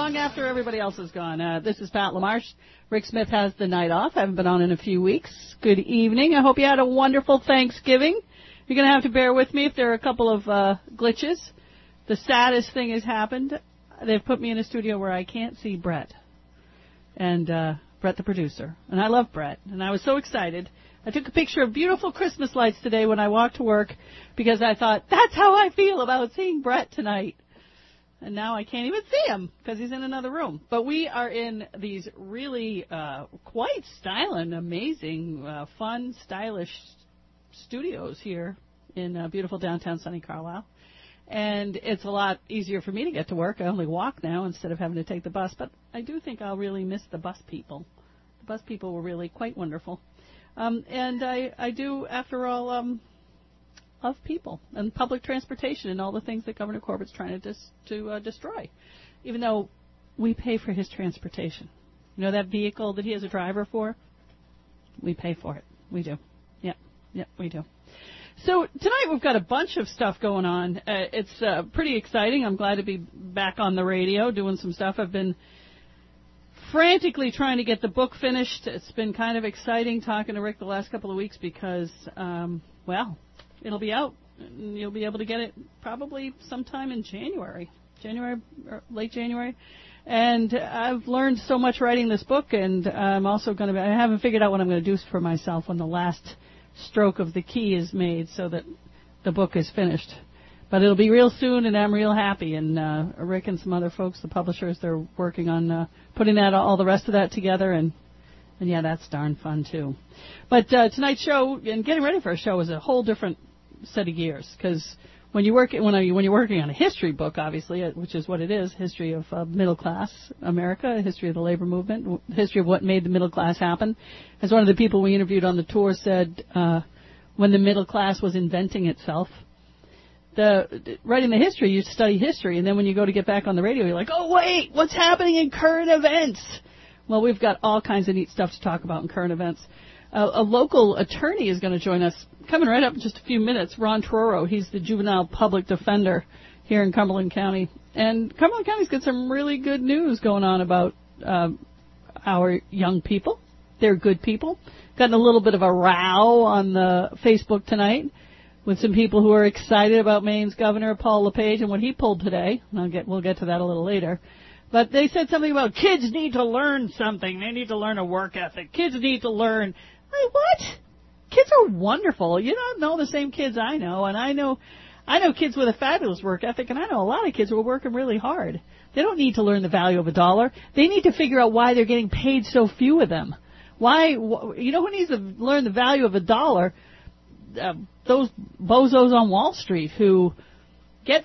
long after everybody else is gone. This is Pat LaMarche. Rick Smith has the night off. I haven't been on in a few weeks. Good evening. I hope you had a wonderful Thanksgiving. You're going to have to bear with me if there are a couple of glitches. The saddest thing has happened. They've put me in a studio where I can't see Brett. And Brett, the producer. And I love Brett. And I was so excited. I took a picture of beautiful Christmas lights today when I walked to work because I thought, that's how I feel about seeing Brett tonight. And now I can't even see him because he's in another room. But we are in these really quite styling, amazing, fun, stylish studios here in beautiful downtown sunny Carlisle. And it's a lot easier for me to get to work. I only walk now instead of having to take the bus. But I do think I'll really miss the bus people. The bus people were really quite wonderful. And I do, after all, love people and public transportation and all the things that Governor Corbett's trying to destroy, even though we pay for his transportation. You know that vehicle that he has a driver for? We pay for it. We do. Yeah, we do. So tonight we've got a bunch of stuff going on. It's pretty exciting. I'm glad to be back on the radio doing some stuff. I've been frantically trying to get the book finished. It's been kind of exciting talking to Rick the last couple of weeks because, well, it'll be out. And you'll be able to get it probably sometime in January or late January. And I've learned so much writing this book, and I'm also going to I haven't figured out what I'm going to do for myself when the last stroke of the key is made so that the book is finished. But it'll be real soon, and I'm real happy. And Rick and some other folks, the publishers, they're working on putting that all the rest of that together. And yeah, that's darn fun, too. But tonight's show and getting ready for a show is a whole different set of gears. Because when you're working on a history book, obviously, which is what it is, history of middle-class America, history of the labor movement, history of what made the middle class happen. As one of the people we interviewed on the tour said, when the middle class was inventing itself, writing the history, you study history, and then when you go to get back on the radio, you're like, oh, wait, what's happening in current events? Well, we've got all kinds of neat stuff to talk about in current events. A local attorney is going to join us, coming right up in just a few minutes, Ron Truro. He's the juvenile public defender here in Cumberland County. And Cumberland County's got some really good news going on about our young people. They're good people. Gotten a little bit of a row on the Facebook tonight with some people who are excited about Maine's Governor, Paul LePage, and what he pulled today. We'll get to that a little later. But they said something about kids need to learn something. They need to learn a work ethic. Kids need to learn. Like, what? Kids are wonderful. You don't know the same kids I know, and I know kids with a fabulous work ethic, and I know a lot of kids who are working really hard. They don't need to learn the value of a dollar. They need to figure out why they're getting paid so few of them. You know who needs to learn the value of a dollar? Those bozos on Wall Street who get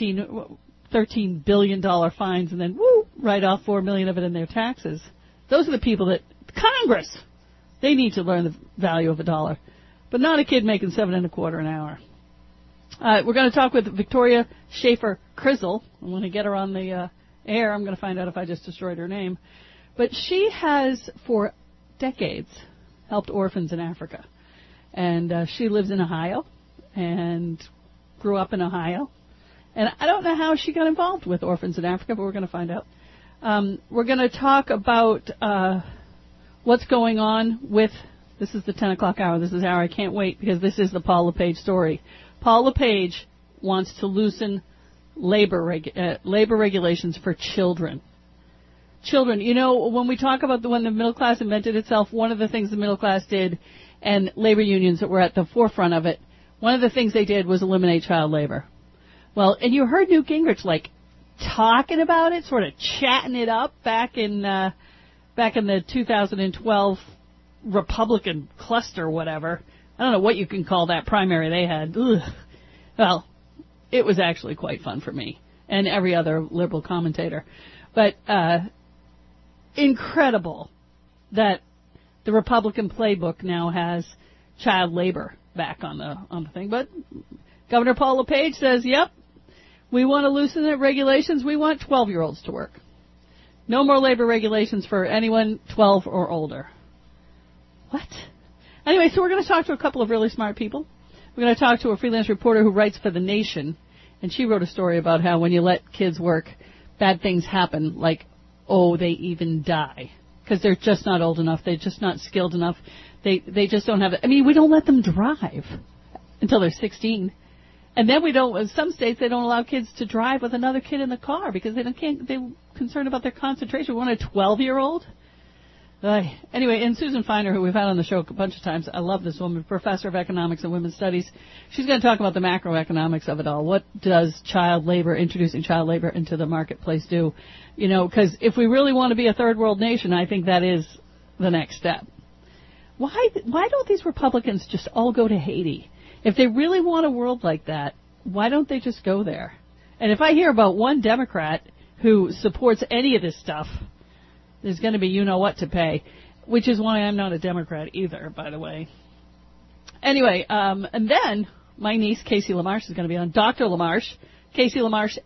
$13 billion fines and then, write off $4 million of it in their taxes. Those are the people that Congress, they need to learn the value of a dollar, but not a kid making $7.25 an hour. We're going to talk with Victoria Schaefer Crizzle. I'm going to get her on the air. I'm going to find out if I just destroyed her name. But she has, for decades, helped orphans in Africa. And she lives in Ohio and grew up in Ohio. And I don't know how she got involved with orphans in Africa, but we're going to find out. We're going to talk about what's going on with, this is the 10 o'clock hour. This is our I can't wait because this is the Paul LePage story. Paul LePage wants to loosen labor regulations for children. Children, you know, when we talk about when the middle class invented itself, one of the things the middle class did, and labor unions that were at the forefront of it, one of the things they did was eliminate child labor. Well, and you heard Newt Gingrich, talking about it, sort of chatting it up back in the 2012 Republican cluster, whatever. I don't know what you can call that primary they had. Ugh. Well, it was actually quite fun for me and every other liberal commentator. But incredible that the Republican playbook now has child labor back on the thing. But Governor Paul LePage says, yep, we want to loosen the regulations. We want 12-year-olds to work. No more labor regulations for anyone 12 or older. What? Anyway, so we're going to talk to a couple of really smart people. We're going to talk to a freelance reporter who writes for The Nation, and she wrote a story about how when you let kids work, bad things happen, like they even die. Because they're just not old enough. They're just not skilled enough. They just don't have it. I mean, we don't let them drive until they're 16. And then we don't, in some states, they don't allow kids to drive with another kid in the car because they're concerned about their concentration. We want a 12-year-old? Anyway, and Susan Feiner, who we've had on the show a bunch of times, I love this woman, professor of economics and women's studies. She's going to talk about the macroeconomics of it all. What does introducing child labor into the marketplace do? You know, because if we really want to be a third world nation, I think that is the next step. Why don't these Republicans just all go to Haiti? If they really want a world like that, why don't they just go there? And if I hear about one Democrat who supports any of this stuff, there's going to be you-know-what to pay, which is why I'm not a Democrat either, by the way. Anyway, and then my niece, Casey LaMarche, is going to be on. Dr. LaMarche, Casey LaMarche,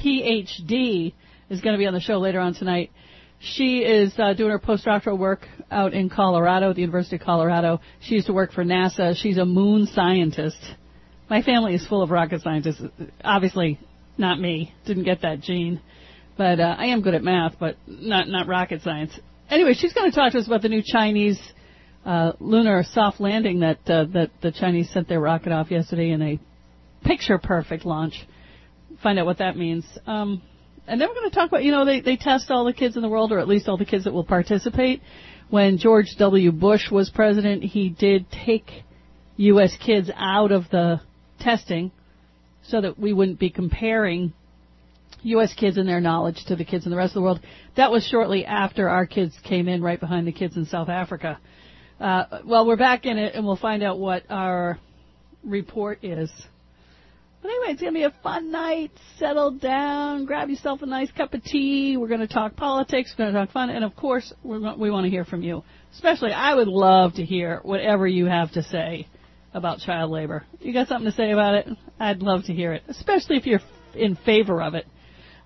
Ph.D., is going to be on the show later on tonight. She is doing her postdoctoral work out in Colorado, at the University of Colorado. She used to work for NASA. She's a moon scientist. My family is full of rocket scientists. Obviously, not me. Didn't get that gene. But I am good at math, but not rocket science. Anyway, she's going to talk to us about the new Chinese lunar soft landing that the Chinese sent their rocket off yesterday in a picture-perfect launch. Find out what that means. And then we're going to talk about, they test all the kids in the world, or at least all the kids that will participate. When George W. Bush was president, he did take U.S. kids out of the testing so that we wouldn't be comparing U.S. kids and their knowledge to the kids in the rest of the world. That was shortly after our kids came in, right behind the kids in South Africa. Well, we're back in it, and we'll find out what our report is. But anyway, it's going to be a fun night. Settle down. Grab yourself a nice cup of tea. We're going to talk politics. We're going to talk fun. And, of course, we want to hear from you. Especially, I would love to hear whatever you have to say about child labor. You got something to say about it? I'd love to hear it, especially if you're in favor of it.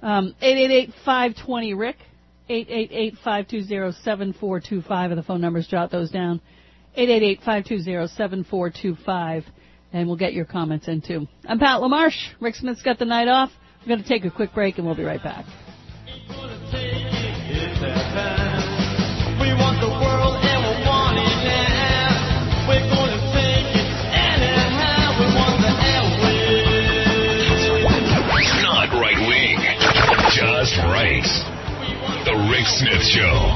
888-520-RICK, 888-520-7425 are the phone numbers. Jot those down. 888-520-7425. And we'll get your comments in, too. I'm Pat LaMarche. Rick Smith's got the night off. We're going to take a quick break, and we'll be right back. We want the world, and we want it now. We're going to take it anyhow. We want the airwaves. Not right wing, just right. The Rick Smith Show.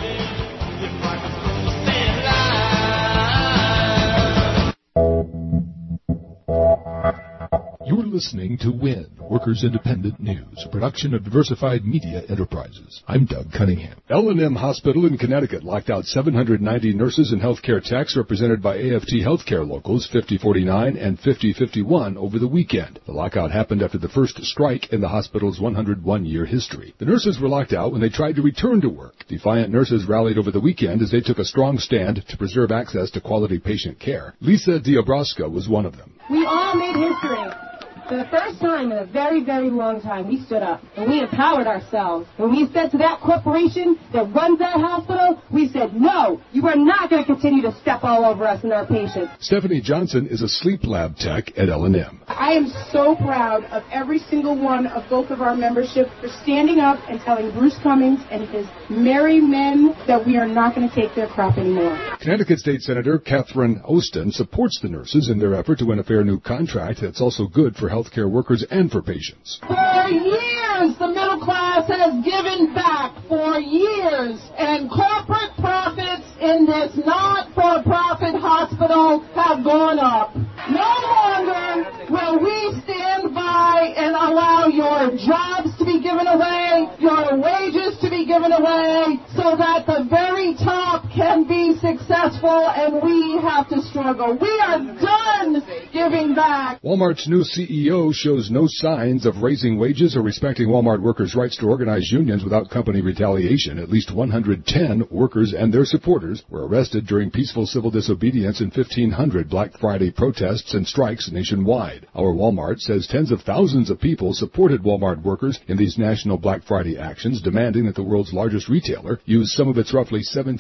You're listening to WIN, Workers Independent News, a production of Diversified Media Enterprises. I'm Doug Cunningham. L&M Hospital in Connecticut locked out 790 nurses and healthcare techs represented by AFT Healthcare Locals 5049 and 5051 over the weekend. The lockout happened after the first strike in the hospital's 101-year history. The nurses were locked out when they tried to return to work. Defiant nurses rallied over the weekend as they took a strong stand to preserve access to quality patient care. Lisa Diabrowska was one of them. We all made history. For the first time in a very, very long time, we stood up and we empowered ourselves. And we said to that corporation that runs that hospital, we said, no, you are not going to continue to step all over us and our patients. Stephanie Johnson is a sleep lab tech at L&M. I am so proud of every single one of both of our membership for standing up and telling Bruce Cummings and his merry men that we are not going to take their crap anymore. Connecticut State Senator Catherine Ostin supports the nurses in their effort to win a fair new contract that's also good for healthcare workers and for patients. For years, the middle class has given back. For years. And corporate profits in this not-for-profit hospital have gone up. No longer will we stand by and allow your jobs to be given away, your wages to be given away, so that the very top can be successful and we have to struggle. We are done giving back. Walmart's new CEO shows no signs of raising wages or respecting Walmart workers' rights to organize unions without company retaliation. At least 110 workers and their supporters were arrested during peaceful civil disobedience in 1,500 Black Friday protests and strikes nationwide. Our Walmart says tens of thousands of people supported Walmart workers in these national Black Friday actions, demanding that the world's largest retailer use some of its roughly $17 billion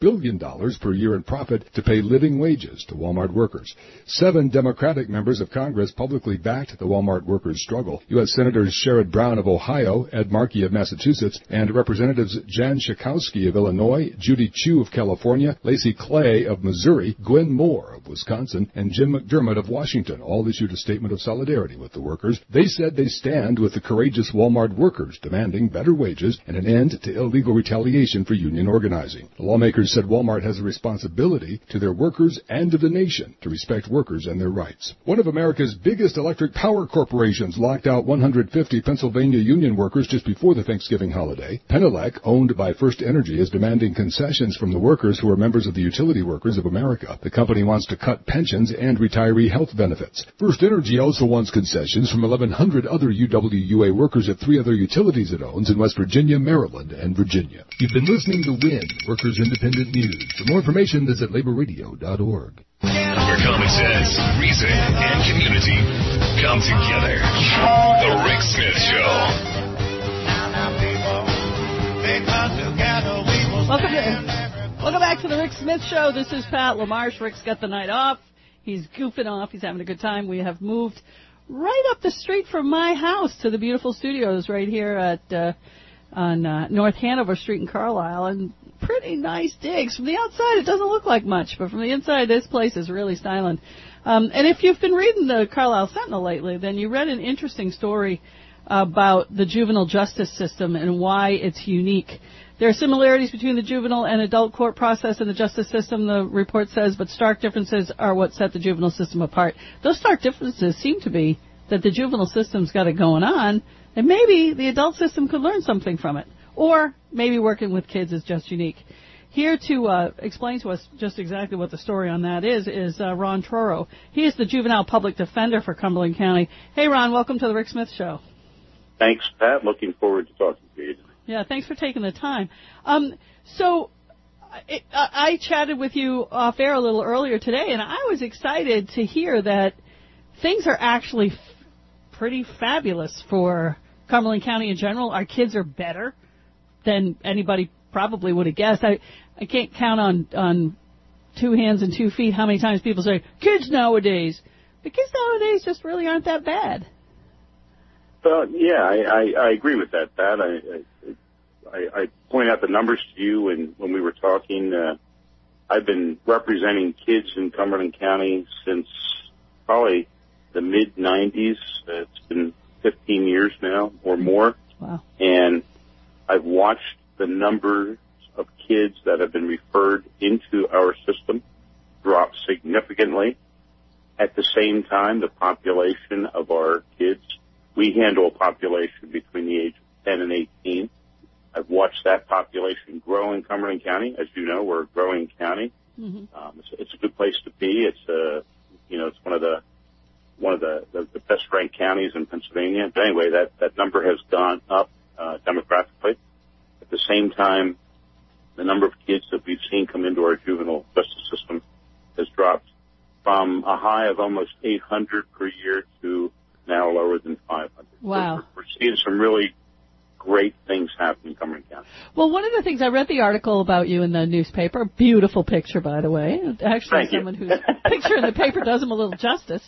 billion per year in profit to pay living wages to Walmart workers. 7 Democratic members of Congress publicly backed the Walmart workers' struggle. U.S. Senators Sherrod Brown of Ohio, Ed Markey of Massachusetts, and Representatives Jan Schakowsky of Illinois, Judy Chu of California, Lacey Clay of Missouri, Gwen Moore of Wisconsin, and Jim McDermott of Washington all issued a statement of solidarity with the workers. They said they stand with the courageous Walmart workers, demanding better wages and an end to illegal retaliation for union organizing. The lawmakers said Walmart has a responsibility to their workers and to the nation to respect workers and their rights. One of America's biggest electric power corporations locked out 150 Pennsylvania union workers just before the Thanksgiving holiday. Penelec, owned by First Energy, is demanding concessions from the workers who are members of the Utility Workers of America. The company wants to cut pensions and retiree health benefits. First Energy also wants concessions from 1,100 other UWUA workers at 3 other utilities it owns in West Virginia, Maryland, and Virginia. You've been listening to WIN, Workers Independent News. For more information, visit laborradio.org. Where common sense, reason, and community come together. The Rick Smith Show. Welcome back to the Rick Smith Show. This is Pat LaMarche. Rick's got the night off. He's goofing off. He's having a good time. We have moved right up the street from my house to the beautiful studios right here at on North Hanover Street in Carlisle, and pretty nice digs. From the outside, it doesn't look like much, but from the inside, this place is really styling. And if you've been reading the Carlisle Sentinel lately, then you read an interesting story about the juvenile justice system and why it's unique. There are similarities between the juvenile and adult court process and the justice system, the report says, but stark differences are what set the juvenile system apart. Those stark differences seem to be that the juvenile system's got it going on, and maybe the adult system could learn something from it. Or maybe working with kids is just unique. Here to explain to us just exactly what the story on that is Ron Truro. He is the juvenile public defender for Cumberland County. Hey, Ron, welcome to the Rick Smith Show. Thanks, Pat. Looking forward to talking to you. Yeah, thanks for taking the time. So I chatted with you off air a little earlier today, and I was excited to hear that things are actually pretty fabulous for Cumberland County in general. Our kids are better than anybody probably would have guessed. I can't count on 2 hands and 2 feet how many times people say, kids nowadays. The kids nowadays just really aren't that bad. Well, yeah, I agree with that, Pat. I point out the numbers to you when we were talking. I've been representing kids in Cumberland County since probably the mid-'90s. It's been 15 years now or more. Wow. And I've watched the numbers of kids that have been referred into our system drop significantly. At the same time, the population of our kids, we handle a population between the age of 10 and 18. I've watched that population grow in Cumberland County. As you know, we're a growing county. Mm-hmm. It's a good place to be. It's it's one of the best ranked counties in Pennsylvania. But anyway, that number has gone up demographically. At the same time, the number of kids that we've seen come into our juvenile justice system has dropped from a high of almost 800 per year to now lower than 500. Wow. So we're seeing some really great things happen in Cumberland County. Well, one of the things, I read the article about you in the newspaper. Beautiful picture, by the way. Actually, Thank someone you. whose picture in the paper does him a little justice.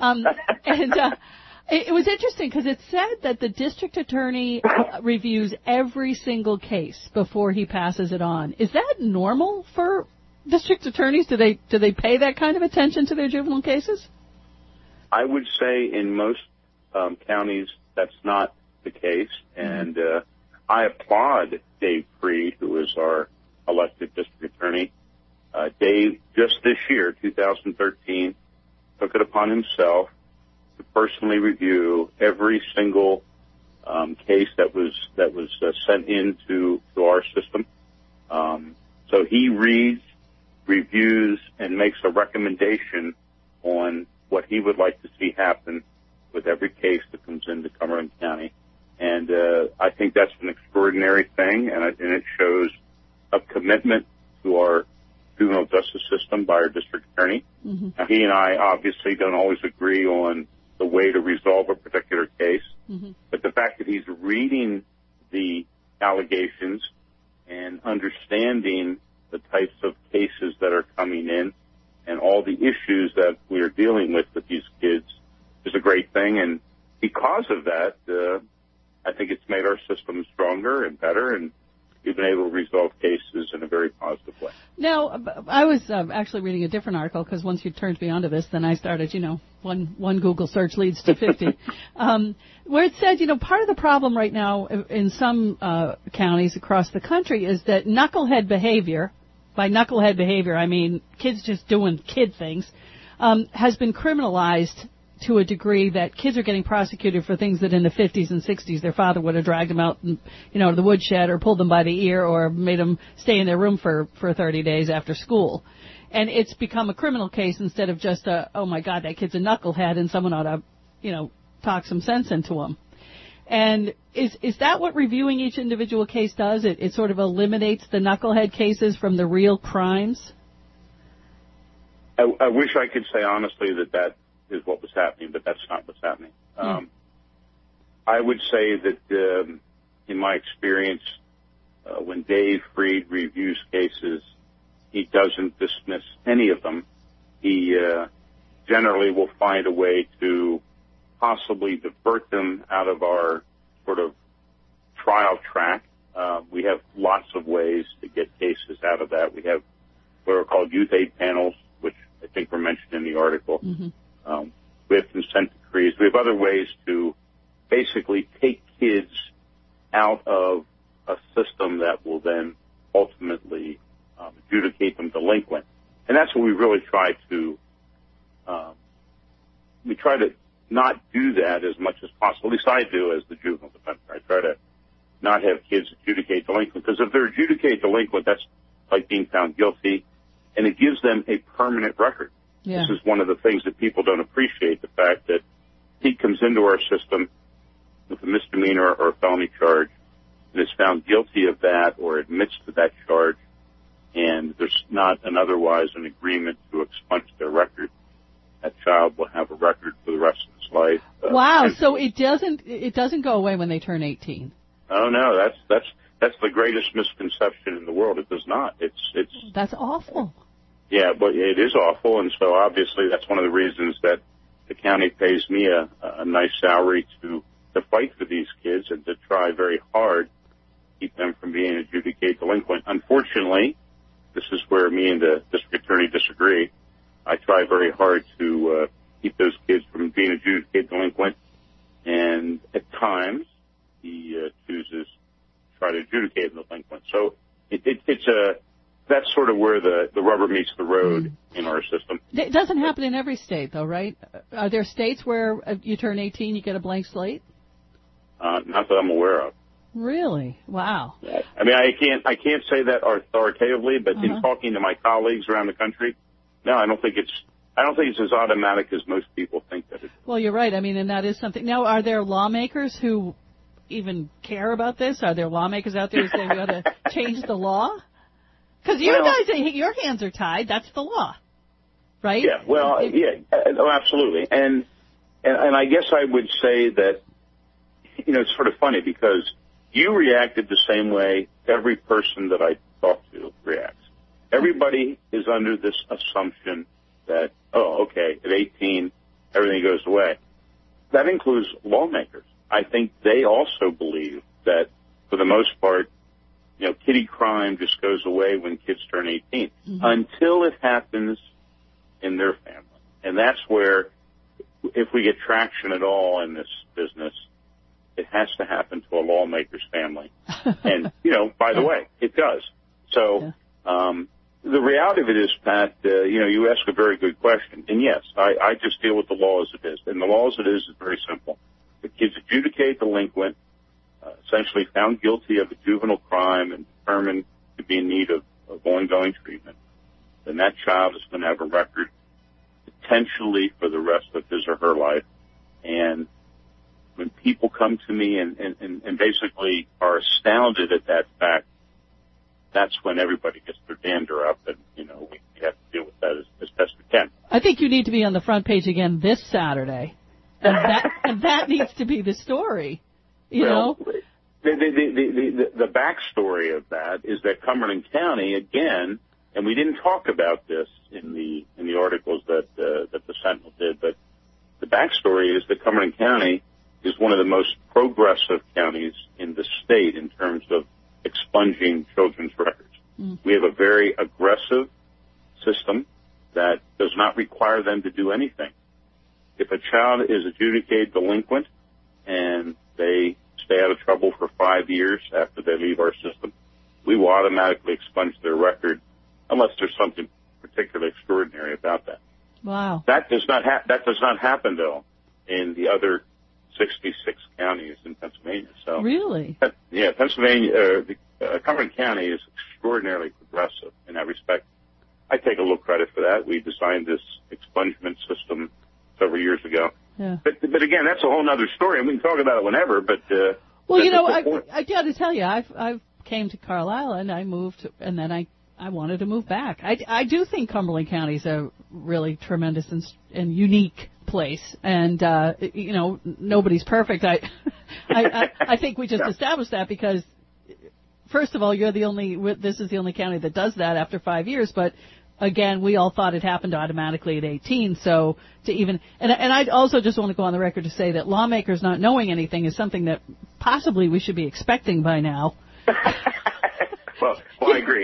It was interesting because it said that the district attorney reviews every single case before he passes it on. Is that normal for district attorneys? Do they pay that kind of attention to their juvenile cases? I would say in most counties that's not the case, and I applaud Dave Freed, who is our elected district attorney. Dave, just this year, 2013, took it upon himself to personally review every single case that was sent into our system. So he reads, reviews, and makes a recommendation on what he would like to see happen with every case that comes into Cumberland County. And I think that's an extraordinary thing, and it shows a commitment to our juvenile justice system by our district attorney. Mm-hmm. Now, he and I obviously don't always agree on the way to resolve a particular case, mm-hmm. but the fact that he's reading the allegations and understanding the types of cases that are coming in and all the issues that we are dealing with these kids is a great thing. And because of that, I think it's made our system stronger and better, and we've been able to resolve cases in a very positive way. Now, I was actually reading a different article, because once you turned me on to this, then I started, one Google search leads to 50, where it said, part of the problem right now in some counties across the country is that knucklehead behavior, by knucklehead behavior I mean kids just doing kid things, has been criminalized to a degree that kids are getting prosecuted for things that in the 50s and 60s their father would have dragged them out, to the woodshed or pulled them by the ear or made them stay in their room for 30 days after school. And it's become a criminal case instead of just oh my God, that kid's a knucklehead and someone ought to, talk some sense into him. And is that what reviewing each individual case does? It sort of eliminates the knucklehead cases from the real crimes? I wish I could say honestly that is what was happening, but that's not what's happening. I would say that in my experience, when Dave Freed reviews cases, he doesn't dismiss any of them. He generally will find a way to possibly divert them out of our sort of trial track. We have lots of ways to get cases out of that. We have what are called youth aid panels, which I think were mentioned in the article. Mm-hmm. We have consent decrees. We have other ways to basically take kids out of a system that will then ultimately adjudicate them delinquent. And that's what we really try to we try to not do that as much as possible. At least I do as the juvenile defender. I try to not have kids adjudicate delinquent, because if they're adjudicated delinquent, that's like being found guilty, and it gives them a permanent record. Yeah. This is one of the things that people don't appreciate, the fact that he comes into our system with a misdemeanor or a felony charge and is found guilty of that or admits to that charge, and there's not an agreement to expunge their record. That child will have a record for the rest of his life. Wow! So it doesn't go away when they turn 18. Oh no, that's the greatest misconception in the world. It does not. That's awful. Yeah, but it is awful, and so obviously that's one of the reasons that the county pays me a nice salary to fight for these kids and to try very hard to keep them from being adjudicated delinquent. Unfortunately, this is where me and the district attorney disagree. I try very hard to keep those kids from being adjudicated delinquent, and at times he chooses to try to adjudicate them delinquent. So that's sort of where the rubber meets the road in our system. It doesn't happen in every state, though, right? Are there states where you turn 18, you get a blank slate? Not that I'm aware of. Really? Wow. Yeah. I mean, I can't say that authoritatively, but in talking to my colleagues around the country, no, I don't think it's as automatic as most people think that it is. Well, you're right. I mean, and that is something. Now, are there lawmakers who even care about this? Are there lawmakers out there who say we ought to change the law? Because you guys, your hands are tied. That's the law, right? Yeah. Well, absolutely. And I guess I would say that, it's sort of funny because you reacted the same way every person that I talk to reacts. Everybody is under this assumption that, at 18, everything goes away. That includes lawmakers. I think they also believe that, for the most part, kiddie crime just goes away when kids turn 18 until it happens in their family. And that's where, if we get traction at all in this business, it has to happen to a lawmaker's family. And, by the way, it does. So, the reality of it is, Pat, you ask a very good question. And yes, I just deal with the law as it is. And the law as it is very simple. The kid's adjudicated delinquent, essentially found guilty of a juvenile crime and determined to be in need of ongoing treatment, then that child is going to have a record potentially for the rest of his or her life. And when people come to me and basically are astounded at that fact, that's when everybody gets their dander up, and, we have to deal with that as best we can. I think you need to be on the front page again this Saturday, and that needs to be the story, know? There the backstory of that is that Cumberland County, again, and we didn't talk about this in the articles that the Sentinel did, but the backstory is that Cumberland County is one of the most progressive counties in the state in terms of expunging children's records. We have a very aggressive system that does not require them to do anything. If a child is adjudicated delinquent and they stay out of trouble for 5 years after they leave our system, we will automatically expunge their record unless there's something particularly extraordinary about that. Wow. That does not happen, though, in the other 66 counties in Pennsylvania. So really? Yeah, Pennsylvania, Cumberland County is extraordinarily progressive in that respect. I take a little credit for that. We designed this expungement system several years ago. Yeah. But again, that's a whole other story, and we can talk about it whenever. But well, you know, I got to tell you, I've came to Carlisle and I moved, and then I wanted to move back. I do think Cumberland County is a really tremendous and unique place, and you know, nobody's perfect. I think we just established that because, first of all, this is the only county that does that after 5 years, but again, we all thought it happened automatically at 18. So to even, and I also just want to go on the record to say that lawmakers not knowing anything is something that possibly we should be expecting by now. Well, I agree.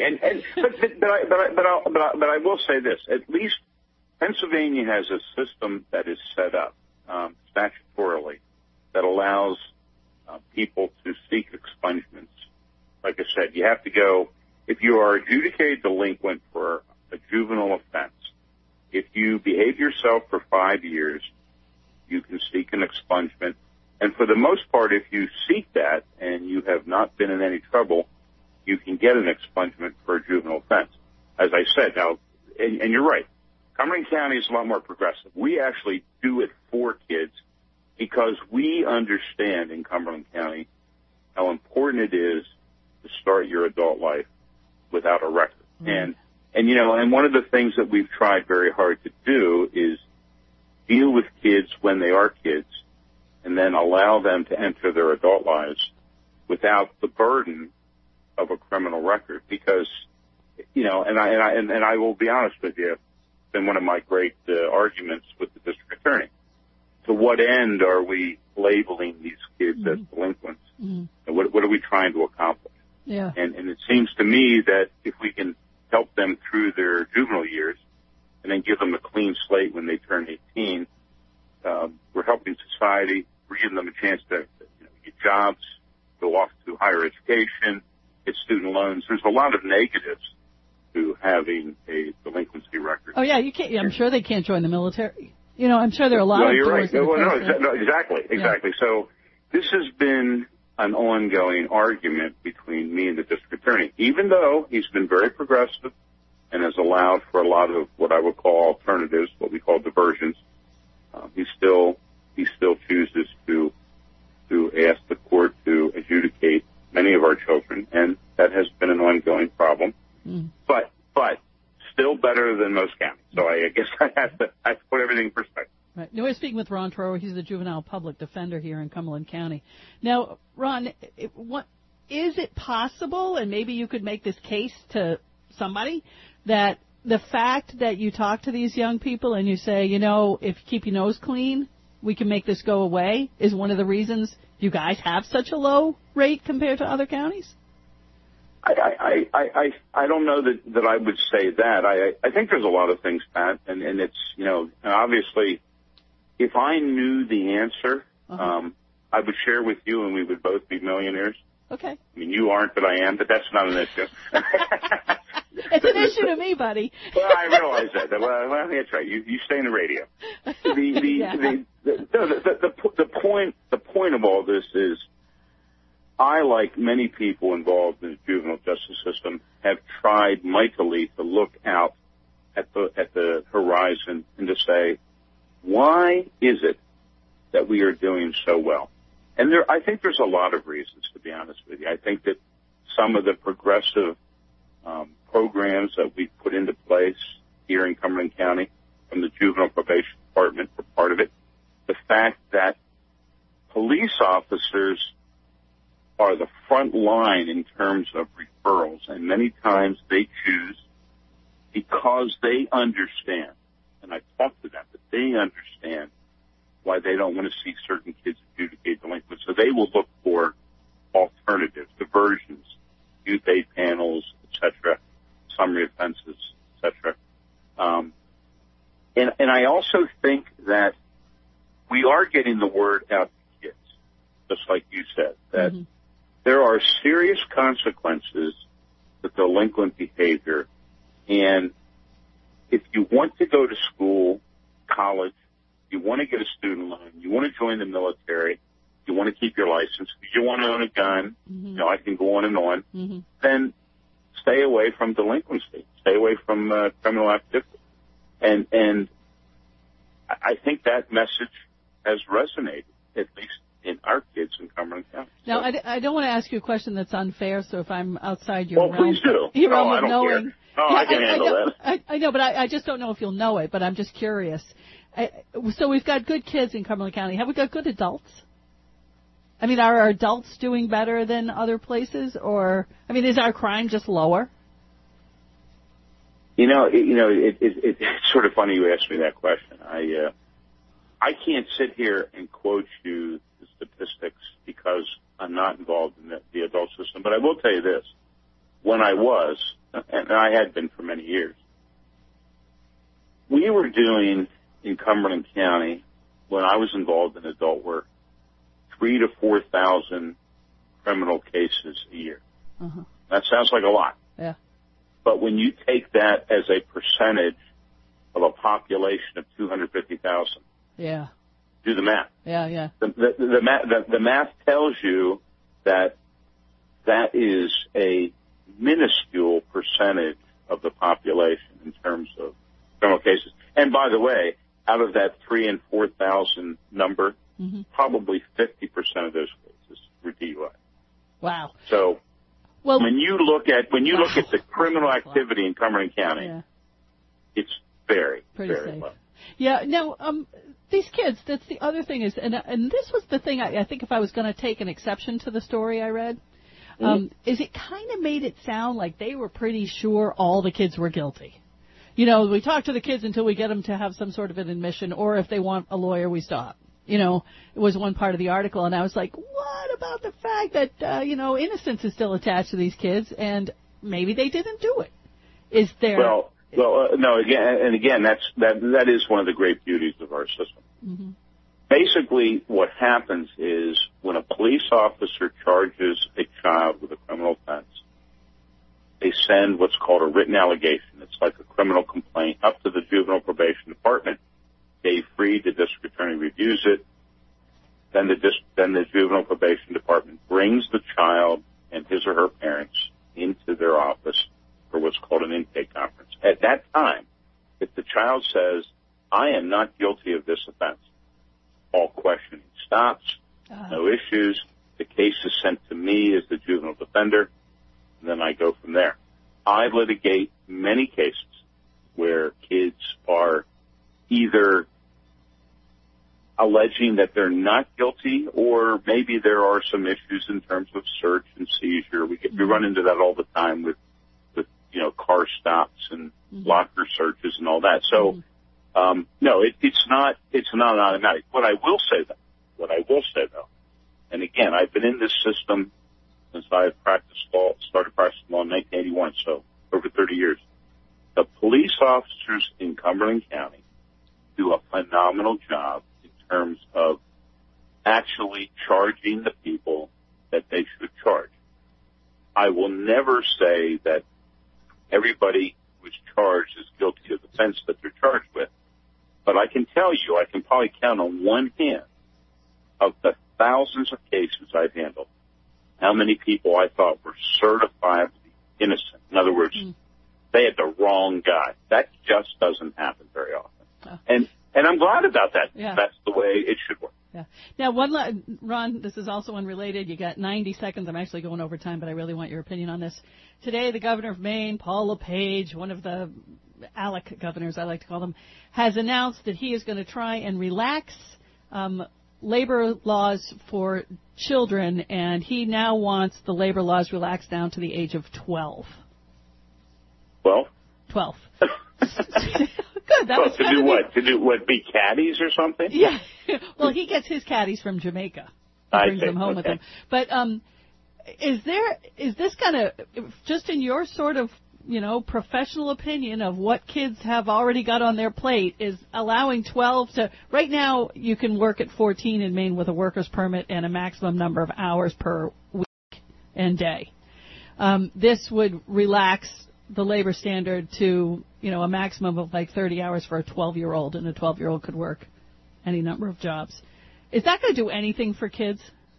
But I will say this: at least Pennsylvania has a system that is set up statutorily that allows people to seek expungements. Like I said, you have to go if you are adjudicated delinquent for a juvenile offense. If you behave yourself for 5 years, you can seek an expungement. And for the most part, if you seek that and you have not been in any trouble, you can get an expungement for a juvenile offense. As I said, now, and you're right, Cumberland County is a lot more progressive. We actually do it for kids because we understand in Cumberland County how important it is to start your adult life without a record. And you know, and one of the things that we've tried very hard to do is deal with kids when they are kids and then allow them to enter their adult lives without the burden of a criminal record. Because, you know, and I will be honest with you, it's been one of my great arguments with the district attorney. To what end are we labeling these kids as delinquents? And what are we trying to accomplish? Yeah. And it seems to me that if we can help them through their juvenile years and then give them a clean slate when they turn 18, we're helping society. We're giving them a chance to get jobs, go off to higher education, get student loans. There's a lot of negatives to having a delinquency record. Oh, yeah, you can't. I'm sure they can't join the military. You know, I'm sure there are a lot of you're doors. right. No, exactly. Yeah. So this has been an ongoing argument between me and the district attorney. Even though he's been very progressive and has allowed for a lot of what I would call alternatives, what we call diversions, he still chooses to ask the court to adjudicate many of our children, and that has been an ongoing problem. But still better than most counties. So I guess I have to put everything in perspective. Right. Now, we're speaking with Ron Trower. He's the juvenile public defender here in Cumberland County. Now, Ron, is it possible, and maybe you could make this case to somebody, that the fact that you talk to these young people and you say, you know, if you keep your nose clean, we can make this go away, is one of the reasons you guys have such a low rate compared to other counties? I don't know that I would say that. I think there's a lot of things, Pat, and it's, you know, obviously, if I knew the answer, I would share with you and we would both be millionaires. Okay. I mean, you aren't, but I am, but that's not an issue. It's an issue to me, buddy. Well, I realize that. Well, that's right. You stay in the radio. The point of all this is, I, like many people involved in the juvenile justice system, have tried mightily to look out at the horizon and to say, why is it that we are doing so well? And I think there's a lot of reasons, to be honest with you. I think that some of the progressive programs that we've put into place here in Cumberland County from the Juvenile Probation Department were part of it. The fact that police officers are the line in terms of referrals, and many times they choose because they understand, and I talk to them, that they understand why they don't want to see certain kids adjudicate delinquent. So they will look for alternatives, diversions, youth aid panels, etc., summary offenses, etc. And I also think that we are getting the word out to kids, just like you said, that there are serious consequences to delinquent behavior. And if you want to go to school, college, you want to get a student loan, you want to join the military, you want to keep your license, you want to own a gun, you know, I can go on and on, then stay away from delinquency, stay away from criminal activity. And I think that message has resonated, at least in our kids in Cumberland County. Now, I don't want to ask you a question that's unfair, so if I'm outside your realm, please do. your realm I of don't knowing. care. I can handle that. I know, but I just don't know if you'll know it, but I'm just curious. So we've got good kids in Cumberland County. Have we got good adults? I mean, are our adults doing better than other places? Or, I mean, is our crime just lower? It's sort of funny you asked me that question. I can't sit here and quote you the statistics because I'm not involved in the adult system, but I will tell you this. When I was, and I had been for many years, we were doing in Cumberland County, when I was involved in adult work, 3,000 to 4,000 criminal cases a year. That sounds like a lot. Yeah. But when you take that as a percentage of a population of 250,000, yeah, do the math. Yeah. The math tells you that is a minuscule percentage of the population in terms of criminal cases. And by the way, out of that 3,000 and 4,000 number, probably 50% of those cases were DUI. Wow. So, when you look at the criminal activity in Cumberland County, it's very safe. low. Yeah. Now, these kids. That's the other thing is, and this was the thing. I think if I was going to take an exception to the story I read, is it kind of made it sound like they were pretty sure all the kids were guilty. You know, we talk to the kids until we get them to have some sort of an admission, or if they want a lawyer, we stop. You know, it was one part of the article, and I was like, what about the fact that, innocence is still attached to these kids, and maybe they didn't do it? Is there... No, again, that is one of the great beauties of our system. Basically, what happens is when a police officer charges a child with a criminal offense, they send what's called a written allegation. It's like a criminal complaint up to the juvenile probation department. Dave Freed, the district attorney, reviews it. Then the juvenile probation department brings the child and his or her parents into their office for what's called an intake conference. At that time, if the child says, I am not guilty of this offense, all questioning stops, no issues. The case is sent to me as the juvenile defender, and then I go from there. I litigate many cases where kids are either alleging that they're not guilty, or maybe there are some issues in terms of search and seizure. We run into that all the time with car stops and locker searches and all that. So, no, it's not automatic. What I will say though, and again, I've been in this system since I started practicing law in 1981, so over 30 years. The police officers in Cumberland County do a phenomenal job in terms of actually charging the people that they should charge. I will never say that everybody who is charged is guilty of the offense that they're charged with, but I can tell you, I can probably count on one hand of the thousands of cases I've handled how many people I thought were certifiably innocent. In other words, they had the wrong guy. That just doesn't happen very often. And I'm glad about that. Yeah. That's the way it should work. Yeah. Now, Ron, this is also unrelated. You got 90 seconds. I'm actually going over time, but I really want your opinion on this. Today, the governor of Maine, Paul LePage, one of the ALEC governors, I like to call them, has announced that he is going to try and relax labor laws for children, and he now wants the labor laws relaxed down to the age of 12. Well? 12. Good. That was to do what? To do what? Be caddies or something? Yeah. Well, he gets his caddies from Jamaica. He brings them home with him. But is this kind of, just in your sort of, professional opinion of what kids have already got on their plate, is allowing 12 to, right now you can work at 14 in Maine with a worker's permit and a maximum number of hours per week and day. This would relax the labor standard to, a maximum of like 30 hours for a 12-year-old, and a 12-year-old could work any number of jobs. Is that going to do anything for kids?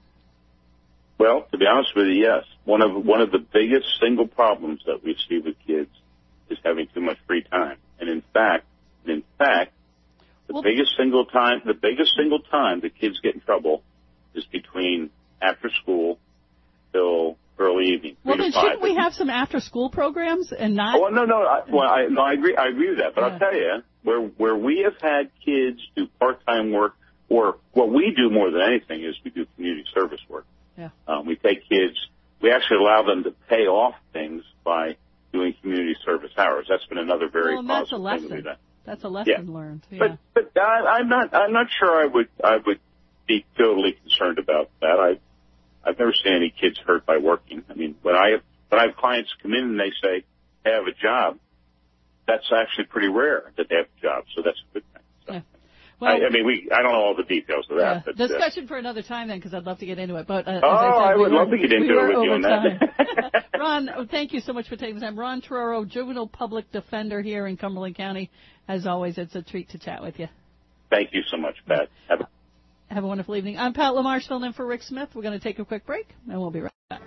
Well, to be honest with you, yes. One of the biggest single problems that we see with kids is having too much free time. And in fact, the biggest single time the kids get in trouble is between after school till early evening. Well, then shouldn't we have some after-school programs and not? Oh, no. I agree with that. But I'll tell you, where we have had kids do part-time work, or what we do more than anything is we do community service work. Yeah. We take kids, we actually allow them to pay off things by doing community service hours. That's been another very positive thing to do that. That's a lesson learned. Yeah. But I'm not sure I would be totally concerned about that. I've never seen any kids hurt by working. I mean, when I have clients come in and they say they have a job, that's actually pretty rare that they have a job. So that's a good thing. So. Yeah. Well, I don't know all the details of that. But, discussion for another time then, because I'd love to get into it. But I would love to get into it with you on that. Ron, thank you so much for taking the time. Ron Tororo, juvenile public defender here in Cumberland County. As always, it's a treat to chat with you. Thank you so much, Pat. Have a wonderful evening. I'm Pat LaMarche, filling in for Rick Smith. We're going to take a quick break, and we'll be right back.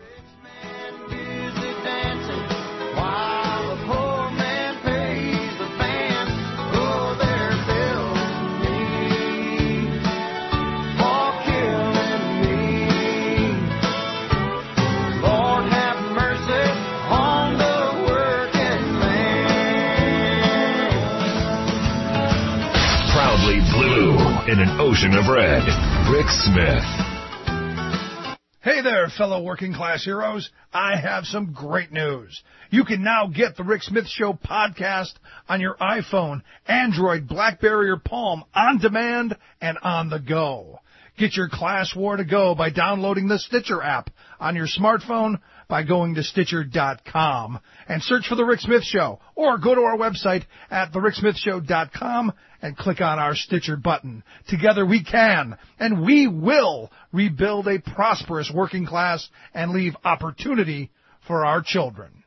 Blue in an ocean of red. Rick Smith. Hey there, fellow working class heroes. I have some great news. You can now get the Rick Smith Show podcast on your iPhone, Android, BlackBerry, or Palm on demand and on the go. Get your class war to go by downloading the Stitcher app on your smartphone by going to Stitcher.com and search for The Rick Smith Show, or go to our website at TheRickSmithShow.com and click on our Stitcher button. Together we can, and we will, rebuild a prosperous working class and leave opportunity for our children.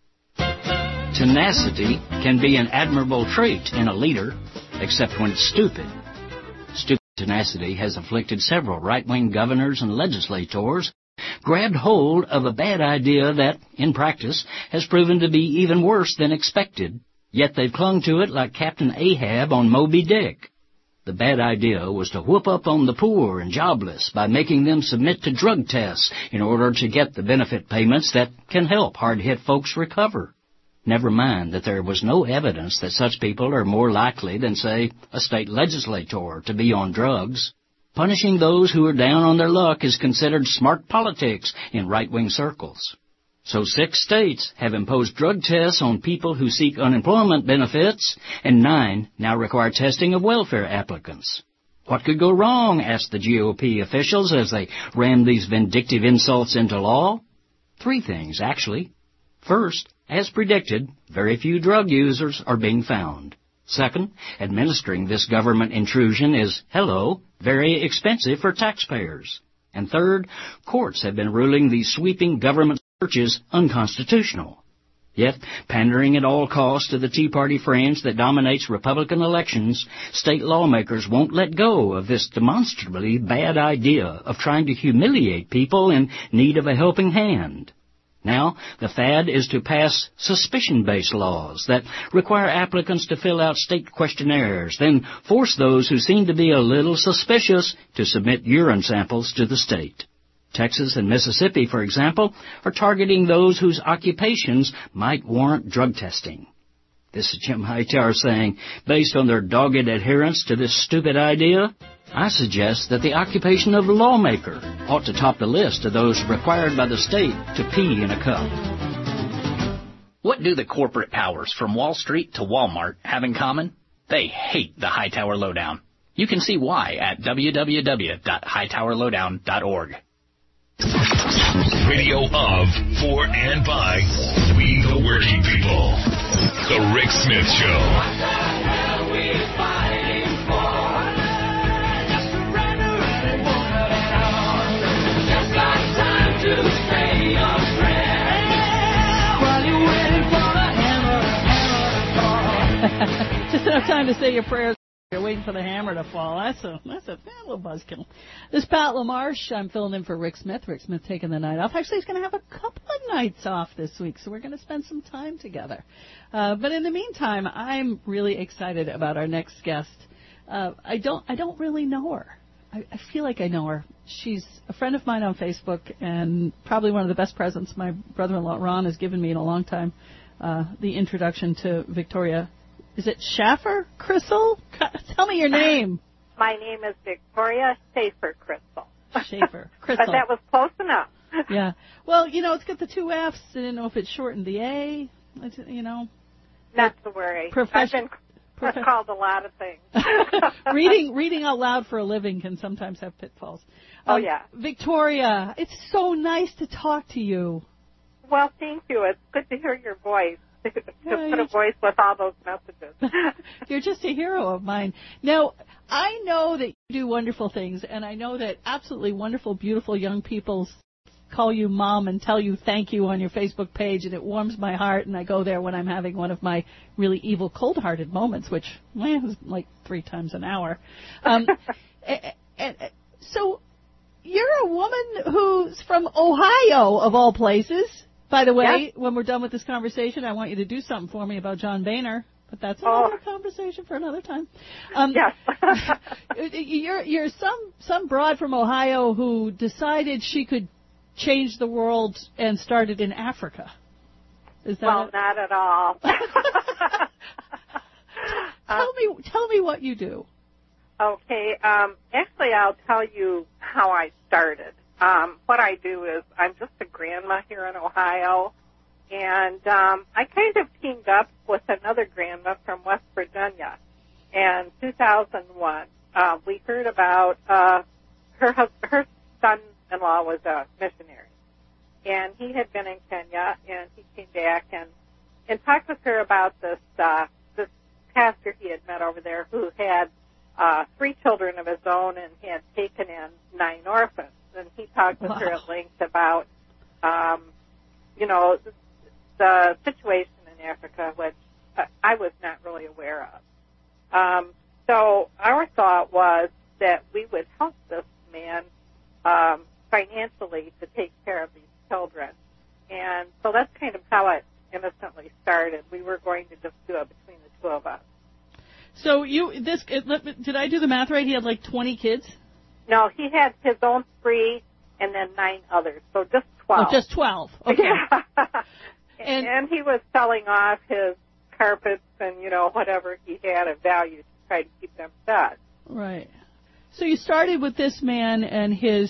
Tenacity can be an admirable trait in a leader, except when it's stupid. Stupid tenacity has afflicted several right-wing governors and legislators, grabbed hold of a bad idea that, in practice, has proven to be even worse than expected, yet they've clung to it like Captain Ahab on Moby Dick. The bad idea was to whoop up on the poor and jobless by making them submit to drug tests in order to get the benefit payments that can help hard-hit folks recover. Never mind that there was no evidence that such people are more likely than, say, a state legislator to be on drugs. Punishing those who are down on their luck is considered smart politics in right-wing circles. So 6 states have imposed drug tests on people who seek unemployment benefits, and 9 now require testing of welfare applicants. What could go wrong, asked the GOP officials as they rammed these vindictive insults into law. 3 things, actually. First, as predicted, very few drug users are being found. Second, administering this government intrusion is, very expensive for taxpayers. And third, courts have been ruling these sweeping government searches unconstitutional. Yet, pandering at all costs to the Tea Party fringe that dominates Republican elections, state lawmakers won't let go of this demonstrably bad idea of trying to humiliate people in need of a helping hand. Now, the fad is to pass suspicion-based laws that require applicants to fill out state questionnaires, then force those who seem to be a little suspicious to submit urine samples to the state. Texas and Mississippi, for example, are targeting those whose occupations might warrant drug testing. This is Jim Hightower saying, based on their dogged adherence to this stupid idea, I suggest that the occupation of lawmaker ought to top the list of those required by the state to pee in a cup. What do the corporate powers from Wall Street to Walmart have in common? They hate the Hightower Lowdown. You can see why at www.hightowerlowdown.org. Radio of, for, and by we the working people. The Rick Smith Show. What the hell we fighting for? Just surrender and it won't hurt at all. Just got time to say your prayer. While you're waiting for the hammer to fall. Just enough time to say your prayers. You're waiting for the hammer to fall. That's a little buzzkill. This is Pat LaMarche. I'm filling in for Rick Smith. Rick Smith taking the night off. Actually, he's going to have a couple of nights off this week, so we're going to spend some time together. But in the meantime, I'm really excited about our next guest. I don't really know her. I feel like I know her. She's a friend of mine on Facebook, and probably one of the best presents my brother-in-law Ron has given me in a long time. The introduction to Victoria. Is it Schaffer Crystal? Tell me your name. My name is Victoria Schaefer Crystal. Schaefer Crystal. But that was close enough. Yeah. Well, it's got the two F's. I didn't know if it shortened the A. Not to worry. I've been called a lot of things. Reading out loud for a living can sometimes have pitfalls. Oh, yeah. Victoria, it's so nice to talk to you. Well, thank you. It's good to hear your voice. To put a voice with all those messages. You're just a hero of mine. Now, I know that you do wonderful things, and I know that absolutely wonderful, beautiful young people call you Mom and tell you thank you on your Facebook page, and it warms my heart, and I go there when I'm having one of my really evil, cold-hearted moments, which is like 3 times an hour. So you're a woman who's from Ohio, of all places. By the way, when we're done with this conversation, I want you to do something for me about John Boehner, but that's another conversation for another time. Yes. You're some broad from Ohio who decided she could change the world and started in Africa. Is that Well, not at all. Tell me what you do. Okay. Actually, I'll tell you how I started. What I do is I'm just a grandma here in Ohio, and I kind of teamed up with another grandma from West Virginia. In 2001, we heard about her son-in-law was a missionary, and he had been in Kenya, and he came back and talked with her about this pastor he had met over there who had 3 children of his own and had taken in 9 orphans. And he talked with her at length about, the situation in Africa, which I was not really aware of. So our thought was that we would help this man financially to take care of these children. And so that's kind of how it innocently started. We were going to just do it between the 2 of us. So did I do the math right? He had like 20 kids? No, he had his own 3 and then 9 others, so just 12. Oh, just 12. Okay. Yeah. and he was selling off his carpets and, whatever he had of value to try to keep them fed. Right. So you started with this man and his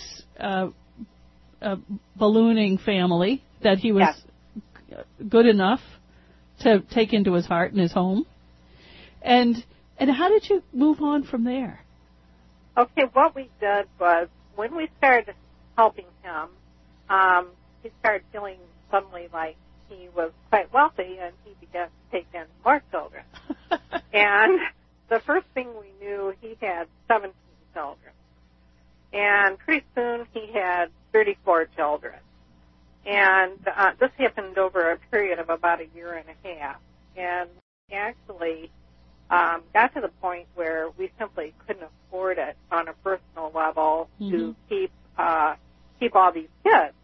ballooning family that he was good enough to take into his heart and his home. And how did you move on from there? Okay, what we did was when we started helping him, he started feeling suddenly like he was quite wealthy, and he began to take in more children. And the first thing we knew, he had 17 children. And pretty soon he had 34 children. And this happened over a period of about a year and a half. And actually got to the point where we simply couldn't afford it on a personal level to keep all these kids,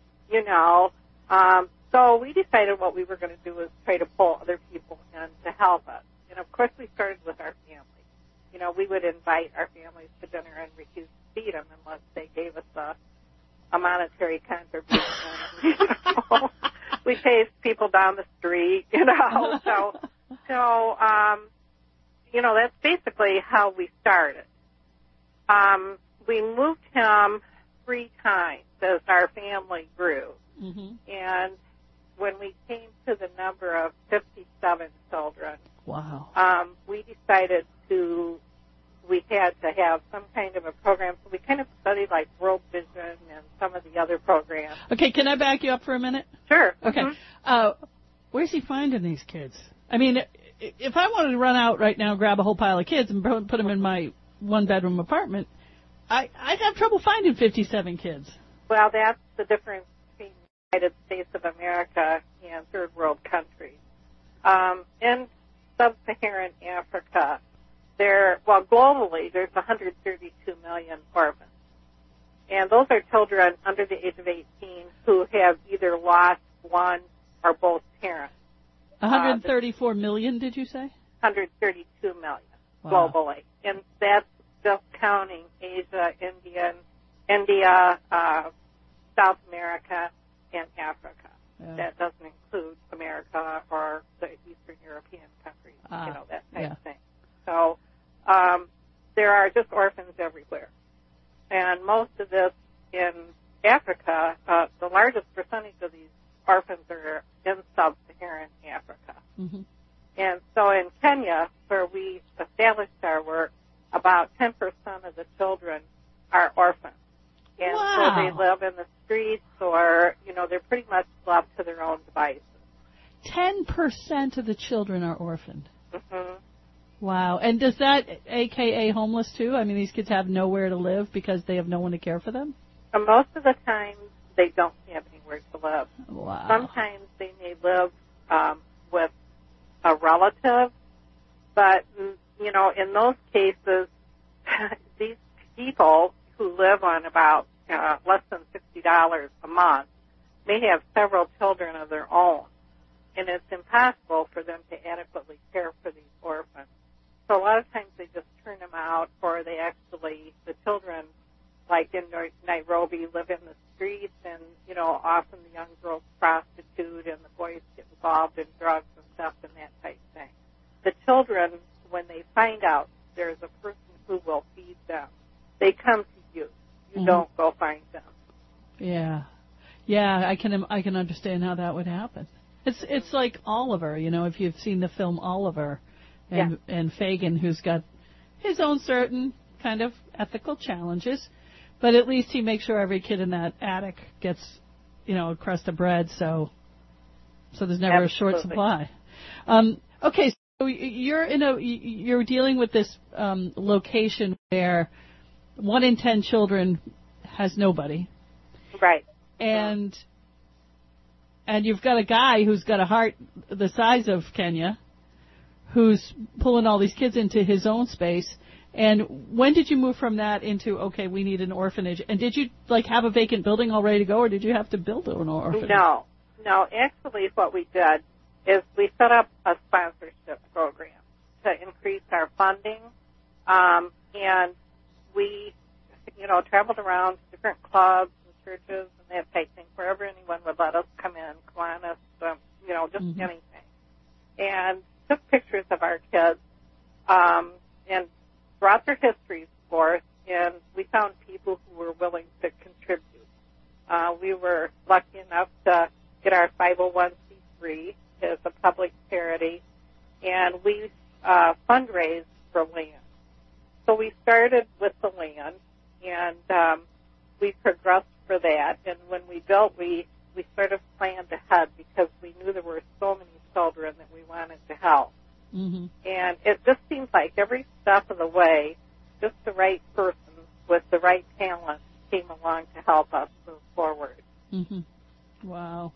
So we decided what we were going to do was try to pull other people in to help us. And, of course, we started with our families. We would invite our families to dinner and refuse to feed them unless they gave us a monetary contribution. We chased people down the street, So So, that's basically how we started. We moved him 3 times as our family grew. Mm-hmm. And when we came to the number of 57 children, wow, we decided we had to have some kind of a program. So we kind of studied like World Vision and some of the other programs. Okay, can I back you up for a minute? Sure. Okay. Mm-hmm. Where's he finding these kids? I mean, if I wanted to run out right now, grab a whole pile of kids and put them in my 1-bedroom apartment, I'd have trouble finding 57 kids. Well, that's the difference between the United States of America and third world countries. In sub-Saharan Africa, globally, there's 132 million orphans. And those are children under the age of 18 who have either lost one or both parents. 134 million, did you say? 132 million wow. globally. And that's just counting Asia, India, South America, and Africa. Yeah. That doesn't include America or the Eastern European countries, that type of thing. So there are just orphans everywhere. And most of this in Africa, the largest percentage of these orphans are in sub-Saharan Africa. Mm-hmm. And so in Kenya, where we established our work, about 10% of the children are orphans. And wow. so they live in the streets or, they're pretty much left to their own devices. 10% of the children are orphaned. Mm-hmm. Wow. And does that, a.k.a. homeless, too? I mean, these kids have nowhere to live because they have no one to care for them? Most of the time, they don't have anywhere to live. Wow. Sometimes they may live with a relative, but, in those cases, these people who live on about less than $60 a month may have several children of their own, and it's impossible for them to adequately care for these orphans. So a lot of times they just turn them out, or the children, like in Nairobi, live in the streets, and, often the young girls prostitute and the boys get involved in drugs and stuff and that type of thing. The children, when they find out there's a person who will feed them, they come to you. You mm-hmm. don't go find them. Yeah. Yeah, I can understand how that would happen. It's like Oliver, if you've seen the film Oliver, and Fagin, who's got his own certain kind of ethical challenges, but at least he makes sure every kid in that attic gets, a crust of bread, so there's never a short supply. Okay, so you're dealing with this location where 1 in 10 children has nobody. Right. And you've got a guy who's got a heart the size of Kenya, who's pulling all these kids into his own space. And when did you move from that into, okay, we need an orphanage? And did you, have a vacant building all ready to go, or did you have to build an orphanage? No. Actually, what we did is we set up a sponsorship program to increase our funding. And we, traveled around to different clubs and churches and that type of thing, wherever anyone would let us come in, Kiwanis, just mm-hmm. anything. And took pictures of our kids, and brought their histories forth, and we found people who were willing to contribute. We were lucky enough to get our 501c3 as a public charity, and we fundraised for land. So we started with the land, and we progressed for that. And when we built, we sort of planned ahead because we knew there were so many children that we wanted to help. Mm-hmm. And it just seems like every step of the way, just the right person with the right talent came along to help us move forward. Mm-hmm. Wow.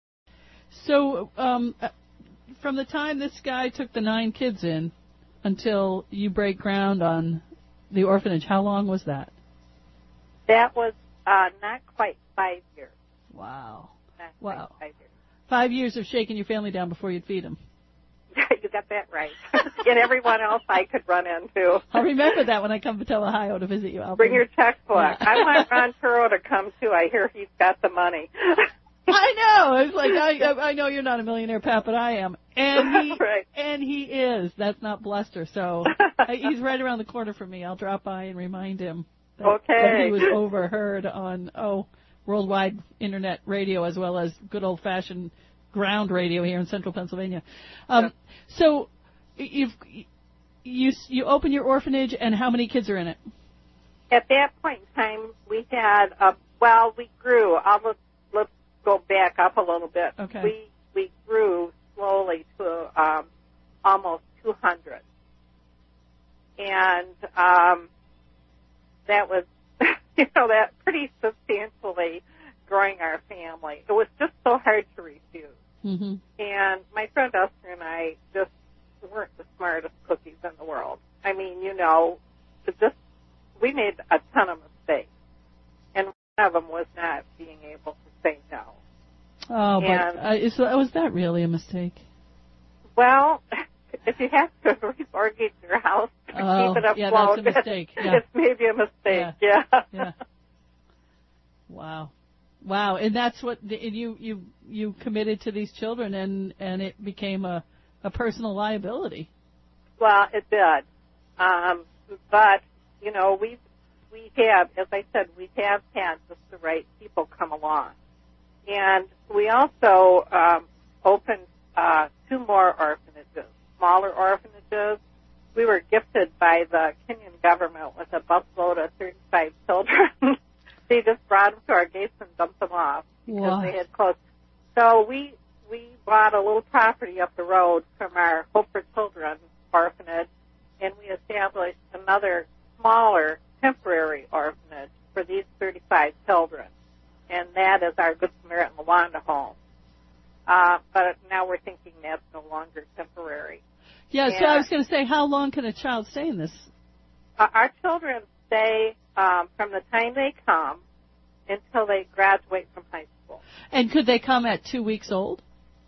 So from the time this guy took the 9 kids in until you break ground on the orphanage, how long was that? That was not quite 5 years. Wow. Not quite 5 years. 5 years of shaking your family down before you'd feed them. You got that right. And everyone else I could run into. I'll remember that when I come to Ohio to visit you. Bring your checkbook. Yeah. I want Ron Turo to come, too. I hear he's got the money. I know. It's like I know you're not a millionaire, Pat, but I am, and he Right. and he is. That's not bluster. So he's right around the corner from me. I'll drop by and remind him that he was overheard on worldwide internet radio as well as good old fashioned ground radio here in central Pennsylvania. So you open your orphanage, and how many kids are in it? At that point in time, we had we grew. Let's go back up a little bit. Okay. We grew slowly to almost 200, and that was that pretty substantially growing our family. It was just so hard to refuse. Mm-hmm. And my friend Esther and I just weren't the smartest cookies in the world. I mean, we made a ton of mistakes, and one of them was not being able to say no. Oh, but was that really a mistake? Well, if you have to remortgage your house to keep it afloat, that's a mistake. Yeah. It's maybe a mistake. Yeah. Wow, and that's what you committed to these children, and it became a personal liability. Well, it did, but we have, as I said, we have had just the right people come along, and we also opened 2 more orphanages, smaller orphanages. We were gifted by the Kenyan government with a busload of 35 children. They just brought them to our gates and dumped them off because they had closed. So we bought a little property up the road from our Hope for Children orphanage, and we established another smaller temporary orphanage for these 35 children, and that is our Good Samaritan Lawanda home. But now we're thinking that's no longer temporary. Yeah, so I was going to say, how long can a child stay in this? Our children stay from the time they come until they graduate from high school. And could they come at 2 weeks old?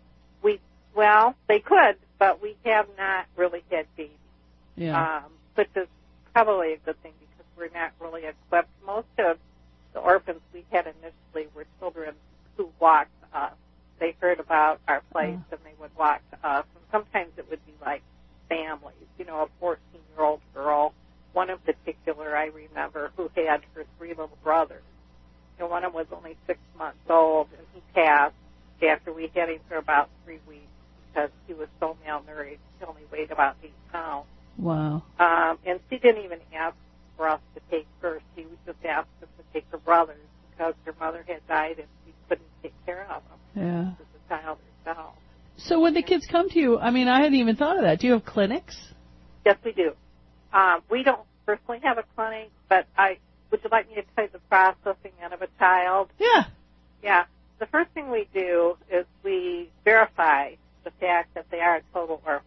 They could, but we have not really had babies. Yeah. Which is probably a good thing because we're not really equipped. Most of the orphans we had initially were children who walked to us. They heard about our place and they would walk to us. And sometimes it would be like families, a 14-year-old girl. One in particular I remember who had her 3 little brothers. And one of them was only 6 months old, and he passed after we had him for about 3 weeks because he was so malnourished. He only weighed about 8 pounds. Wow. And she didn't even ask for us to take her. She just asked us to take her brothers because her mother had died and she couldn't take care of them. Yeah. As a child herself. So when the kids come to you, I hadn't even thought of that. Do you have clinics? Yes, we do. We don't personally have a clinic, but would you like me to tell you the processing out of a child? Yeah. Yeah. The first thing we do is we verify the fact that they are a total orphan.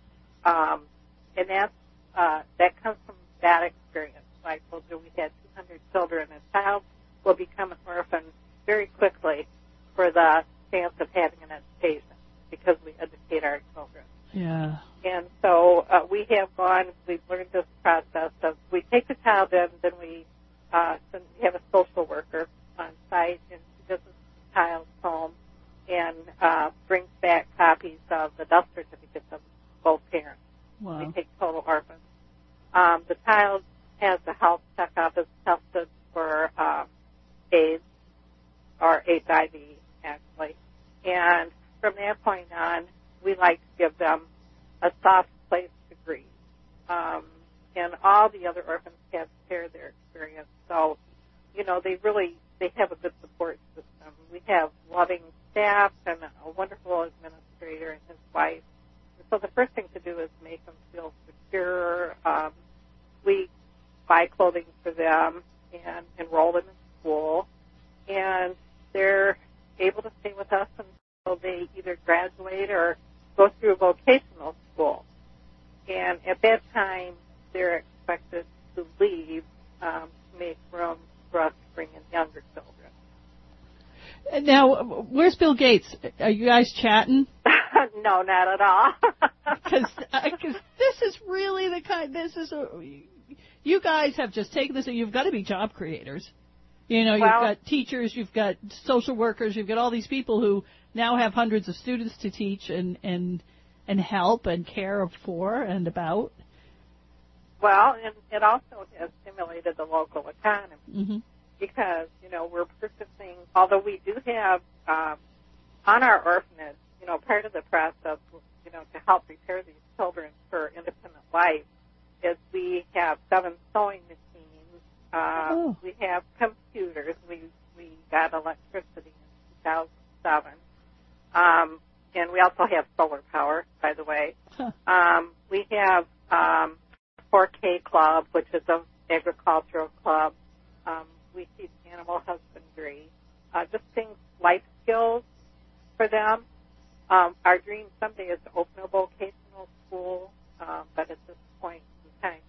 And that comes from that experience. I told you we had 200 children. A child will become an orphan very quickly for the chance of having an education because we educate our children. Yeah. And so we've learned this process of we take the child in, then we have a social worker on site, and she visits the child's home and brings back copies of the death certificates of both parents. Wow. They take total orphans. The child has the health checkup, is tested for AIDS or HIV, actually. And from that point on, we like to give them a soft place degree. And all the other orphans have shared their experience. So, they have a good support system. We have loving staff and a wonderful administrator and his wife. And so the first thing to do is make them feel secure. We buy clothing for them and enroll them in school. And they're able to stay with us until they either graduate or go through a vocational school. And at that time, they're expected to leave to make room for us to bring in younger children. Now, where's Bill Gates? Are you guys chatting? No, not at all. Because this is really you guys have just taken this, and you've got to be job creators. You know, Well- you've got teachers, you've got social workers, you've got all these people who now have hundreds of students to teach and help and care for and about. Well, and it also has stimulated the local economy Mm-hmm. because, you know, we're purchasing, although we do have, on our orphanage, you know, part of the process, you know, to help prepare these children for independent life is we have 7 sewing machines. We have computers. We got electricity in 2007. And we also have solar power, by the way. We have 4K Club, which is an agricultural club. We teach animal husbandry, just things, life skills for them. Our dream someday is to open a vocational school, but at this point in time,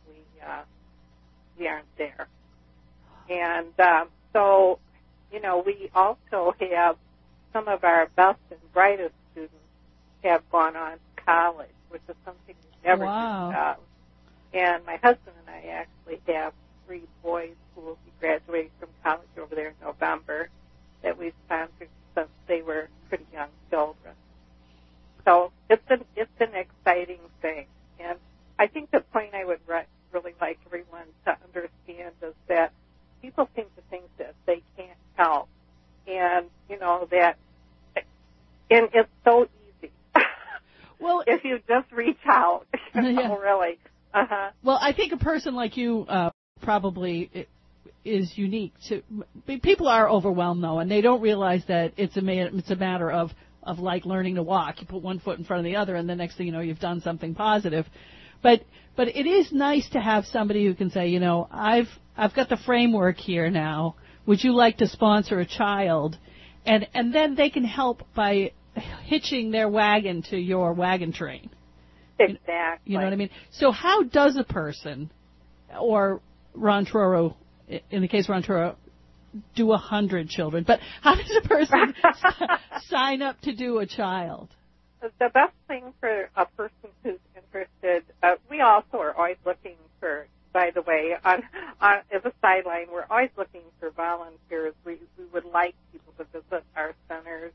we aren't there. And so, you know, we also have some of our best and brightest students have gone on to college, which is something we never dreamed of. And my husband and I actually have 3 boys who will be graduating from college over there in November that we've sponsored since they were pretty young children. So it's an exciting thing. And I think the point I would really like everyone to understand is that people seem to think that they can't help. And, you know, that and it's so easy. Well, if you just reach out, you know, really. Well, I think a person like you probably is unique. People are overwhelmed, though, and they don't realize that it's a matter of like learning to walk. You put one foot in front of the other, and the next thing you know, you've done something positive. But it is nice to have somebody who can say, you know, I've got the framework here now. Would you like to sponsor a child? And then they can help by hitching their wagon to your wagon train. Exactly. You know what I mean? So how does a person, or Ron Truro, in the case of Ron Truro, do 100 children? But how does a person sign up to do a child? The best thing for a person who's interested, we also are always looking for, by the way, on as a sideline, we're always looking for volunteers. We would like people to visit our centers,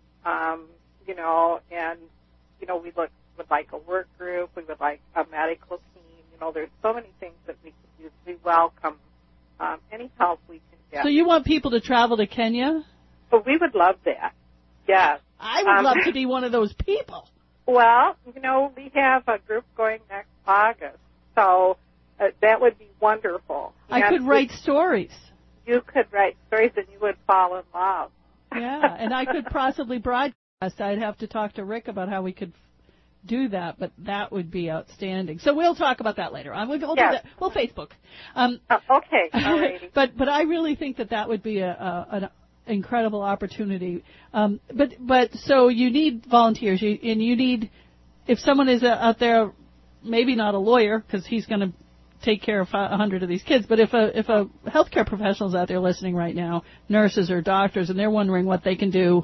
you know, and, you know, we would like a work group. We would like a medical team. You know, there's so many things that we can use. We welcome any help we can get. So you want people to travel to Kenya? But we would love that. Yes. I would love to be one of those people. Well, you know, we have a group going next August, so that would be wonderful. I could write stories. You could write stories and you would fall in love. Yeah, and I could possibly broadcast. I'd have to talk to Rick about how we could do that, but that would be outstanding. So we'll talk about that later. We'll do that. We'll Facebook. Okay, alrighty. But I really think that would be an incredible opportunity. But so you need volunteers, and you need, if someone is out there, maybe not a lawyer because he's going to take care of 100 of these kids, but if a healthcare professional's out there listening right now, nurses or doctors, and they're wondering what they can do,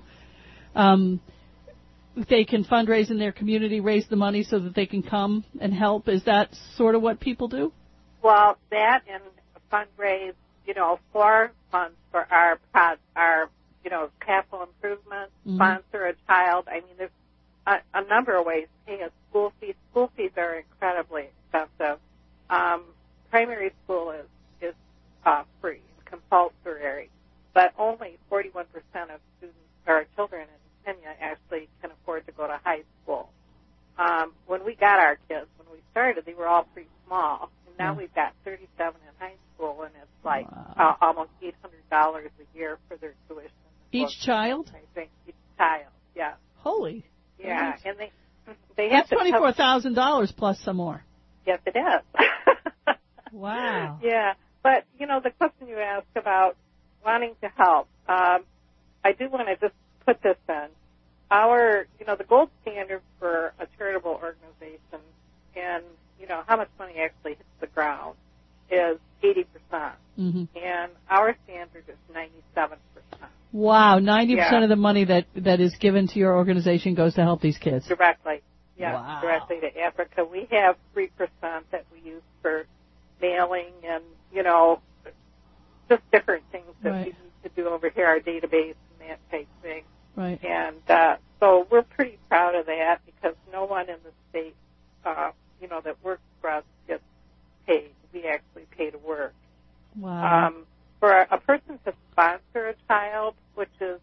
they can fundraise in their community, raise the money so that they can come and help. Is that sort of what people do? Well, that and fundraise, you know, for funds for our you know, capital improvements, sponsor a child. I mean, there's a number of ways to pay a school fee. School fees are incredibly expensive. Primary school is free, compulsory, but only 41% of students or children in Kenya actually can afford to go to high school. When we got our kids, when we started, they were all pretty small, and now we've got 37 in high school, and it's like almost $800 a year for their tuition. Each child? I think each child, yeah. Holy. Yeah, and they have that's $24,000 plus some more. Yes, it is. Wow. Yeah, but, you know, the question you asked about wanting to help, I do want to just put this in. You know, the gold standard for a charitable organization and, you know, how much money actually hits the ground is 80%. And our standard is 97%. Wow, 90% of the money that is given to your organization goes to help these kids. Directly. Yeah, wow. Directly to Africa. We have 3% that we use for mailing and, you know, just different things that Right. we need to do over here, our database and that type thing. Right. And so we're pretty proud of that because no one in the state, that works for us gets paid. We actually pay to work. Wow. For a person to sponsor a child, which is,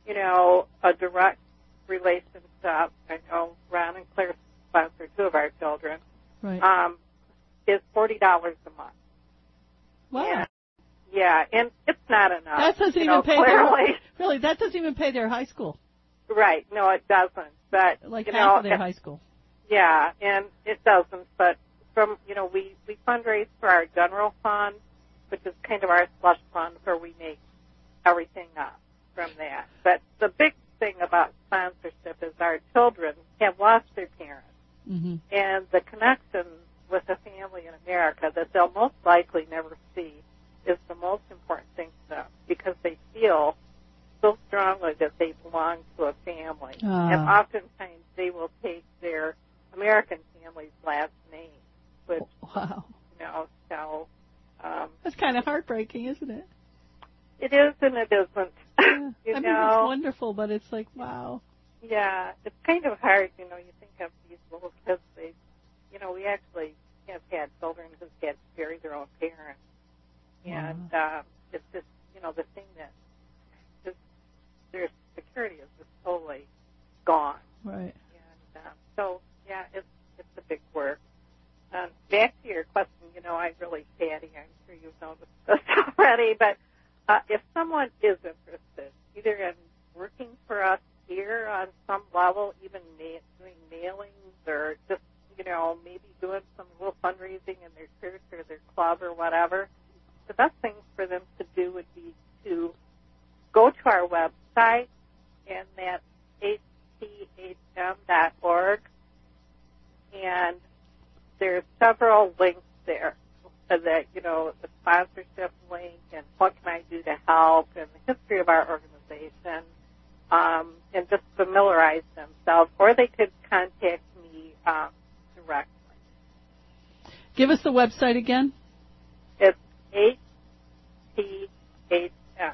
a direct relationship, I know Ron and Claire sponsor 2 of our children, Right. is $40 a month. Wow. Yeah, and it's not enough. That doesn't even pay clearly. Really, that doesn't even pay their high school. Right, no, it doesn't. But, Like half of their high school. Yeah, and it doesn't. But from, we fundraise for our general fund, which is kind of our slush fund where we make everything up from that. But the big thing about sponsorship is our children have lost their parents. Mm-hmm. And the connection with a family in America that they'll most likely never see is the most important thing to them because they feel so strongly that they belong to a family. And oftentimes they will take their American family's last name, which, wow. so... That's kind of heartbreaking, isn't it? It is and it isn't. Yeah. I mean, it's wonderful, but it's like, wow. Yeah, it's kind of hard, you think of these little kids, we actually have had children who've had to bury their own parents. And it's just, the thing that just, their security is just totally gone. Right. And so, yeah, it's a big work. Back to your question, I'm really chatty. I'm sure you've noticed this already. But if someone is interested, either in working for us here on some level, even doing mailings or just, maybe doing some little fundraising in their church or their club or whatever, the best thing for them to do would be to go to our website, and that's hthm.org, and there's several links there that, the sponsorship link and what can I do to help and the history of our organization, and just familiarize themselves, or they could contact me directly. Give us the website again. It's HCHM.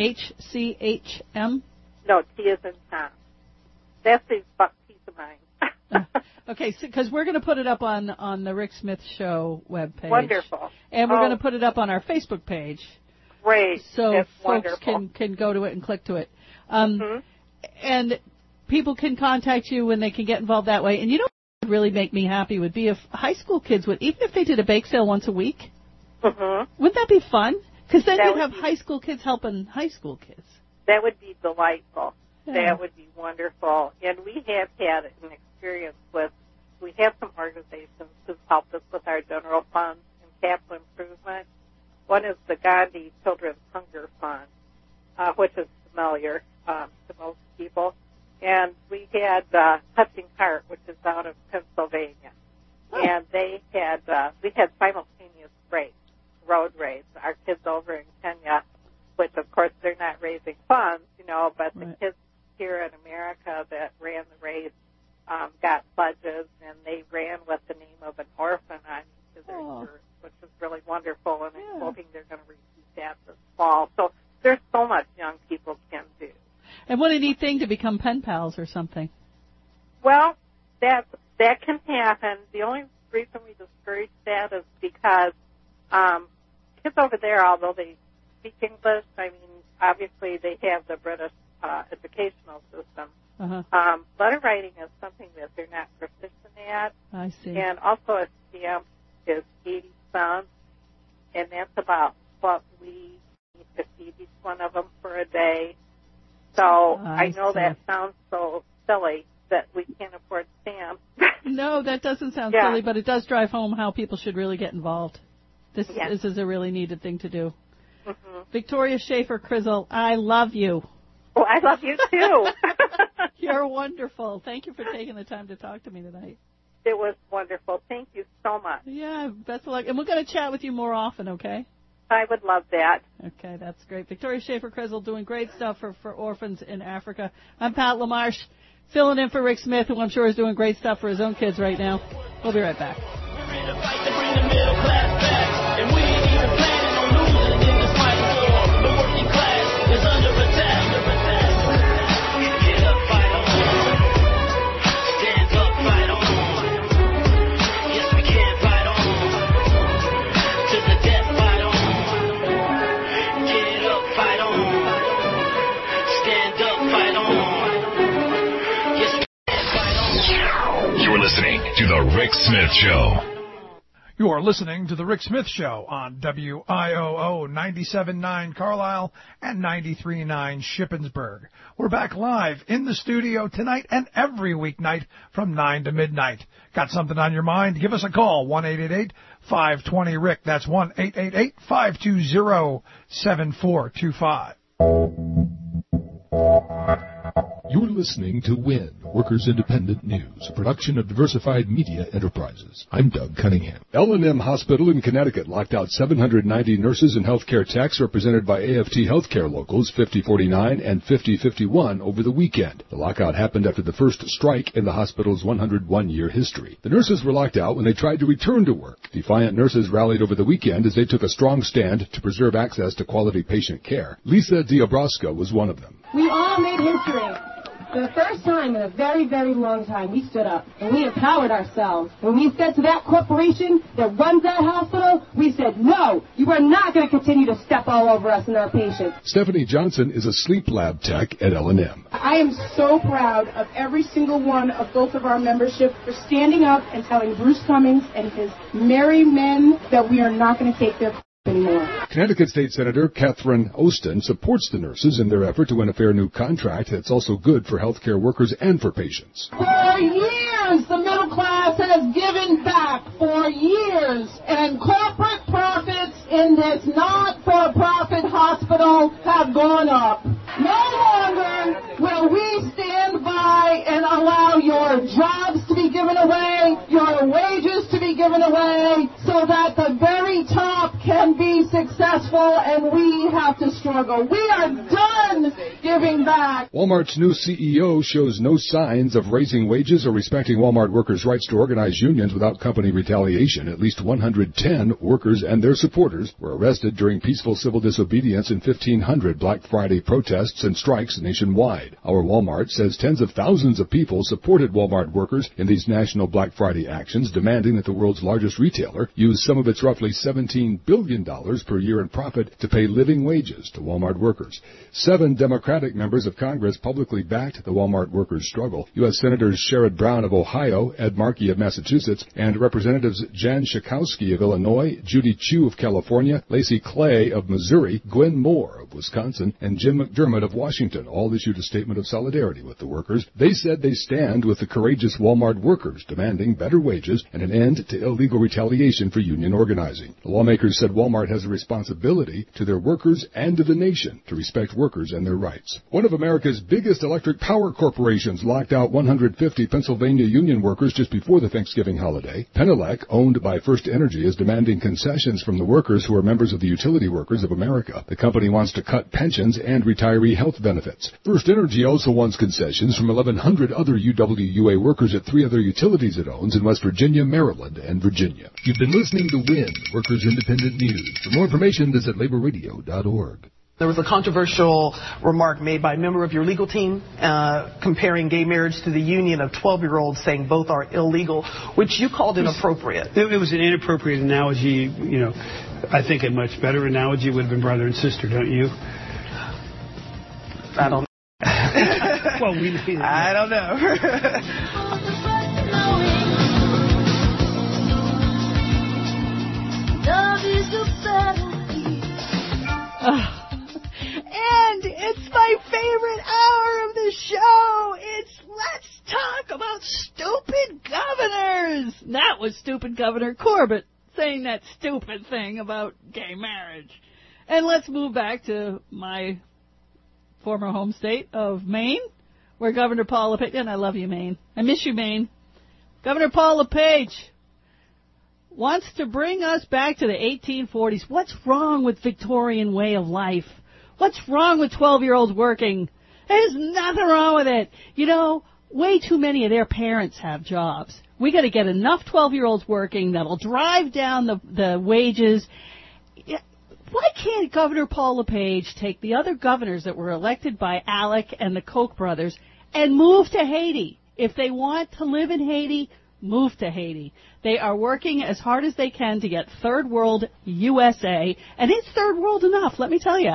HCHM? No, T is in Tom. That's the peace of mind. Okay, because we're going to put it up on the Rick Smith Show webpage. Wonderful. And we're going to put it up on our Facebook page. Great. So That's folks wonderful. can go to it and click to it. And people can contact you when they can get involved that way. And what would really make me happy would be if high school kids would, even if they did a bake sale once a week, wouldn't that be fun? Because then you'd have high school kids helping high school kids. That would be delightful. Yeah. That would be wonderful. And we have had an experience we have some organizations who've helped us with our general funds and capital improvement. One is the Gandhi Children's Hunger Fund, which is familiar to most people. And we had Touching Heart, which is out of Pennsylvania. And they had, we had simultaneous road raids. Our kids over in Kenya, which of course they're not raising funds, but the kids here in America that ran the race got pledges, and they ran with the name of an orphan on each of their shirts, which is really wonderful, and I'm hoping they're going to repeat that this fall. So there's so much young people can do. And what a neat thing to become pen pals or something. Well, that can happen. The only reason we discourage that is because kids over there, although they speak English, obviously they have the British educational system. Letter writing is something that they're not proficient at. I see. And also a stamp is 80 cents, and that's about what we need to feed each one of them for a day. So I know that sounds so silly that we can't afford stamps. No, that doesn't sound silly, but it does drive home how people should really get involved. This is a really needed thing to do. Victoria Schaefer-Crizzle, I love you. Well, I love you too. You're wonderful. Thank you for taking the time to talk to me tonight. It was wonderful. Thank you so much. Yeah, best of luck. And we're going to chat with you more often, okay? I would love that. Okay, that's great. Victoria Schaefer-Crizzle doing great stuff for orphans in Africa. I'm Pat LaMarche, filling in for Rick Smith, who I'm sure is doing great stuff for his own kids right now. We'll be right back. We're in a fight to bring the middle class back, and we ain't even planning on losing in this fight. Smith Show. You are listening to The Rick Smith Show on WIOO 97.9 Carlisle and 93.9 Shippensburg. We're back live in the studio tonight and every weeknight from 9 to midnight. Got something on your mind? Give us a call, 1-888-520-RICK. That's 1-888-520-7425. You're listening to WIN, Workers Independent News, a production of Diversified Media Enterprises. I'm Doug Cunningham. L&M Hospital in Connecticut locked out 790 nurses and healthcare techs represented by AFT Healthcare Locals 5049 and 5051 over the weekend. The lockout happened after the first strike in the hospital's 101-year history. The nurses were locked out when they tried to return to work. Defiant nurses rallied over the weekend as they took a strong stand to preserve access to quality patient care. Lisa Diabrowska was one of them. We all made history. For the first time in a very, very long time, we stood up and we empowered ourselves. When we said to that corporation that runs that hospital, we said, no, you are not going to continue to step all over us and our patients. Stephanie Johnson is a sleep lab tech at L&M. I am so proud of every single one of both of our membership for standing up and telling Bruce Cummings and his merry men that we are not going to take their anymore. Connecticut State Senator Catherine Ostin supports the nurses in their effort to win a fair new contract that's also good for healthcare workers and for patients. For years, the middle class has given back. For years. And corporate profits in this not-for-profit hospital have gone up. No longer will we stand by and allow your jobs to be given away, your wages to be given away, so that the very top can be successful and we have to struggle. We are done giving back. Walmart's new CEO shows no signs of raising wages or respecting Walmart workers' rights to organize unions without company retaliation. At least 110 workers and their supporters were arrested during peaceful civil disobedience in 1,500 Black Friday protests and strikes nationwide. Our Walmart says tens of thousands of people supported Walmart workers in these national Black Friday actions, demanding that the world's largest retailer use some of its roughly $17 billion per year in profit to pay living wages to Walmart workers. 7 Democratic members of Congress publicly backed the Walmart workers' struggle. U.S. Senators Sherrod Brown of Ohio, Ed Markey of Massachusetts, and Representatives Jan Schakowsky of Illinois, Judy Chu of California, Lacey Clay of Missouri, Gwen Moore of Wisconsin, and Jim McDermott of Washington all issued a statement of solidarity with the workers. They said they stand with the courageous Walmart workers, demanding better wages and an end to illegal retaliation for union organizing. The lawmakers said Walmart has a responsibility to their workers and to the nation to respect workers and their rights. One of America's biggest electric power corporations locked out 150 Pennsylvania union workers just before the Thanksgiving holiday. Penelec, owned by First Energy, is demanding concessions from the workers who are members of the Utility Workers of America. The company wants to cut pensions and retiree health benefits. First Energy also wants concessions from 1,100 other UWUA workers at 3 other utilities it owns in West Virginia, Maryland, and Virginia. You've been listening to WIN, Workers Independent News. For more information, visit laborradio.org. There was a controversial remark made by a member of your legal team comparing gay marriage to the union of 12-year-olds, saying both are illegal, which you called inappropriate. It was an inappropriate analogy. You know, I think a much better analogy would have been brother and sister, don't you? I don't know. Well, I don't know. And it's my favorite hour of the show. It's Let's Talk About Stupid Governors. That was stupid Governor Corbett saying that stupid thing about gay marriage. And let's move back to my former home state of Maine, where Governor Paul LePage, and I love you, Maine. I miss you, Maine. Governor Paul LePage wants to bring us back to the 1840s. What's wrong with Victorian way of life? What's wrong with 12-year-olds working? There's nothing wrong with it. You know, way too many of their parents have jobs. We got to get enough 12-year-olds working that'll drive down the wages. Why can't Governor Paul LePage take the other governors that were elected by Alec and the Koch brothers and move to Haiti? If they want to live in Haiti, move to Haiti. They are working as hard as they can to get third world USA, and it's third world enough, let me tell you.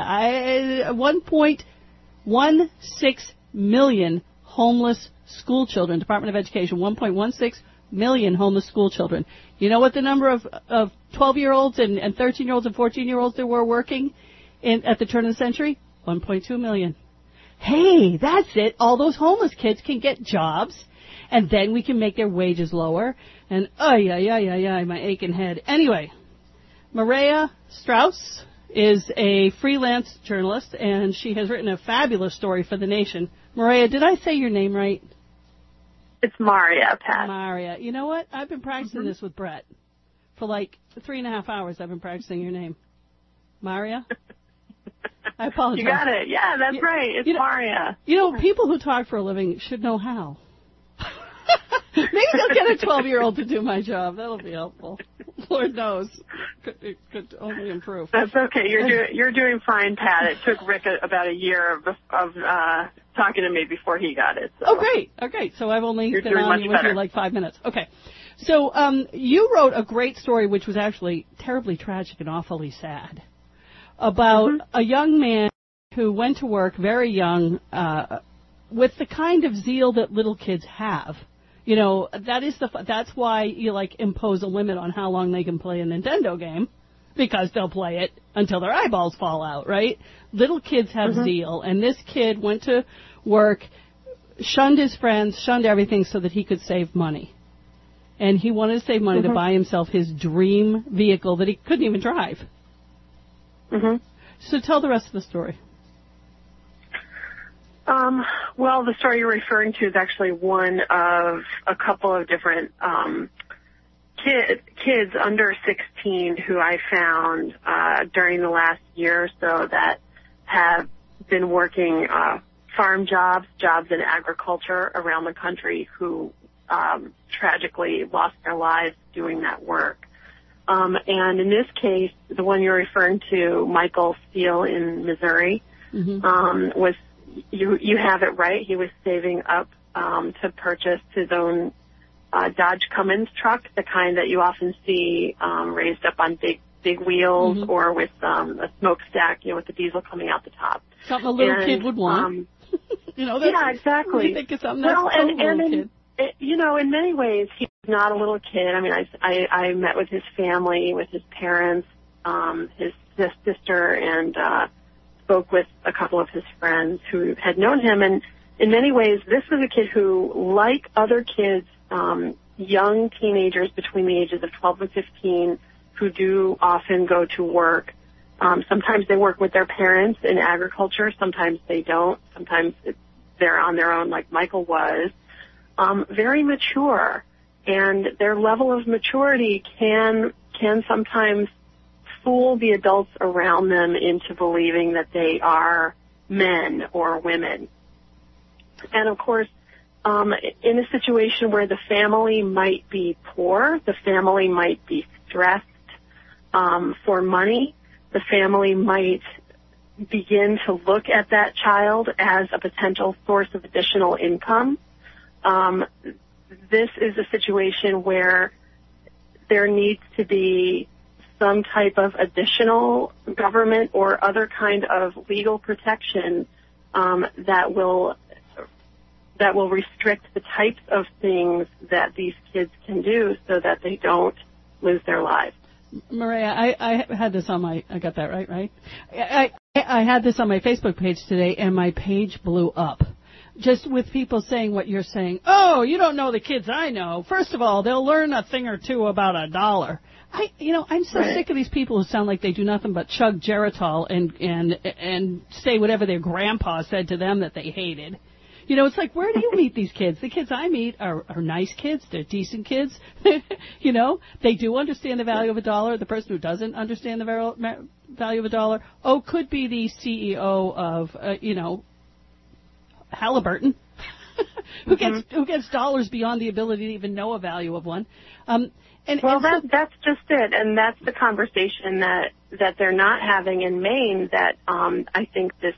1.16 million homeless school children, Department of Education, 1.16 million homeless school children. You know what the number of 12-year-olds and 13-year-olds and 14-year-olds there were working at the turn of the century? 1.2 million. Hey, that's it. All those homeless kids can get jobs, and then we can make their wages lower. And, my aching head. Anyway, Maria Strauss is a freelance journalist, and she has written a fabulous story for The Nation. Maria, did I say your name right? It's Maria, Pat. Maria. You know what? I've been practicing this with Brett. For like 3.5 hours I've been practicing your name. Maria? I apologize. You got it. Yeah, that's right. It's Maria. You know, people who talk for a living should know how. Maybe they'll get a 12-year-old to do my job. That'll be helpful. Lord knows. It could only improve. That's okay. You're doing fine, Pat. It took Rick about a year of talking to me before he got it. So. Oh, great. Okay. So I've only been on with you like 5 minutes. Okay. So you wrote a great story, which was actually terribly tragic and awfully sad, about a young man who went to work very young with the kind of zeal that little kids have. You know, that's why you impose a limit on how long they can play a Nintendo game, because they'll play it until their eyeballs fall out, right? Little kids have zeal, and this kid went to work, shunned his friends, shunned everything so that he could save money. And he wanted to save money to buy himself his dream vehicle that he couldn't even drive. So tell the rest of the story. Well, the story you're referring to is actually one of a couple of different kids under 16 who I found during the last year or so that have been working farm jobs in agriculture around the country who tragically lost their lives doing that work. And in this case, the one you're referring to, Michael Steele in Missouri, was... You have it right. He was saving up to purchase his own Dodge Cummins truck, the kind that you often see raised up on big wheels or with a smokestack, with the diesel coming out the top. Something a little kid would want. Yeah, exactly. You think of something that's in many ways, he's not a little kid. I mean, I met with his family, with his parents, his sister, and spoke with a couple of his friends who had known him. And in many ways, this was a kid who, like other kids, young teenagers between the ages of 12 and 15, who do often go to work. Sometimes they work with their parents in agriculture. Sometimes they don't. Sometimes they're on their own, like Michael was. Very mature. And their level of maturity can sometimes fool the adults around them into believing that they are men or women. And of course, in a situation where the family might be poor, the family might be stressed for money, the family might begin to look at that child as a potential source of additional income. This is a situation where there needs to be some type of additional government or other kind of legal protection that will restrict the types of things that these kids can do so that they don't lose their lives. Maria, I had this on I got that right? I had this on my Facebook page today, and my page blew up. Just with people saying what you're saying. Oh, you don't know the kids I know. First of all, they'll learn a thing or two about $1. I'm so sick of these people who sound like they do nothing but chug Geritol and say whatever their grandpa said to them that they hated. It's like, where do you meet these kids? The kids I meet are nice kids. They're decent kids. They do understand the value of $1. The person who doesn't understand the value of $1, could be the CEO of, Halliburton, who gets dollars beyond the ability to even know a value of one. That's just it, and that's the conversation that they're not having in Maine. That I think this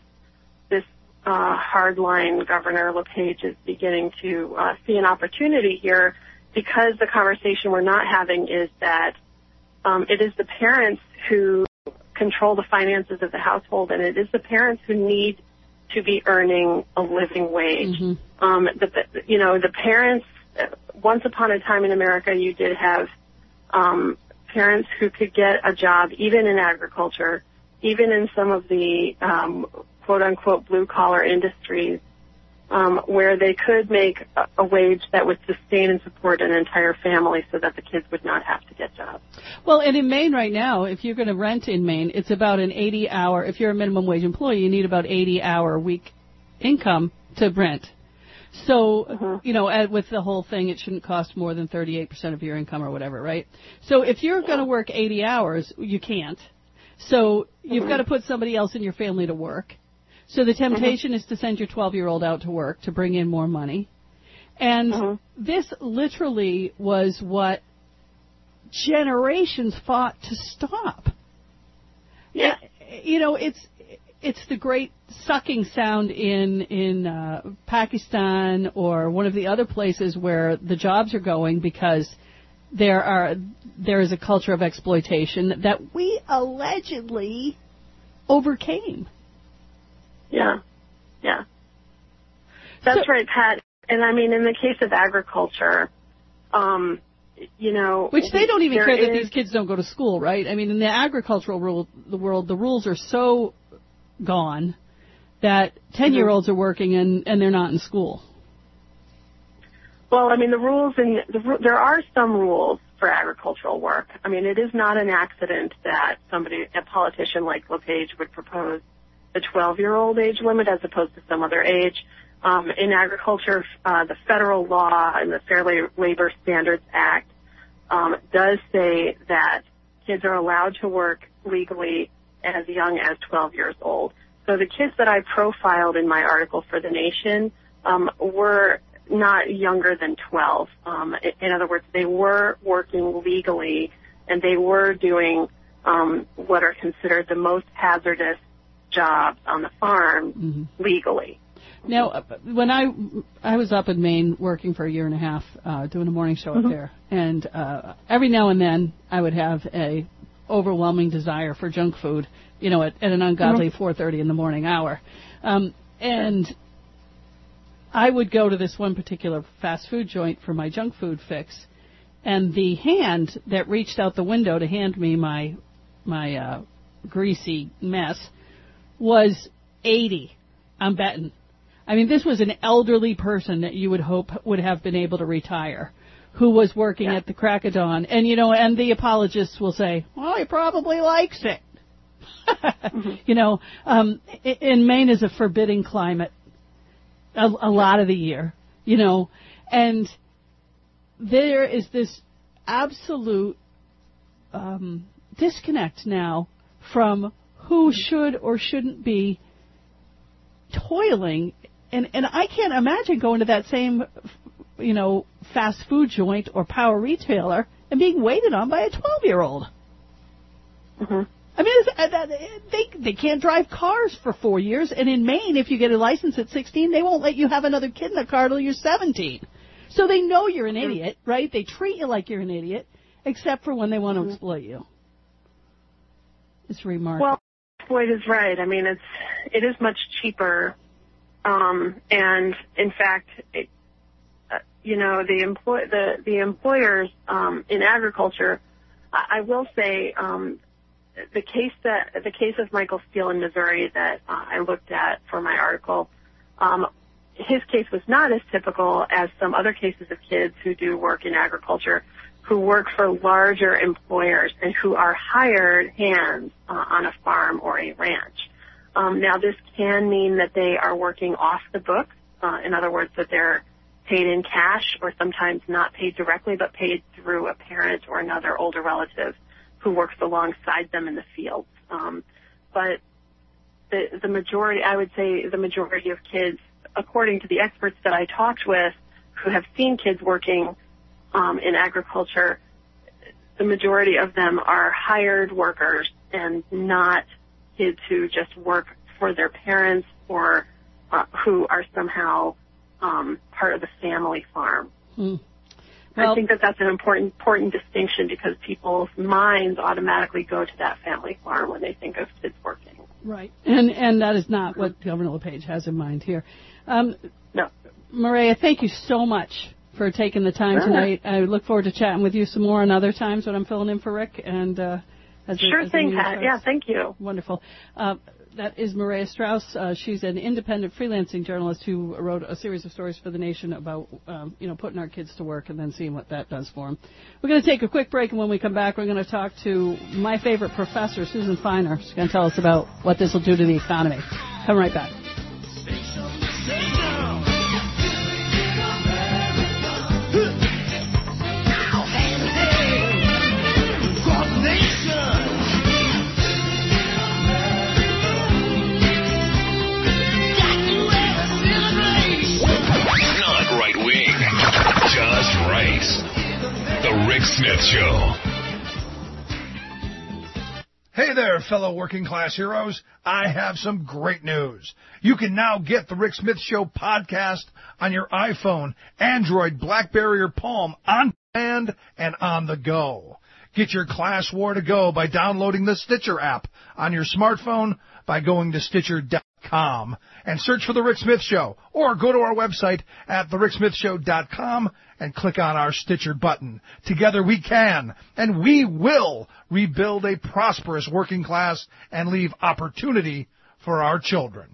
hardline Governor LePage is beginning to see an opportunity here, because the conversation we're not having is that it is the parents who control the finances of the household, and it is the parents who need to be earning a living wage. The parents once upon a time in America, you did have parents who could get a job even in agriculture, even in some of the quote-unquote blue-collar industries, where they could make a wage that would sustain and support an entire family so that the kids would not have to get jobs. Well, and in Maine right now, if you're going to rent in Maine, it's about an 80-hour, if you're a minimum wage employee, you need about 80-hour week income to rent. So, you know, with the whole thing, it shouldn't cost more than 38% of your income or whatever, right? So if you're going to work 80 hours, you can't. So you've got to put somebody else in your family to work. So the temptation is to send your 12-year-old out to work to bring in more money. And this literally was what generations fought to stop. Yeah. You know, it's the great sucking sound in Pakistan or one of the other places where the jobs are going because there is a culture of exploitation that we allegedly overcame. Yeah. That's right, Pat. And I mean, in the case of agriculture, you know, which they don't even care that these kids don't go to school, right? I mean, in the agricultural world, the rules are so gone that 10-year-olds are working and they're not in school. Well, I mean, the rules there are some rules for agricultural work. I mean, it is not an accident that a politician like LePage would propose the 12-year-old age limit as opposed to some other age. In agriculture, the federal law and the Fair Labor Standards Act does say that kids are allowed to work legally as young as 12 years old. So the kids that I profiled in my article for The Nation were not younger than 12. In other words, they were working legally, and they were doing what are considered the most hazardous jobs on the farm legally. Now, when I was up in Maine working for a year and a half, doing a morning show up there, and every now and then I would have a overwhelming desire for junk food, you know, at an ungodly 4:30 in the morning hour. And I would go to this one particular fast food joint for my junk food fix, and the hand that reached out the window to hand me my greasy mess was 80, I'm betting. I mean, this was an elderly person that you would hope would have been able to retire, who was working at the crack of dawn. And, you know, and the apologists will say, well, he probably likes it. You know, in Maine is a forbidding climate a lot of the year, you know, and there is this absolute disconnect now from who should or shouldn't be toiling. And I can't imagine going to that same, you know, fast food joint or power retailer and being waited on by a 12-year-old. I mean, they can't drive cars for 4 years. And in Maine, if you get a license at 16, they won't let you have another kid in the car till you're 17. So they know you're an idiot, right? They treat you like you're an idiot, except for when they want to exploit you. It's remarkable. Well, Floyd is right. I mean, it is much cheaper. And in fact, you know, the employers in agriculture, I will say, the case of Michael Steele in Missouri that I looked at for my article, his case was not as typical as some other cases of kids who do work in agriculture, who work for larger employers and who are hired hands on a farm or a ranch. Now, this can mean that they are working off the books. In other words, that they're paid in cash or sometimes not paid directly, but paid through a parent or another older relative who works alongside them in the fields. But the majority, I would say the majority of kids, according to the experts that I talked with who have seen kids working in agriculture, the majority of them are hired workers and not kids who just work for their parents or who are somehow part of the family farm. Well, I think that's an important distinction because people's minds automatically go to that family farm when they think of kids working. Right, and that is not what Governor LePage has in mind here. No. Maria, thank you so much for taking the time tonight. I look forward to chatting with you some more on other times when I'm filling in for Rick. And Sure thing, Pat. Yeah, thank you. Wonderful. That is Maria Strauss. She's an independent freelancing journalist who wrote a series of stories for The Nation about, putting our kids to work and then seeing what that does for them. We're going to take a quick break, and when we come back, we're going to talk to my favorite professor, Susan Feiner. She's going to tell us about what this will do to the economy. Come right back. Just right. The Rick Smith Show. Hey there, fellow working class heroes. I have some great news. You can now get the Rick Smith Show podcast on your iPhone, Android, BlackBerry, or Palm on demand and on the go. Get your class war to go by downloading the Stitcher app on your smartphone by going to Stitcher.com and search for The Rick Smith Show, or go to our website at TheRickSmithShow.com and click on our Stitcher button. Together we can, and we will, rebuild a prosperous working class and leave opportunity for our children.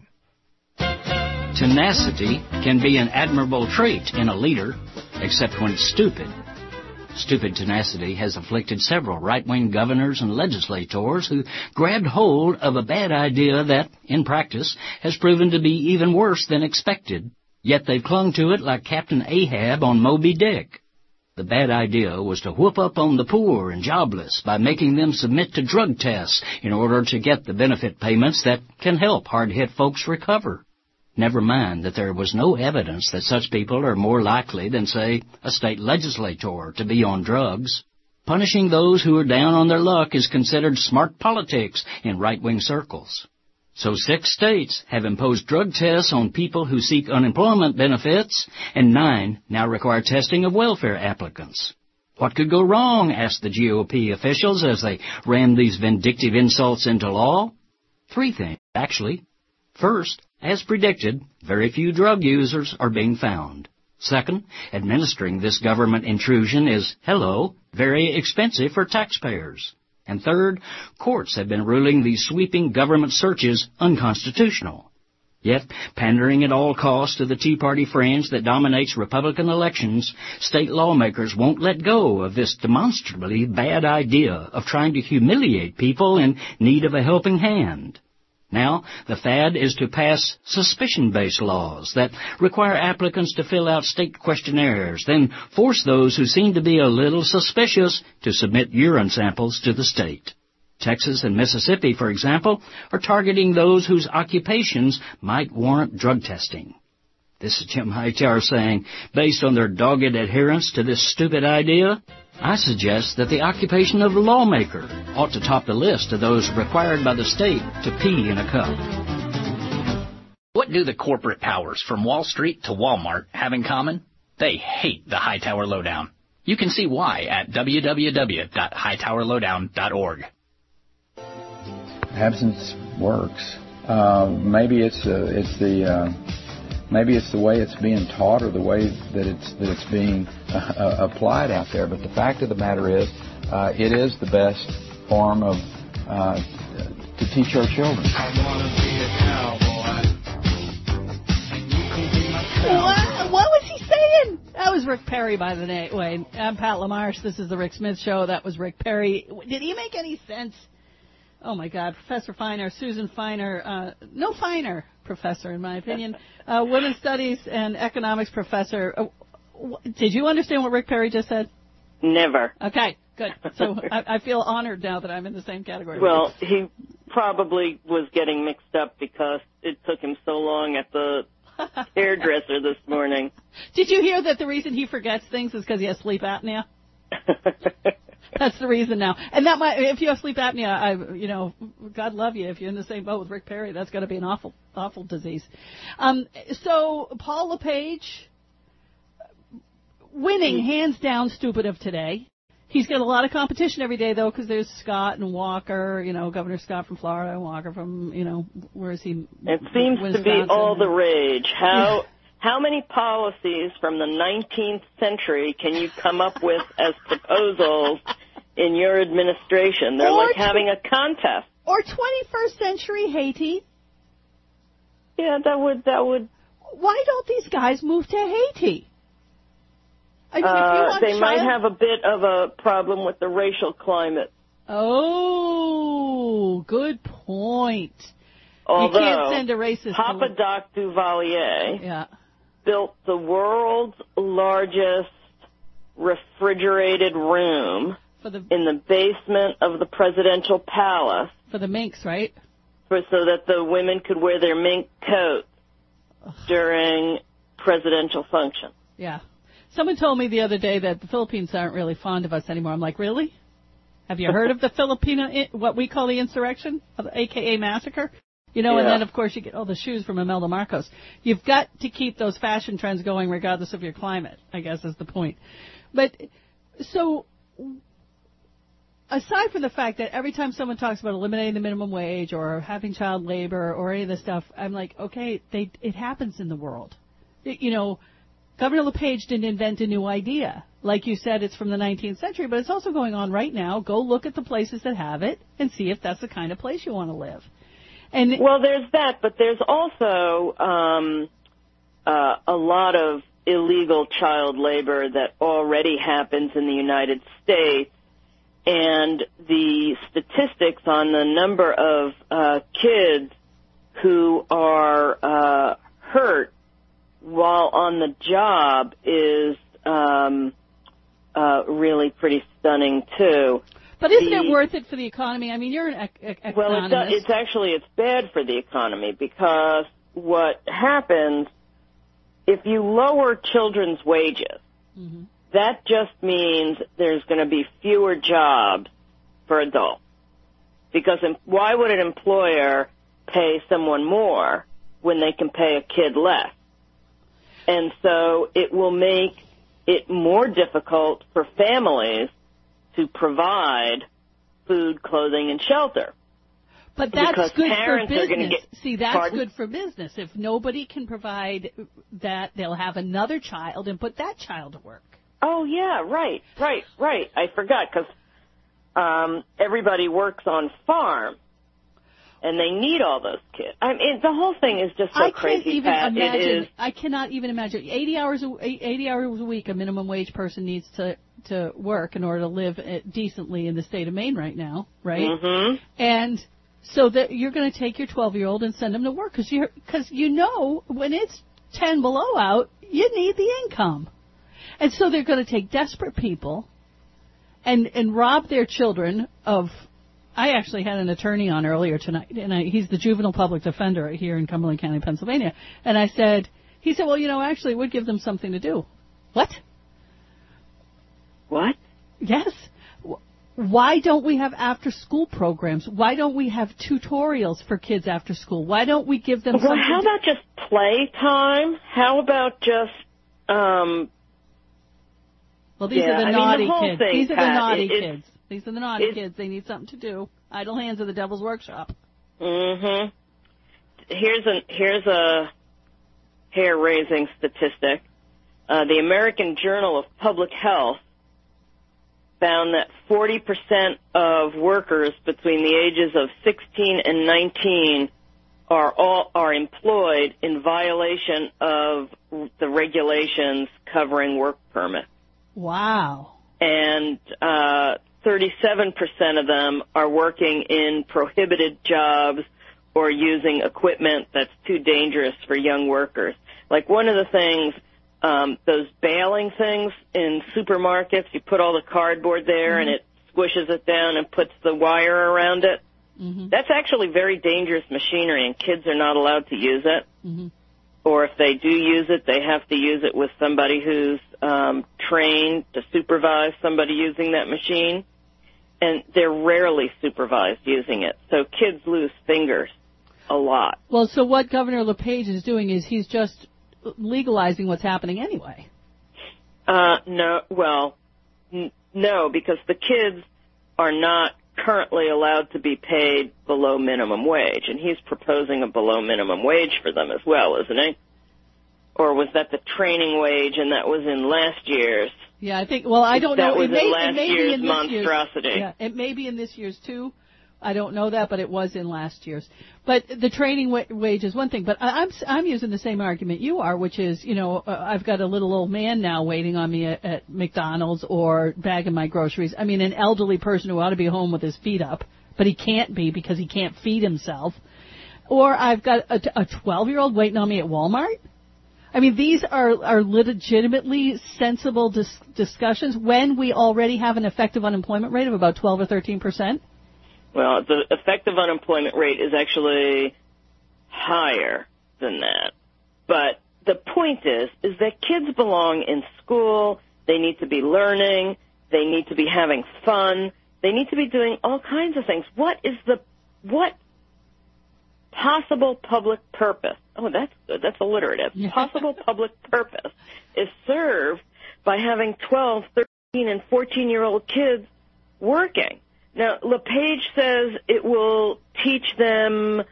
Tenacity can be an admirable trait in a leader, except when it's stupid. Stupid tenacity has afflicted several right-wing governors and legislators who grabbed hold of a bad idea that, in practice, has proven to be even worse than expected, yet they've clung to it like Captain Ahab on Moby Dick. The bad idea was to whoop up on the poor and jobless by making them submit to drug tests in order to get the benefit payments that can help hard-hit folks recover. Never mind that there was no evidence that such people are more likely than, say, a state legislator to be on drugs. Punishing those who are down on their luck is considered smart politics in right-wing circles. So 6 states have imposed drug tests on people who seek unemployment benefits, and 9 now require testing of welfare applicants. What could go wrong, asked the GOP officials as they rammed these vindictive insults into law. 3 things, actually. First, as predicted, very few drug users are being found. Second, administering this government intrusion is, very expensive for taxpayers. And third, courts have been ruling these sweeping government searches unconstitutional. Yet, pandering at all costs to the Tea Party fringe that dominates Republican elections, state lawmakers won't let go of this demonstrably bad idea of trying to humiliate people in need of a helping hand. Now, the fad is to pass suspicion-based laws that require applicants to fill out state questionnaires, then force those who seem to be a little suspicious to submit urine samples to the state. Texas and Mississippi, for example, are targeting those whose occupations might warrant drug testing. This is Jim Hightower saying, based on their dogged adherence to this stupid idea, I suggest that the occupation of lawmaker ought to top the list of those required by the state to pee in a cup. What do the corporate powers from Wall Street to Walmart have in common? They hate the Hightower Lowdown. You can see why at www.hightowerlowdown.org. Absence works. Maybe it's the way it's being taught or the way that it's being applied out there. But the fact of the matter is, it is the best form of to teach our children. I wanna be a cowboy. What was he saying? That was Rick Perry, by the way. I'm Pat LaMarche. This is the Rick Smith Show. That was Rick Perry. Did he make any sense? Oh, my God. Professor Feiner, Susan Feiner, no finer professor, in my opinion, women's studies and economics professor. Did you understand what Rick Perry just said? Never. Okay, good. So I feel honored now that I'm in the same category. Well, he probably was getting mixed up because it took him so long at the hairdresser this morning. Did you hear that the reason he forgets things is because he has sleep apnea? That's the reason now. And that might, if you have sleep apnea, God love you. If you're in the same boat with Rick Perry, that's going to be an awful, awful disease. So Paul LePage, winning hands down stupid of today. He's got a lot of competition every day, though, because there's Scott and Walker, Governor Scott from Florida, Walker from, where is he? It seems Wisconsin. To be all the rage. How how many policies from the 19th century can you come up with as proposals in your administration? They're like having a contest. Or 21st century Haiti. Yeah, that would. Why don't these guys move to Haiti? I mean, if you want they might have a bit of a problem with the racial climate. Oh, good point. Although, you can't send a racist. Papa Doc Duvalier built the world's largest refrigerated room in the basement of the presidential palace. For the minks, right? So that the women could wear their mink coats during presidential functions. Yeah. Someone told me the other day that the Philippines aren't really fond of us anymore. I'm like, really? Have you heard of the Filipino, what we call the insurrection, a.k.a. massacre? You know, and then, of course, you get all the shoes from Imelda Marcos. You've got to keep those fashion trends going regardless of your climate, I guess is the point. But, so, aside from the fact that every time someone talks about eliminating the minimum wage or having child labor or any of this stuff, I'm like, okay, it happens in the world. You know, Governor LePage didn't invent a new idea. Like you said, it's from the 19th century, but it's also going on right now. Go look at the places that have it and see if that's the kind of place you want to live. And well, there's that, but there's also a lot of illegal child labor that already happens in the United States, and the statistics on the number of kids who are hurt while on the job is really pretty stunning, too. But isn't it worth it for the economy? I mean, you're an economist. Well, it's bad for the economy because what happens if you lower children's wages, that just means there's going to be fewer jobs for adults. Because why would an employer pay someone more when they can pay a kid less? And so it will make it more difficult for families to provide food, clothing, and shelter. But that's because good for parents are going to business. get, See, that's pardon? good for business. If nobody can provide that, they'll have another child and put that child to work. Oh, yeah, right. I forgot because everybody works on farms, and they need all those kids. I mean, the whole thing is just so crazy, Pat. I cannot even imagine. 80 hours a week, a minimum wage person needs to work in order to live decently in the state of Maine right now, right? Mm-hmm. And so that you're going to take your 12-year-old and send him to work because you know when it's 10 below out, you need the income. And so they're going to take desperate people and rob their children of. I actually had an attorney on earlier tonight, and he's the juvenile public defender here in Cumberland County, Pennsylvania. And he said, well, you know, actually it would give them something to do. What? What? Yes. Why don't we have after-school programs? Why don't we have tutorials for kids after school? Why don't we give them something? Well, how about just playtime? How about just Well, these are the naughty kids. Thing, these are Pat, the naughty kids. These are the naughty kids. They need something to do. Idle hands are the devil's workshop. Mm-hmm. Here's a hair-raising statistic. The American Journal of Public Health found that 40% of workers between the ages of 16 and 19 are employed in violation of the regulations covering work permits. Wow. And 37% of them are working in prohibited jobs or using equipment that's too dangerous for young workers. Like one of the things, those baling things in supermarkets, you put all the cardboard there and it squishes it down and puts the wire around it. Mm-hmm. That's actually very dangerous machinery, and kids are not allowed to use it. Mm-hmm. Or if they do use it, they have to use it with somebody who's trained to supervise somebody using that machine. And they're rarely supervised using it. So kids lose fingers a lot. Well, so what Governor LePage is doing is he's just legalizing what's happening anyway. No, because the kids are not currently allowed to be paid below minimum wage, and he's proposing a below minimum wage for them as well, isn't he? Or was that the training wage, and that was in last year's? Yeah, I think. Well, I don't know. That was It may, in last it may year's be in this monstrosity. year's. Yeah, it may be in this year's too. I don't know that, but it was in last year's. But the training wage is one thing. But I'm using the same argument you are, which is, I've got a little old man now waiting on me at McDonald's or bagging my groceries. I mean, an elderly person who ought to be home with his feet up, but he can't be because he can't feed himself. Or I've got a 12-year-old waiting on me at Walmart. I mean, these are legitimately sensible discussions when we already have an effective unemployment rate of about 12 or 13%. Well, the effective unemployment rate is actually higher than that. But the point is that kids belong in school. They need to be learning. They need to be having fun. They need to be doing all kinds of things. What possible public purpose? Oh, that's alliterative. Possible public purpose is served by having 12, 13, and 14-year-old kids working. Now, LePage says it will teach them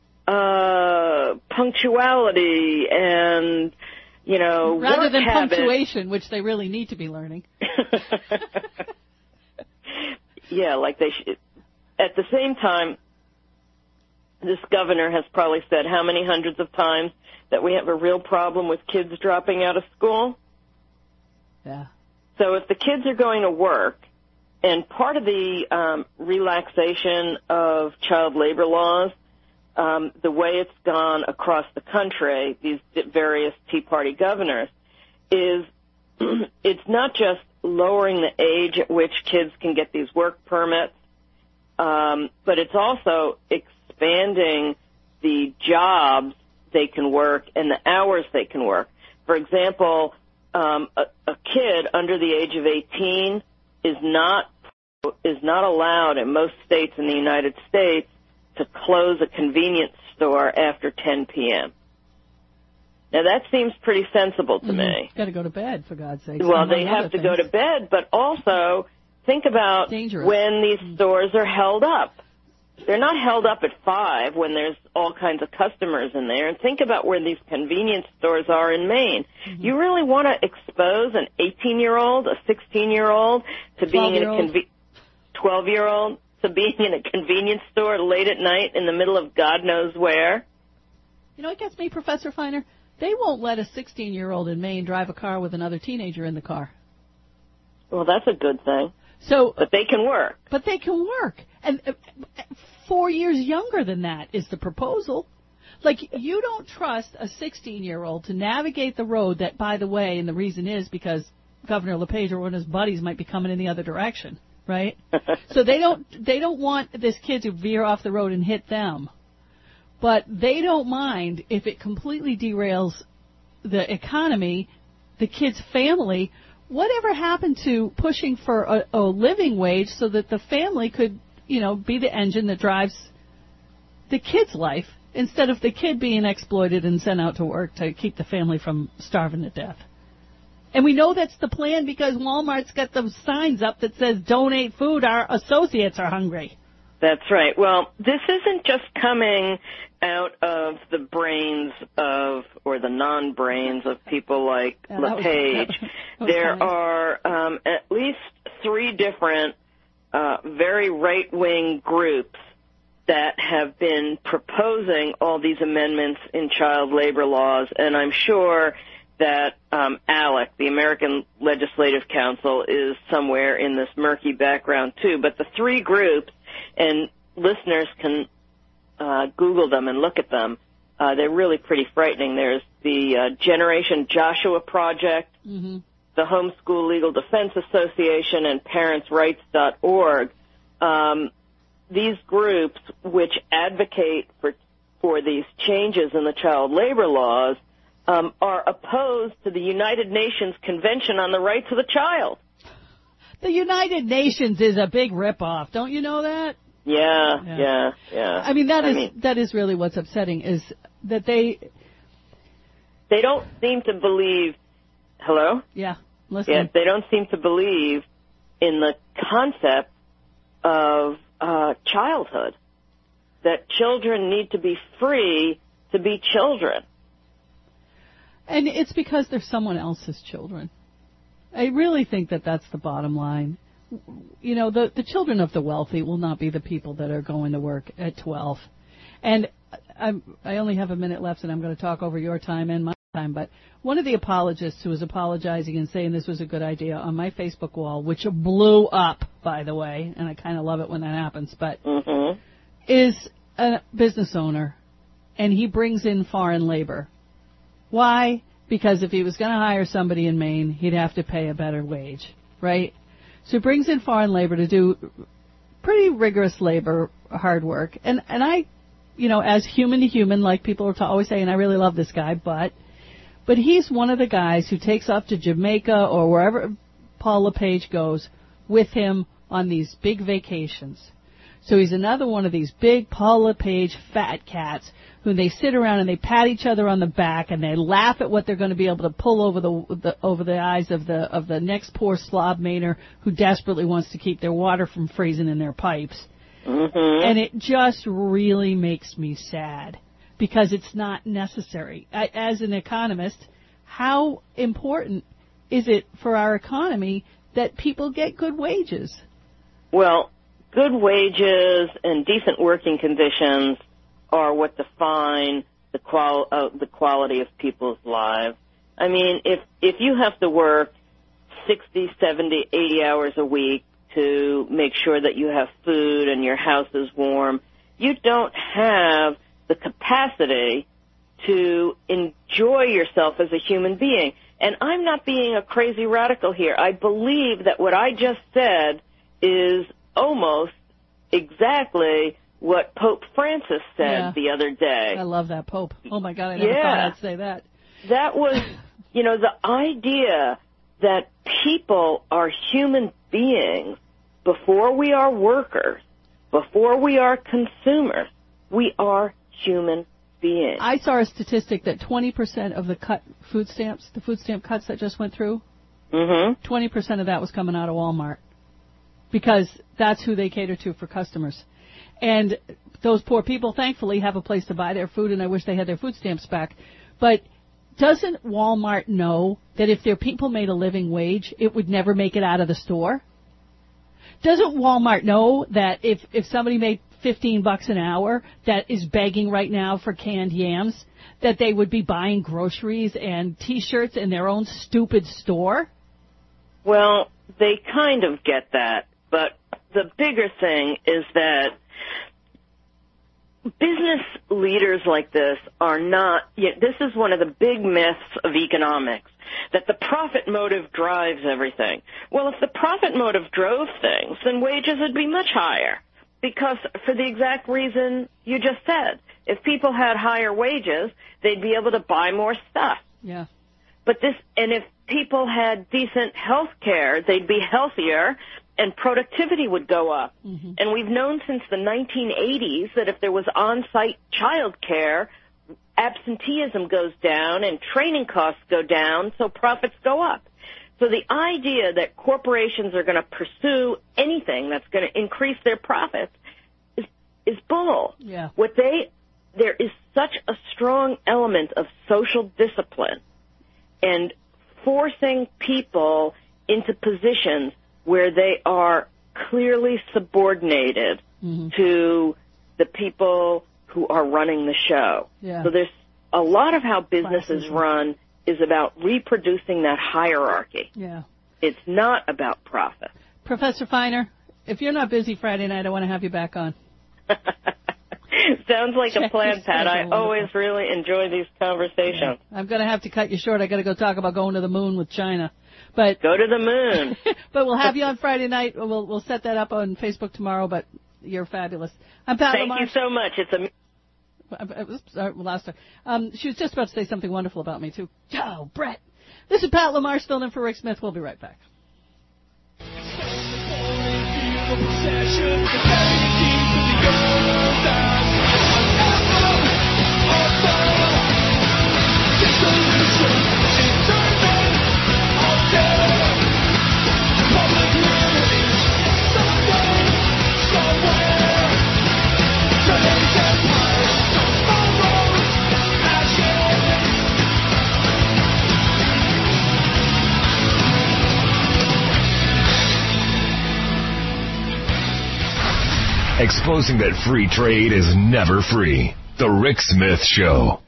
punctuality and, rather work than habits. punctuation, which they really need to be learning. Yeah, like they should. At the same time, this governor has probably said how many hundreds of times that we have a real problem with kids dropping out of school? Yeah. So if the kids are going to work, and part of the relaxation of child labor laws, the way it's gone across the country, these various Tea Party governors, is it's not just lowering the age at which kids can get these work permits, but it's also expanding the jobs they can work and the hours they can work. For example, a kid under the age of 18 is not allowed in most states in the United States to close a convenience store after 10 p.m. Now, that seems pretty sensible to me. Got to go to bed, for God's sake. Well, they have to go to bed, but also think about when these stores are held up. They're not held up at 5 when there's all kinds of customers in there. And think about where these convenience stores are in Maine. Mm-hmm. You really want to expose an 18-year-old, a 16-year-old to being in a 12-year-old to being in a convenience store late at night in the middle of God knows where? You know what gets me, Professor Feiner? They won't let a 16-year-old in Maine drive a car with another teenager in the car. Well, that's a good thing. But they can work. But they can work. And 4 years younger than that is the proposal. Like, you don't trust a 16-year-old to navigate the road that, by the way, and the reason is because Governor LePage or one of his buddies might be coming in the other direction, right? So they don't want this kid to veer off the road and hit them. But they don't mind if it completely derails the economy, the kid's family. Whatever happened to pushing for a living wage so that the family could, be the engine that drives the kid's life instead of the kid being exploited and sent out to work to keep the family from starving to death? And we know that's the plan because Walmart's got those signs up that says, donate food, our associates are hungry. That's right. Well, this isn't just coming out of the brains of, or the non-brains of people like LePage. There are at least 3 different very right-wing groups that have been proposing all these amendments in child labor laws, and I'm sure that ALEC, the American Legislative Council, is somewhere in this murky background too. But the 3 groups, and listeners can Google them and look at them. They're really pretty frightening. There's the Generation Joshua Project, the Homeschool Legal Defense Association, and ParentsRights.org. These groups, which advocate for these changes in the child labor laws, are opposed to the United Nations Convention on the Rights of the Child. The United Nations is a big ripoff. Don't you know that? Yeah. I mean, that is really what's upsetting is that they don't seem to believe. Hello? Yeah, listen. Yeah, they don't seem to believe in the concept of childhood, that children need to be free to be children. And it's because they're someone else's children. I really think that that's the bottom line. You know, the children of the wealthy will not be the people that are going to work at 12. And I only have a minute left, and I'm going to talk over your time and my time. But one of the apologists who was apologizing and saying this was a good idea on my Facebook wall, which blew up, by the way, and I kind of love it when that happens, but is a business owner, and he brings in foreign labor. Why? Because if he was going to hire somebody in Maine, he'd have to pay a better wage, right? So he brings in foreign labor to do pretty rigorous labor, hard work. And I, you know, as human to human, like people are always saying, I really love this guy, but he's one of the guys who takes off to Jamaica or wherever Paul LePage goes with him on these big vacations. So he's another one of these big Paul LePage fat cats who they sit around and they pat each other on the back and they laugh at what they're going to be able to pull over the eyes of the next poor slob Mainer who desperately wants to keep their water from freezing in their pipes. And it just really makes me sad because it's not necessary. As an economist, how important is it for our economy that people get good wages? Well, good wages and decent working conditions are what define the quality of people's lives. I mean, if you have to work 60, 70, 80 hours a week to make sure that you have food and your house is warm, you don't have the capacity to enjoy yourself as a human being. And I'm not being a crazy radical here. I believe that what I just said is almost exactly what Pope Francis said the other day. I love that Pope. Oh, my God, I never thought I'd say that. That was, you know, the idea that people are human beings before we are workers, before we are consumers. We are human beings. I saw a statistic that 20% of the food stamps, the food stamp cuts that just went through, 20% of that was coming out of Walmart because that's who they cater to for customers. And those poor people, thankfully, have a place to buy their food, and I wish they had their food stamps back. But doesn't Walmart know that if their people made a living wage, it would never make it out of the store? Doesn't Walmart know that if somebody made $15 an hour that is begging right now for canned yams, that they would be buying groceries and T-shirts in their own stupid store? Well, they kind of get that, but the bigger thing is that business leaders like this are not, this is one of the big myths of economics, that the profit motive drives everything. Well, if the profit motive drove things, then wages would be much higher because for the exact reason you just said. If people had higher wages, they'd be able to buy more stuff. Yeah. But and if people had decent health care, they'd be healthier and productivity would go up. And we've known since the 1980s that if there was on-site child care, absenteeism goes down and training costs go down, so profits go up. So the idea that corporations are going to pursue anything that's going to increase their profits is bull. Yeah. There is such a strong element of social discipline and forcing people into positions where they are clearly subordinated to the people who are running the show. Yeah. So there's a lot of how businesses run is about reproducing that hierarchy. Yeah. It's not about profit. Professor Feiner, if you're not busy Friday night, I want to have you back on. Sounds like a plan, Pat. I always really enjoy these conversations. Yeah. I'm going to have to cut you short. I got to go talk about going to the moon with China. But go to the moon. But we'll have you on Friday night. We'll set that up on Facebook tomorrow. But you're fabulous. I'm Pat Thank you so much. Lost her. She was just about to say something wonderful about me too. Oh, Brett. This is Pat Lamarche filling in for Rick Smith. We'll be right back. exposing that free trade is never free. The Rick Smith Show.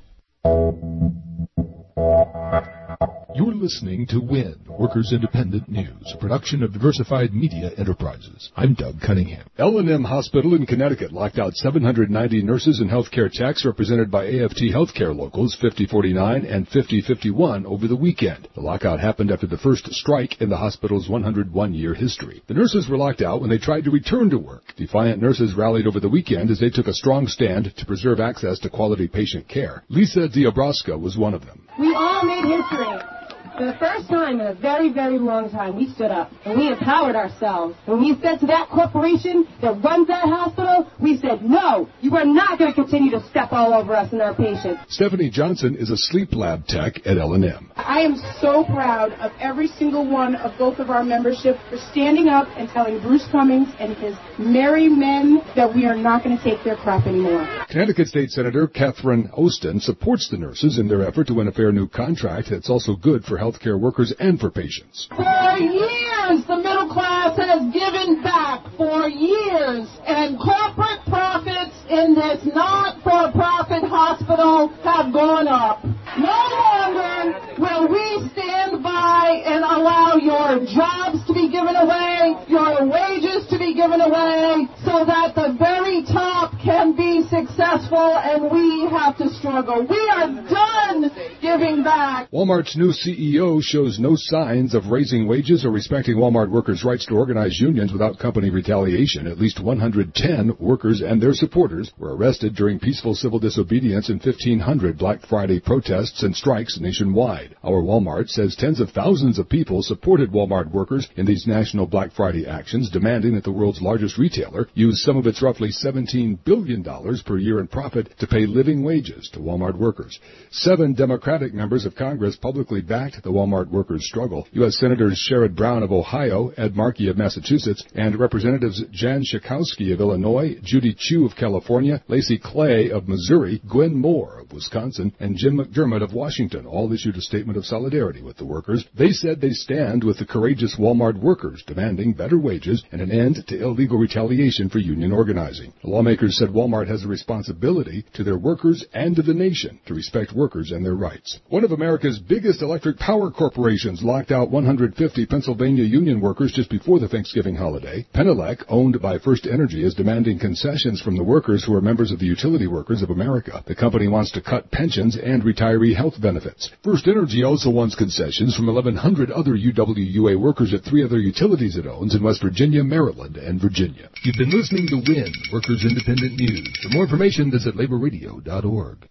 You're listening to WIN, Workers Independent News, a production of Diversified Media Enterprises. I'm Doug Cunningham. L&M Hospital in Connecticut locked out 790 nurses and healthcare techs represented by AFT Healthcare Locals 5049 and 5051 over the weekend. The lockout happened after the first strike in the hospital's 101-year history. The nurses were locked out when they tried to return to work. Defiant nurses rallied over the weekend as they took a strong stand to preserve access to quality patient care. Lisa Diabrowska was one of them. We all made history. For the first time in a very, very long time, we stood up and we empowered ourselves. When we said to that corporation that runs that hospital, we said, no, you are not going to continue to step all over us and our patients. Stephanie Johnson is a sleep lab tech at L&M. I am so proud of every single one of both of our membership for standing up and telling Bruce Cummings and his merry men that we are not going to take their crap anymore. Connecticut State Senator Catherine Ostin supports the nurses in their effort to win a fair new contract that's also good for healthcare workers and for patients. For years, the middle class has given back. For years. And corporate profits in this not-for-profit hospital have gone up. No longer will we stand by and allow your jobs to be given away, your wages to be given away, so that the very top can be successful and we have to struggle. We are done giving back. Walmart's new CEO shows no signs of raising wages or respecting Walmart workers' rights to organize unions without company retaliation. At least 110 workers and their supporters were arrested during peaceful civil disobedience in 1,500 Black Friday protests and strikes nationwide. Our Walmart says tens of thousands of people supported Walmart workers in these national Black Friday actions, demanding that the world's largest retailer use some of its roughly $17 billion per year in profit to pay living wages to Walmart workers. 7 Democratic members of Congress publicly backed the Walmart workers' struggle. U.S. Senators Sherrod Brown of Ohio, Ed Markey of Massachusetts, and Representatives Jan Schakowsky of Illinois, Judy Chu of California, Lacey Clay of Missouri, Gwen Moore of Wisconsin, and Jim McDermott of Washington all issued a statement of solidarity with the workers. They said they stand with the courageous Walmart workers, demanding better wages and an end to illegal retaliation for union organizing. The lawmakers said Walmart has a responsibility to their workers and to the nation to respect workers and their rights. One of America's biggest electric power corporations locked out 150 Pennsylvania union workers just before the Thanksgiving holiday. Penelec, owned by First Energy, is demanding concessions from the workers who are members of the Utility Workers of America. The company wants to cut pensions and retiree health benefits. First Energy also wants concessions from 1,100 other UWUA workers at 3 other utilities it owns in West Virginia, Maryland, and Virginia. You've been listening to WIN, Workers Independent News. For more information, visit laborradio.org.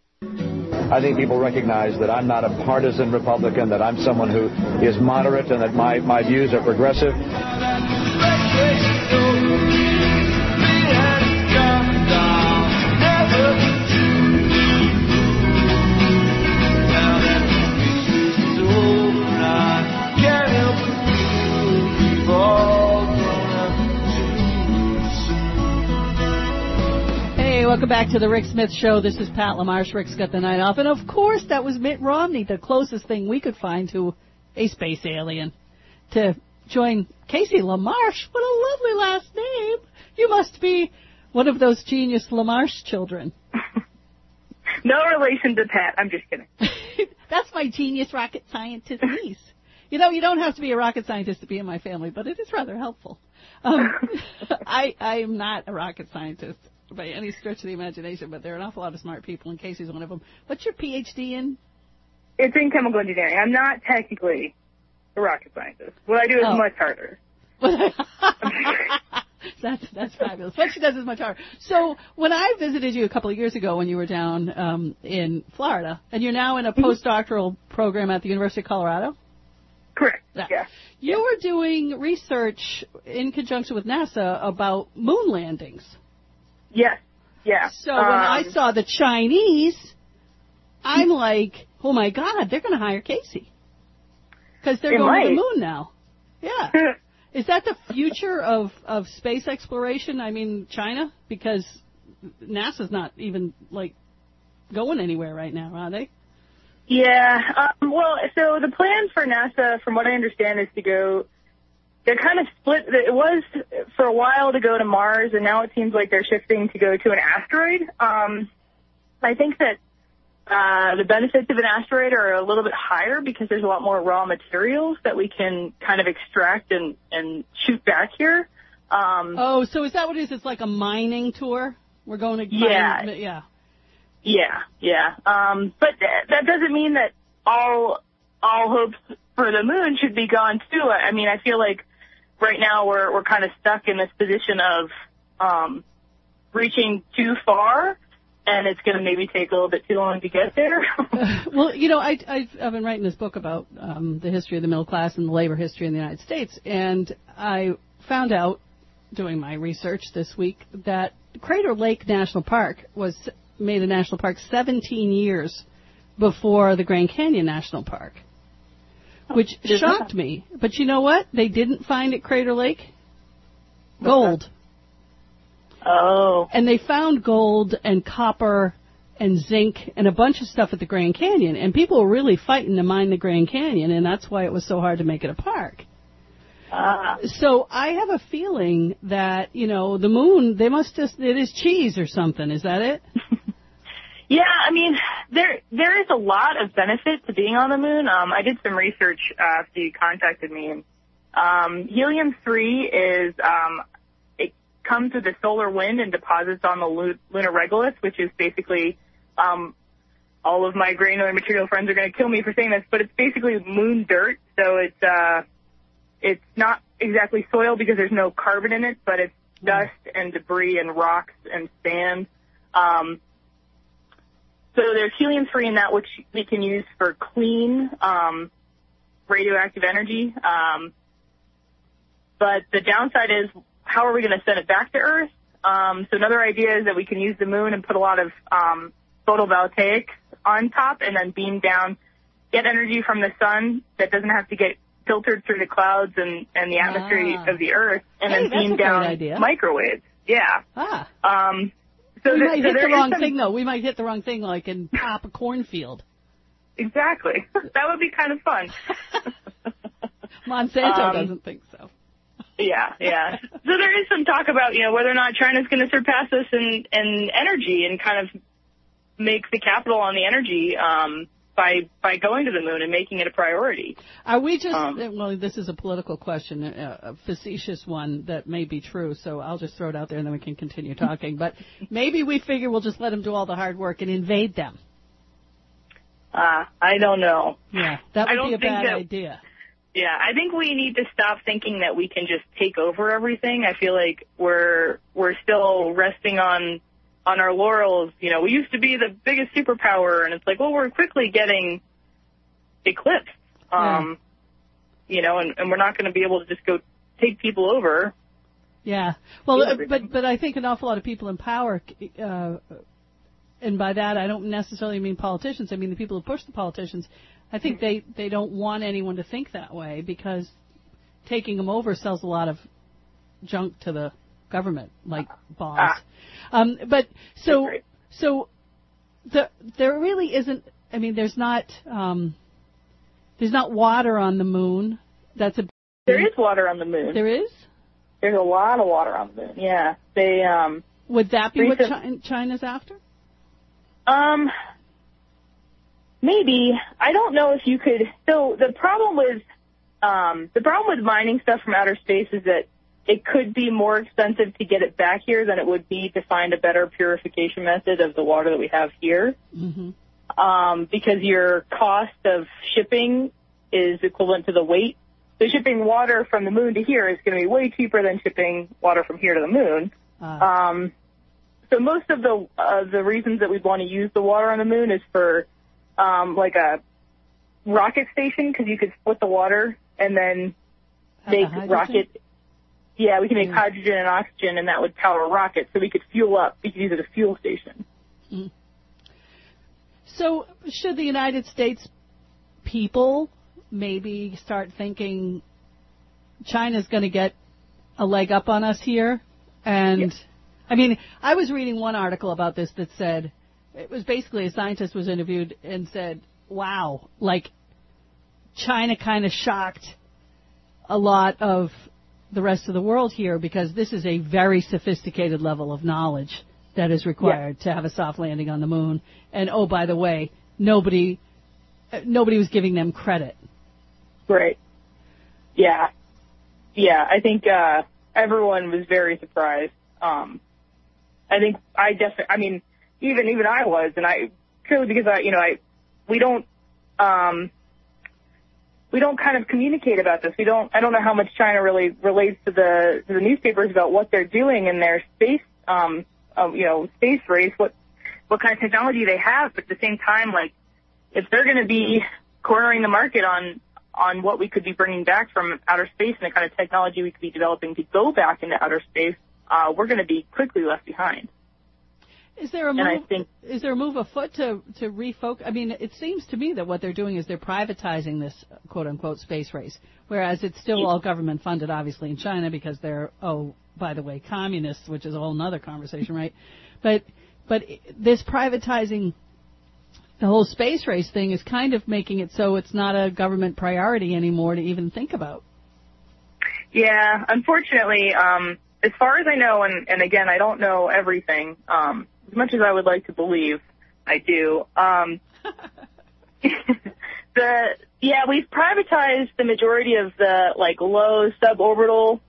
I think people recognize that I'm not a partisan Republican, that I'm someone who is moderate, and that my views are progressive. Welcome back to the Rick Smith Show. This is Pat LaMarche. Rick's got the night off. And, of course, that was Mitt Romney, the closest thing we could find to a space alien, to join Casey LaMarche. What a lovely last name. You must be one of those genius LaMarche children. No relation to Pat. I'm just kidding. That's my genius rocket scientist niece. You know, you don't have to be a rocket scientist to be in my family, but it is rather helpful. I am not a rocket scientist by any stretch of the imagination, but there are an awful lot of smart people, and Casey's one of them. What's your PhD in? It's in chemical engineering. I'm not technically a rocket scientist. What I do is much harder. That's fabulous. What she does is much harder. So when I visited you a couple of years ago when you were down in Florida, and you're now in a postdoctoral program at the University of Colorado? Correct, yeah. You were doing research in conjunction with NASA about moon landings. Yes, yeah. So when I saw the Chinese, I'm like, oh, my God, they're going to hire Casey. Because they're going to the moon now. Yeah. Is that the future of space exploration? I mean, China? Because NASA's not even, going anywhere right now, are they? Yeah. Well, so the plan for NASA, from what I understand, is to go they're kind of split. It was for a while to go to Mars, and now it seems like they're shifting to go to an asteroid. I think that the benefits of an asteroid are a little bit higher because there's a lot more raw materials that we can kind of extract and shoot back here. So is that what it is? It's like a mining tour? We're going to yeah. But that doesn't mean that all hopes for the moon should be gone too. I mean, I feel like right now we're kind of stuck in this position of reaching too far, and it's going to maybe take a little bit too long to get there. Well, you know, I've been writing this book about the history of the middle class and the labor history in the United States, and I found out, doing my research this week, that Crater Lake National Park was made a national park 17 years before the Grand Canyon National Park, which shocked me. But you know what? They didn't find at Crater Lake gold. Oh. And they found gold and copper and zinc and a bunch of stuff at the Grand Canyon, and people were really fighting to mine the Grand Canyon, and that's why it was so hard to make it a park. So I have a feeling that, you know, the moon, it is cheese or something. Is that it? Yeah, I mean, there is a lot of benefit to being on the moon. I did some research after you contacted me. Helium-3 is, it comes with the solar wind and deposits on the lunar regolith, which is basically, all of my granular material friends are going to kill me for saying this, but it's basically moon dirt. So it's not exactly soil because there's no carbon in it, but it's dust and debris and rocks and sand. So there's helium-3 in that, which we can use for clean radioactive energy. But the downside is, how are we going to send it back to Earth? So another idea is that we can use the moon and put a lot of photovoltaics on top and then beam down, get energy from the sun that doesn't have to get filtered through the clouds and the atmosphere of the Earth, and then beam down microwaves. Yeah. So we might hit the wrong thing, though. We might hit the wrong thing, like in pop a cornfield. Exactly. That would be kind of fun. Monsanto doesn't think so. Yeah. So there is some talk about, you know, whether or not China's going to surpass us in energy and kind of make the capital on the energy by going to the moon and making it a priority. Are we just, well, this is a political question, a facetious one that may be true, so I'll just throw it out there and then we can continue talking. But maybe we figure we'll just let them do all the hard work and invade them. I don't know. Yeah, that would be a bad idea. Yeah, I think we need to stop thinking that we can just take over everything. I feel like we're still resting on our laurels. You know, we used to be the biggest superpower, and it's like, well, we're quickly getting eclipsed. You know, and we're not going to be able to just go take people over. Yeah. Well, but I think an awful lot of people in power, and by that I don't necessarily mean politicians. I mean the people who push the politicians. I think they don't want anyone to think that way because taking them over sells a lot of junk to the government, like bonds. But so there really isn't. I mean, there's not water on the moon. There is water on the moon. There is. There's a lot of water on the moon. Yeah, they. Would that be what China's after? Maybe. I don't know if you could. So the problem with mining stuff from outer space is that it could be more expensive to get it back here than it would be to find a better purification method of the water that we have here. Mm-hmm. Because your cost of shipping is equivalent to the weight. So shipping water from the moon to here is going to be way cheaper than shipping water from here to the moon. So most of the reasons that we'd want to use the water on the moon is for like a rocket station, because you could split the water and then make rocket. Yeah, we can make hydrogen and oxygen, and that would power a rocket, so we could fuel up. We could use it as a fuel station. Mm. So should the United States people maybe start thinking China's going to get a leg up on us here? And, I mean, I was reading one article about this that said, it was basically a scientist was interviewed and said, wow, like China kind of shocked a lot of the rest of the world here, because this is a very sophisticated level of knowledge that is required to have a soft landing on the moon. And, oh, by the way, nobody was giving them credit. Right. Yeah. Yeah, I think everyone was very surprised. I think even I was, and I purely because we don't kind of communicate about this. I don't know how much China really relates to the newspapers about what they're doing in their space, space race, what kind of technology they have. But at the same time, like, if they're going to be cornering the market on what we could be bringing back from outer space and the kind of technology we could be developing to go back into outer space, we're going to be quickly left behind. Is there a move afoot to refocus? I mean, it seems to me that what they're doing is they're privatizing this quote-unquote space race, whereas it's still all government-funded, obviously, in China because they're, by the way, communists, which is a whole other conversation, right? But this privatizing the whole space race thing is kind of making it so it's not a government priority anymore to even think about. Yeah, unfortunately, as far as I know, and again, I don't know everything, as much as I would like to believe I do, we've privatized the majority of the, like, low suborbital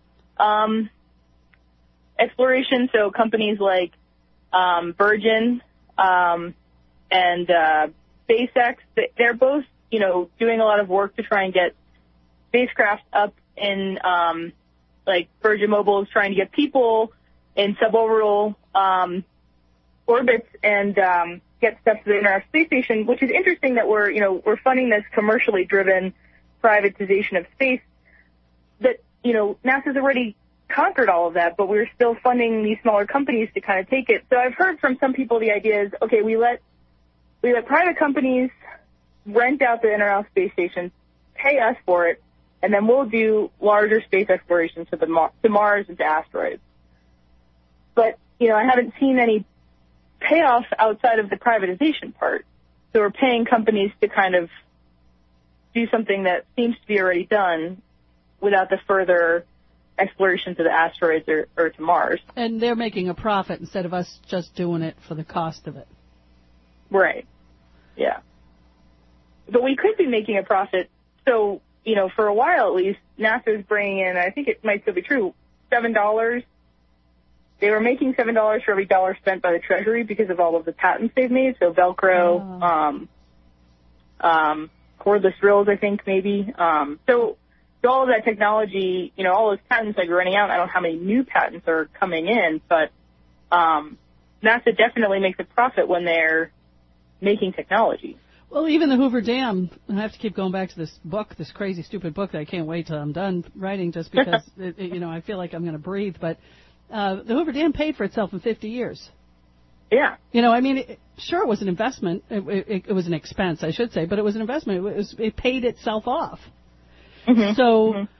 exploration, so companies like Virgin and SpaceX, they're both, doing a lot of work to try and get spacecraft up in, like Virgin Mobile is trying to get people in suborbital orbits and get stuff to the International Space Station, which is interesting that we're funding this commercially driven privatization of space that, NASA's already conquered all of that, but we're still funding these smaller companies to kind of take it. So I've heard from some people the idea is, okay, we let private companies rent out the International Space Station, pay us for it, and then we'll do larger space explorations to Mars and to asteroids. But, I haven't seen any payoff outside of the privatization part. So we're paying companies to kind of do something that seems to be already done without the further exploration to the asteroids or to Mars. And they're making a profit instead of us just doing it for the cost of it. Right. Yeah. But we could be making a profit. So, for a while at least, NASA is bringing in, I think it might still be true, $7. They were making $7 for every dollar spent by the Treasury because of all of the patents they've made. So Velcro, cordless drills, I think maybe. So all of that technology, all those patents are running out. I don't know how many new patents are coming in, but NASA definitely makes a profit when they're making technology. Well, even the Hoover Dam, I have to keep going back to this book, this crazy, stupid book that I can't wait till I'm done writing just because, I feel like I'm going to breathe. But the Hoover Dam paid for itself in 50 years. Yeah. Sure, it was an investment. It was an expense, I should say, but it was an investment. It paid itself off. Mm-hmm. So mm-hmm.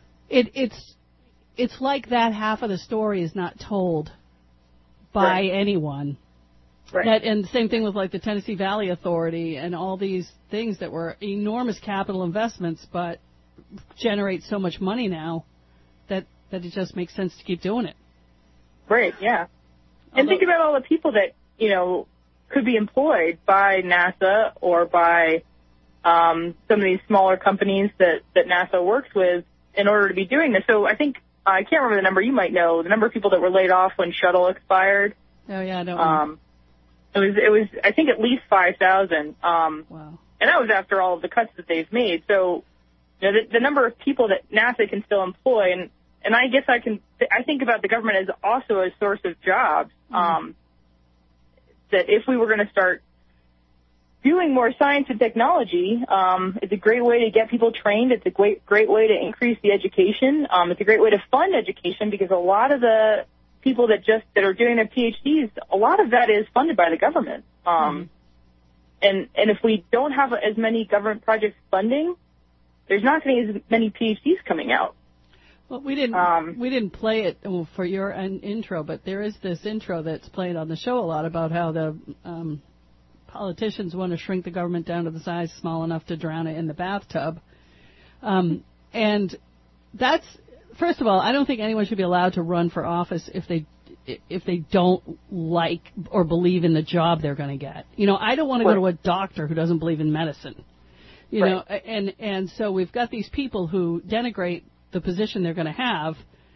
It's like that half of the story is not told by anyone. Right. And the same thing with like the Tennessee Valley Authority and all these things that were enormous capital investments but generate so much money now that it just makes sense to keep doing it. Right, yeah. And think about all the people that, could be employed by NASA or by some of these smaller companies that NASA works with in order to be doing this. So I think, I can't remember the number, you might know, the number of people that were laid off when Shuttle expired. Oh, yeah, I don't know. It was I think at least 5,000. Wow. And that was after all of the cuts that they've made. So, the number of people that NASA can still employ, and I guess I think about the government as also a source of jobs. Mm-hmm. That if we were going to start doing more science and technology, it's a great way to get people trained. It's a great way to increase the education. It's a great way to fund education because a lot of the people that are doing their PhDs, a lot of that is funded by the government. And if we don't have as many government projects funding, there's not going to be as many PhDs coming out. Well, we didn't play it for your intro, but there is this intro that's played on the show a lot about how the politicians want to shrink the government down to the size small enough to drown it in the bathtub. And that's first of all, I don't think anyone should be allowed to run for office if they don't like or believe in the job they're going to get. I don't want to go to a doctor who doesn't believe in medicine. You know, and so we've got these people who denigrate the position they're going to have.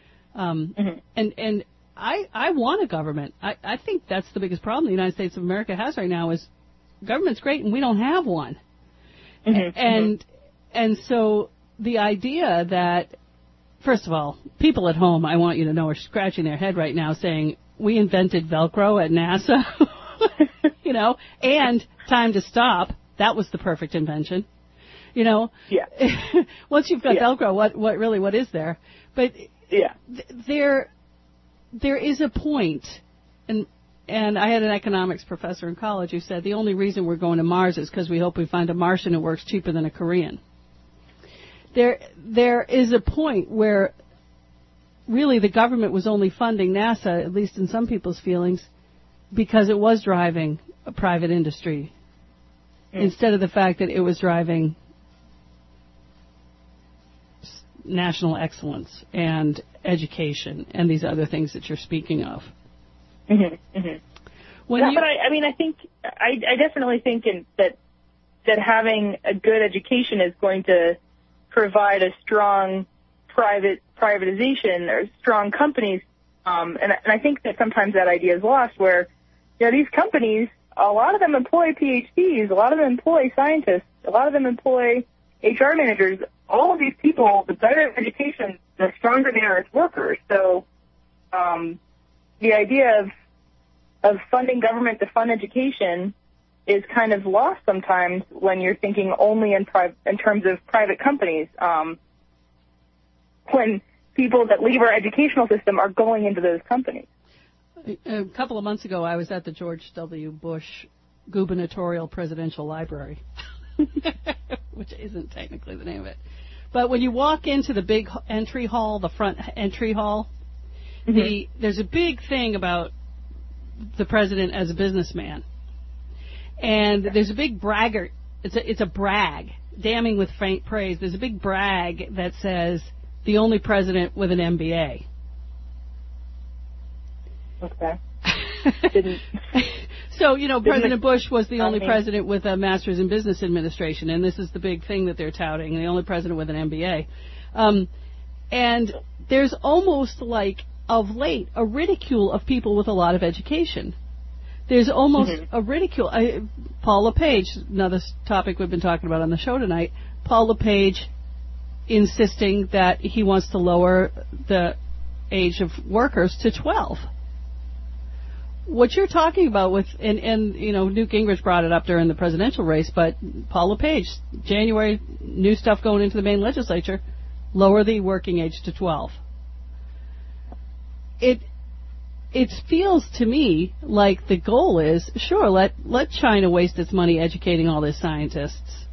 And I want a government. I think that's the biggest problem the United States of America has right now is government's great and we don't have one. And so the idea that, first of all, people at home, I want you to know, are scratching their head right now saying, we invented Velcro at NASA, and time to stop. That was the perfect invention. Once you've got Velcro, what is there? But there is a point, and I had an economics professor in college who said the only reason we're going to Mars is because we hope we find a Martian who works cheaper than a Korean. There is a point where really the government was only funding NASA, at least in some people's feelings, because it was driving a private industry instead of the fact that it was driving national excellence and education and these other things that you're speaking of. But I think I definitely think that having a good education is going to provide a strong privatization or strong companies, and I think that sometimes that idea is lost. Where these companies, a lot of them employ PhDs, a lot of them employ scientists, a lot of them employ HR managers. All of these people, the better education, the stronger they are as workers. So the idea of funding government to fund education is kind of lost sometimes when you're thinking only in terms of private companies. When people that leave our educational system are going into those companies. A couple of months ago, I was at the George W. Bush Gubernatorial Presidential Library, which isn't technically the name of it. But when you walk into the big entry hall, the front entry hall, there's a big thing about the president as a businessman. And there's a big braggart. It's a brag, damning with faint praise. There's a big brag that says, the only president with an MBA. Okay. So, President Bush was the only president with a master's in business administration, and this is the big thing that they're touting, the only president with an MBA. And there's almost like, of late, a ridicule of people with a lot of education. There's almost a ridicule. Paul LePage, another topic we've been talking about on the show tonight, Paul LePage insisting that he wants to lower the age of workers to 12. What you're talking about with, and Newt Gingrich brought it up during the presidential race, but Paul LePage, January, new stuff going into the Maine legislature, lower the working age to 12. It feels to me like the goal is, sure, let China waste its money educating all these scientists.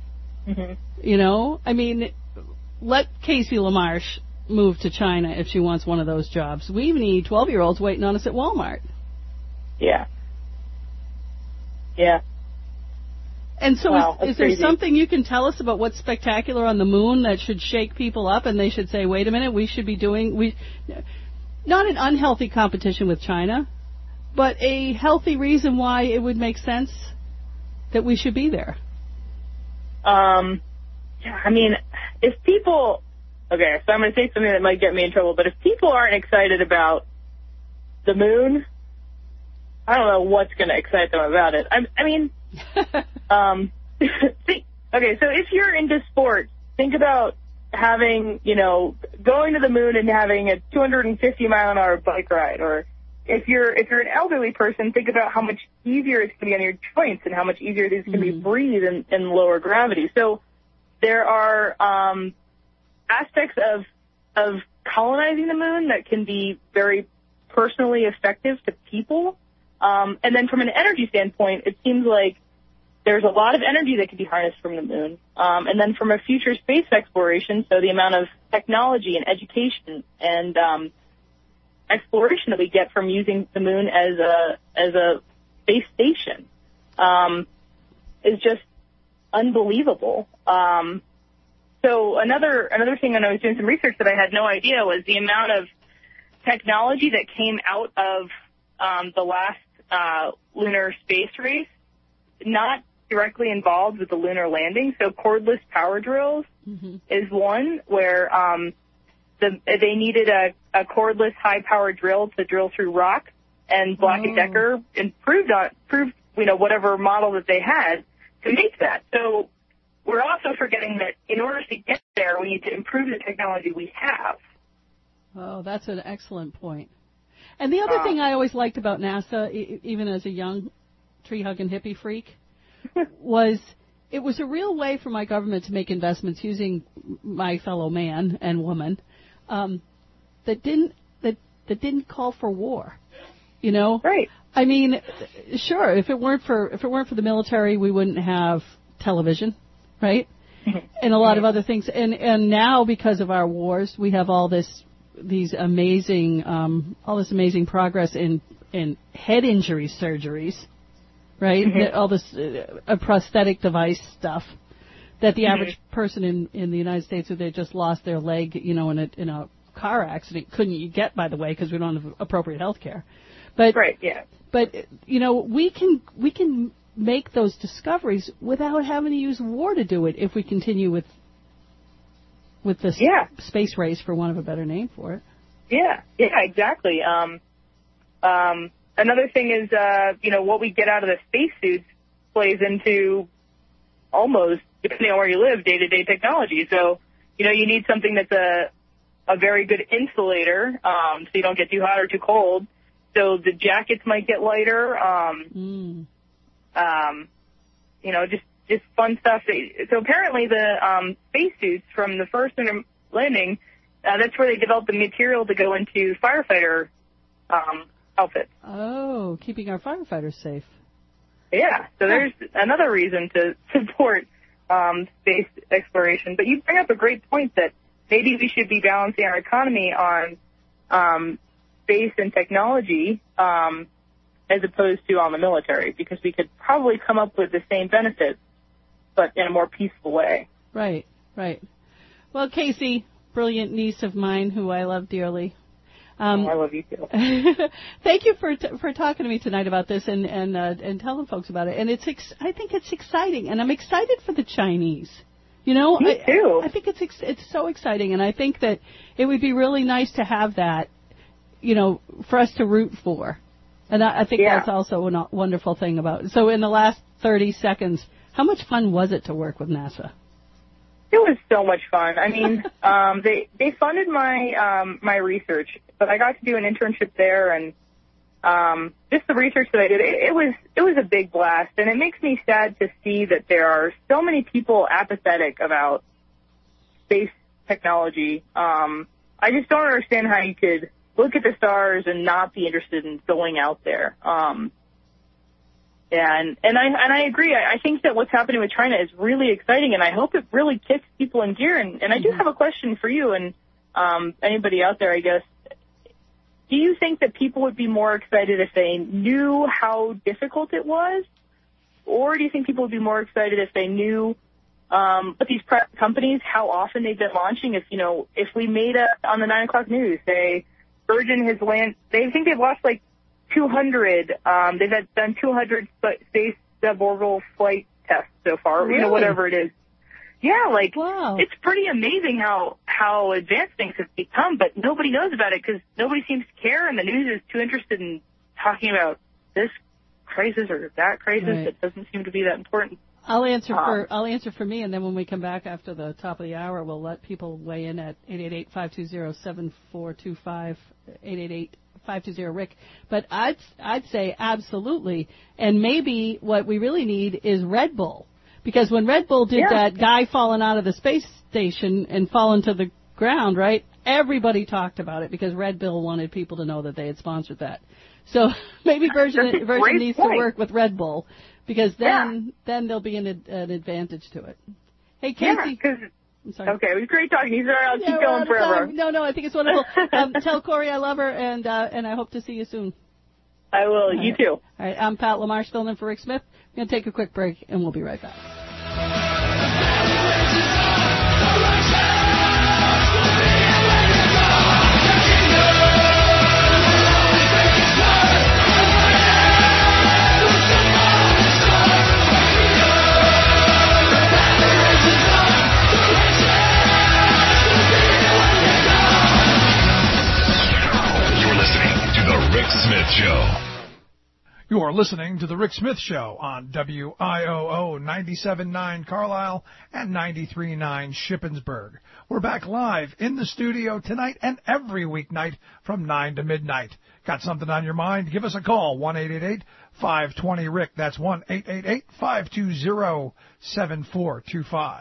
Let Casey LaMarche move to China if she wants one of those jobs. We need 12-year-olds waiting on us at Walmart. Yeah. And so is there crazy. something you can tell us about what's spectacular on the moon that should shake people up and they should say, wait a minute, we should be doing... Not an unhealthy competition with China, but a healthy reason why it would make sense that we should be there. If people... Okay, so I'm going to say something that might get me in trouble, but if people aren't excited about the moon, I don't know what's going to excite them about it. Okay, so if you're into sports, think about having, going to the moon and having a 250-mile-an-hour bike ride. Or if you're an elderly person, think about how much easier it's going to be on your joints and how much easier it is going to be to breathe in lower gravity. So there are aspects of colonizing the moon that can be very personally effective to people. And then from an energy standpoint, it seems like there's a lot of energy that can be harnessed from the moon. And then from a future space exploration, so the amount of technology and education and exploration that we get from using the moon as a space station is just unbelievable. So another thing when I was doing some research that I had no idea was the amount of technology that came out of the last lunar space race, not directly involved with the lunar landing. So cordless power drills is one where they needed a cordless high-power drill to drill through rock, and Black & Decker proved whatever model that they had to make that. So we're also forgetting that in order to get there, we need to improve the technology we have. Oh, that's an excellent point. And the other thing I always liked about NASA, even as a young tree-hugging hippie freak, was it was a real way for my government to make investments using my fellow man and woman that didn't call for war. You know? Right. I mean, sure, if it weren't for the military, we wouldn't have television, right? And a lot of other things. And now, because of our wars, we have all this amazing progress in head injury surgeries, right? All this prosthetic device stuff that the average person in the United States, who they just lost their leg, in a car accident, couldn't get, by the way, because we don't have appropriate health care. But But we can make those discoveries without having to use war to do it if we continue with this space race, for want of a better name for it. Yeah, exactly. Another thing is, what we get out of the spacesuits plays into almost, depending on where you live, day-to-day technology. So, you need something that's a very good insulator, so you don't get too hot or too cold. So the jackets might get lighter. Just fun stuff. So apparently the spacesuits from the first lunar landing, that's where they developed the material to go into firefighter outfits. Oh, keeping our firefighters safe. Yeah, so there's another reason to support space exploration. But you bring up a great point that maybe we should be balancing our economy on space and technology as opposed to on the military, because we could probably come up with the same benefits, but in a more peaceful way. Right. Well, Casey, brilliant niece of mine who I love dearly. I love you too. Thank you for talking to me tonight about this and telling folks about it. And I think it's exciting, and I'm excited for the Chinese. Me too. I think it's so exciting, and I think that it would be really nice to have that, for us to root for. And I think that's also a wonderful thing about it. So in the last 30 seconds, how much fun was it to work with NASA? It was so much fun. I mean, they funded my research, but I got to do an internship there, and just the research that I did, it was a big blast. And it makes me sad to see that there are so many people apathetic about space technology. I just don't understand how you could look at the stars and not be interested in going out there. And I agree. I think that what's happening with China is really exciting, and I hope it really kicks people in gear. And I do have a question for you and anybody out there, I guess. Do you think that people would be more excited if they knew how difficult it was? Or do you think people would be more excited if they knew what these private companies, how often they've been launching? If we made on the 9 o'clock news, say, Virgin has they think they've lost like 200. They've done 200 space suborbital flight tests so far. Really? Whatever it is. Yeah, wow. It's pretty amazing how advanced things have become, but nobody knows about it because nobody seems to care, and the news is too interested in talking about this crisis or that crisis. Right. It doesn't seem to be that important. I'll answer for me, and then when we come back after the top of the hour, we'll let people weigh in at 888-520-7425, 888-520-RICK. But I'd say absolutely, and maybe what we really need is Red Bull, because when Red Bull did that guy falling out of the space station and falling to the ground, right? Everybody talked about it because Red Bull wanted people to know that they had sponsored that. So maybe Virgin needs to work with Red Bull, because then there'll be an advantage to it. Hey, Casey. I'm sorry. Okay, it was great talking to you. Sorry, I'll keep going forever. No, I think it's wonderful. Tell Corey I love her, and I hope to see you soon. I will. You too. All right, I'm Pat LaMarche, filling in for Rick Smith. We're going to take a quick break, and we'll be right back. You're listening to The Rick Smith Show on WIOO 97.9 Carlisle and 93.9 Shippensburg. We're back live in the studio tonight and every weeknight from 9 to midnight. Got something on your mind? Give us a call, 1-888-520-RICK. That's 1-888-520-7425.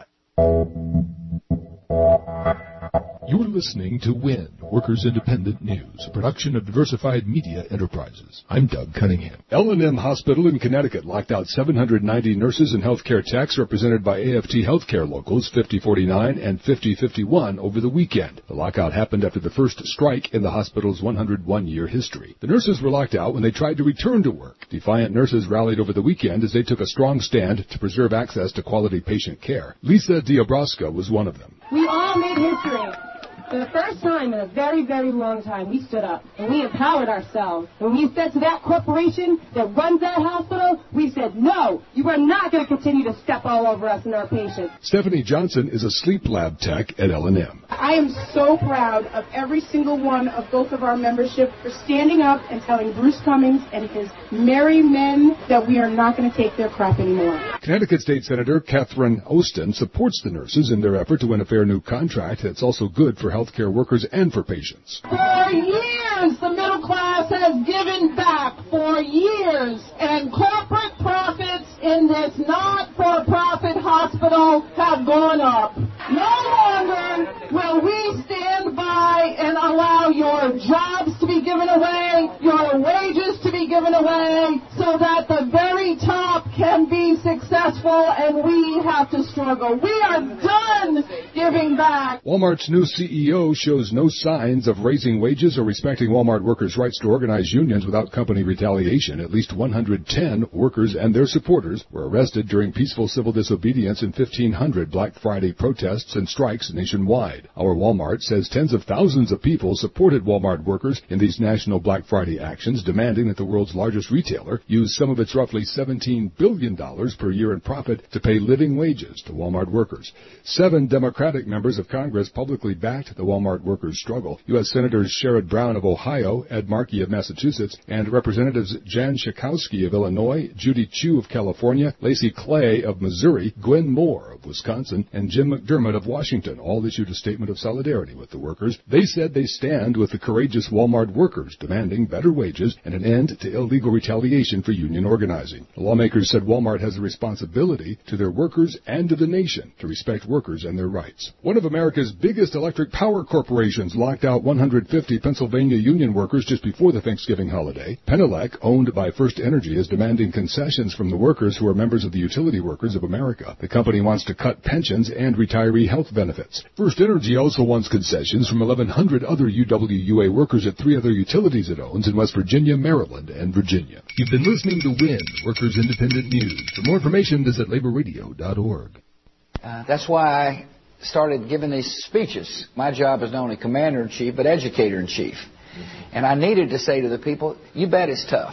You're listening to WIN, Workers Independent News, a production of Diversified Media Enterprises. I'm Doug Cunningham. L&M Hospital in Connecticut locked out 790 nurses and healthcare techs represented by AFT Healthcare Locals 5049 and 5051 over the weekend. The lockout happened after the first strike in the hospital's 101-year history. The nurses were locked out when they tried to return to work. Defiant nurses rallied over the weekend as they took a strong stand to preserve access to quality patient care. Lisa Diabrowska was one of them. We all made history. For the first time in a very, very long time, we stood up and we empowered ourselves. And we said to that corporation that runs that hospital, we said, no, you are not going to continue to step all over us and our patients. Stephanie Johnson is a sleep lab tech at L&M. I am so proud of every single one of both of our membership for standing up and telling Bruce Cummings and his merry men that we are not going to take their crap anymore. Connecticut State Senator Catherine Ostin supports the nurses in their effort to win a fair new contract that's also good for healthcare workers and for patients. For years, the middle class has given back. For years. And corporate profits in this not-for-profit hospital have gone up. No longer will we stand by and allow your jobs to be given away, your wages to be given away, so that the very top can be successful and we have to struggle. We are done giving back. Walmart's new CEO shows no signs of raising wages or respecting Walmart workers' rights to organize unions without company retaliation. At least 110 workers and their supporters were arrested during peaceful civil disobedience in 1,500 Black Friday protests and strikes nationwide. Our Walmart says tens of thousands of people supported Walmart workers in these national Black Friday actions, demanding that the world's largest retailer use some of its roughly $17 billion per year in profit to pay living wages to Walmart workers. 7 Democratic members of Congress publicly backed the Walmart workers' struggle. U.S. Senators Sherrod Brown of Ohio, Ed Markey of Massachusetts, and Representatives Jan Schakowsky of Illinois, Judy Chu of California, Lacey Clay of Missouri, Gwen Moore of Wisconsin, and Jim McDermott of Washington all issued a statement of solidarity with the workers. They said they stand with the courageous Walmart workers, demanding better wages and an end to illegal retaliation for union organizing. The lawmakers said Walmart has a responsibility to their workers and to the nation to respect workers and their rights. One of America's biggest electric power corporations locked out 150 Pennsylvania union workers just before the Thanksgiving holiday. Penelec, owned by First Energy, is demanding concessions from the workers who are members of the Utility Workers of America. The company wants to cut pensions and retiree health benefits. First Energy also wants concessions from 1,100 other UWUA workers at 3 other utilities it owns in West Virginia, Maryland, and Virginia. You've been listening to WIN, Workers Independent News. For more information, visit laborradio.org. That's why I started giving these speeches. My job is not only commander-in-chief, but educator-in-chief. And I needed to say to the people, you bet it's tough.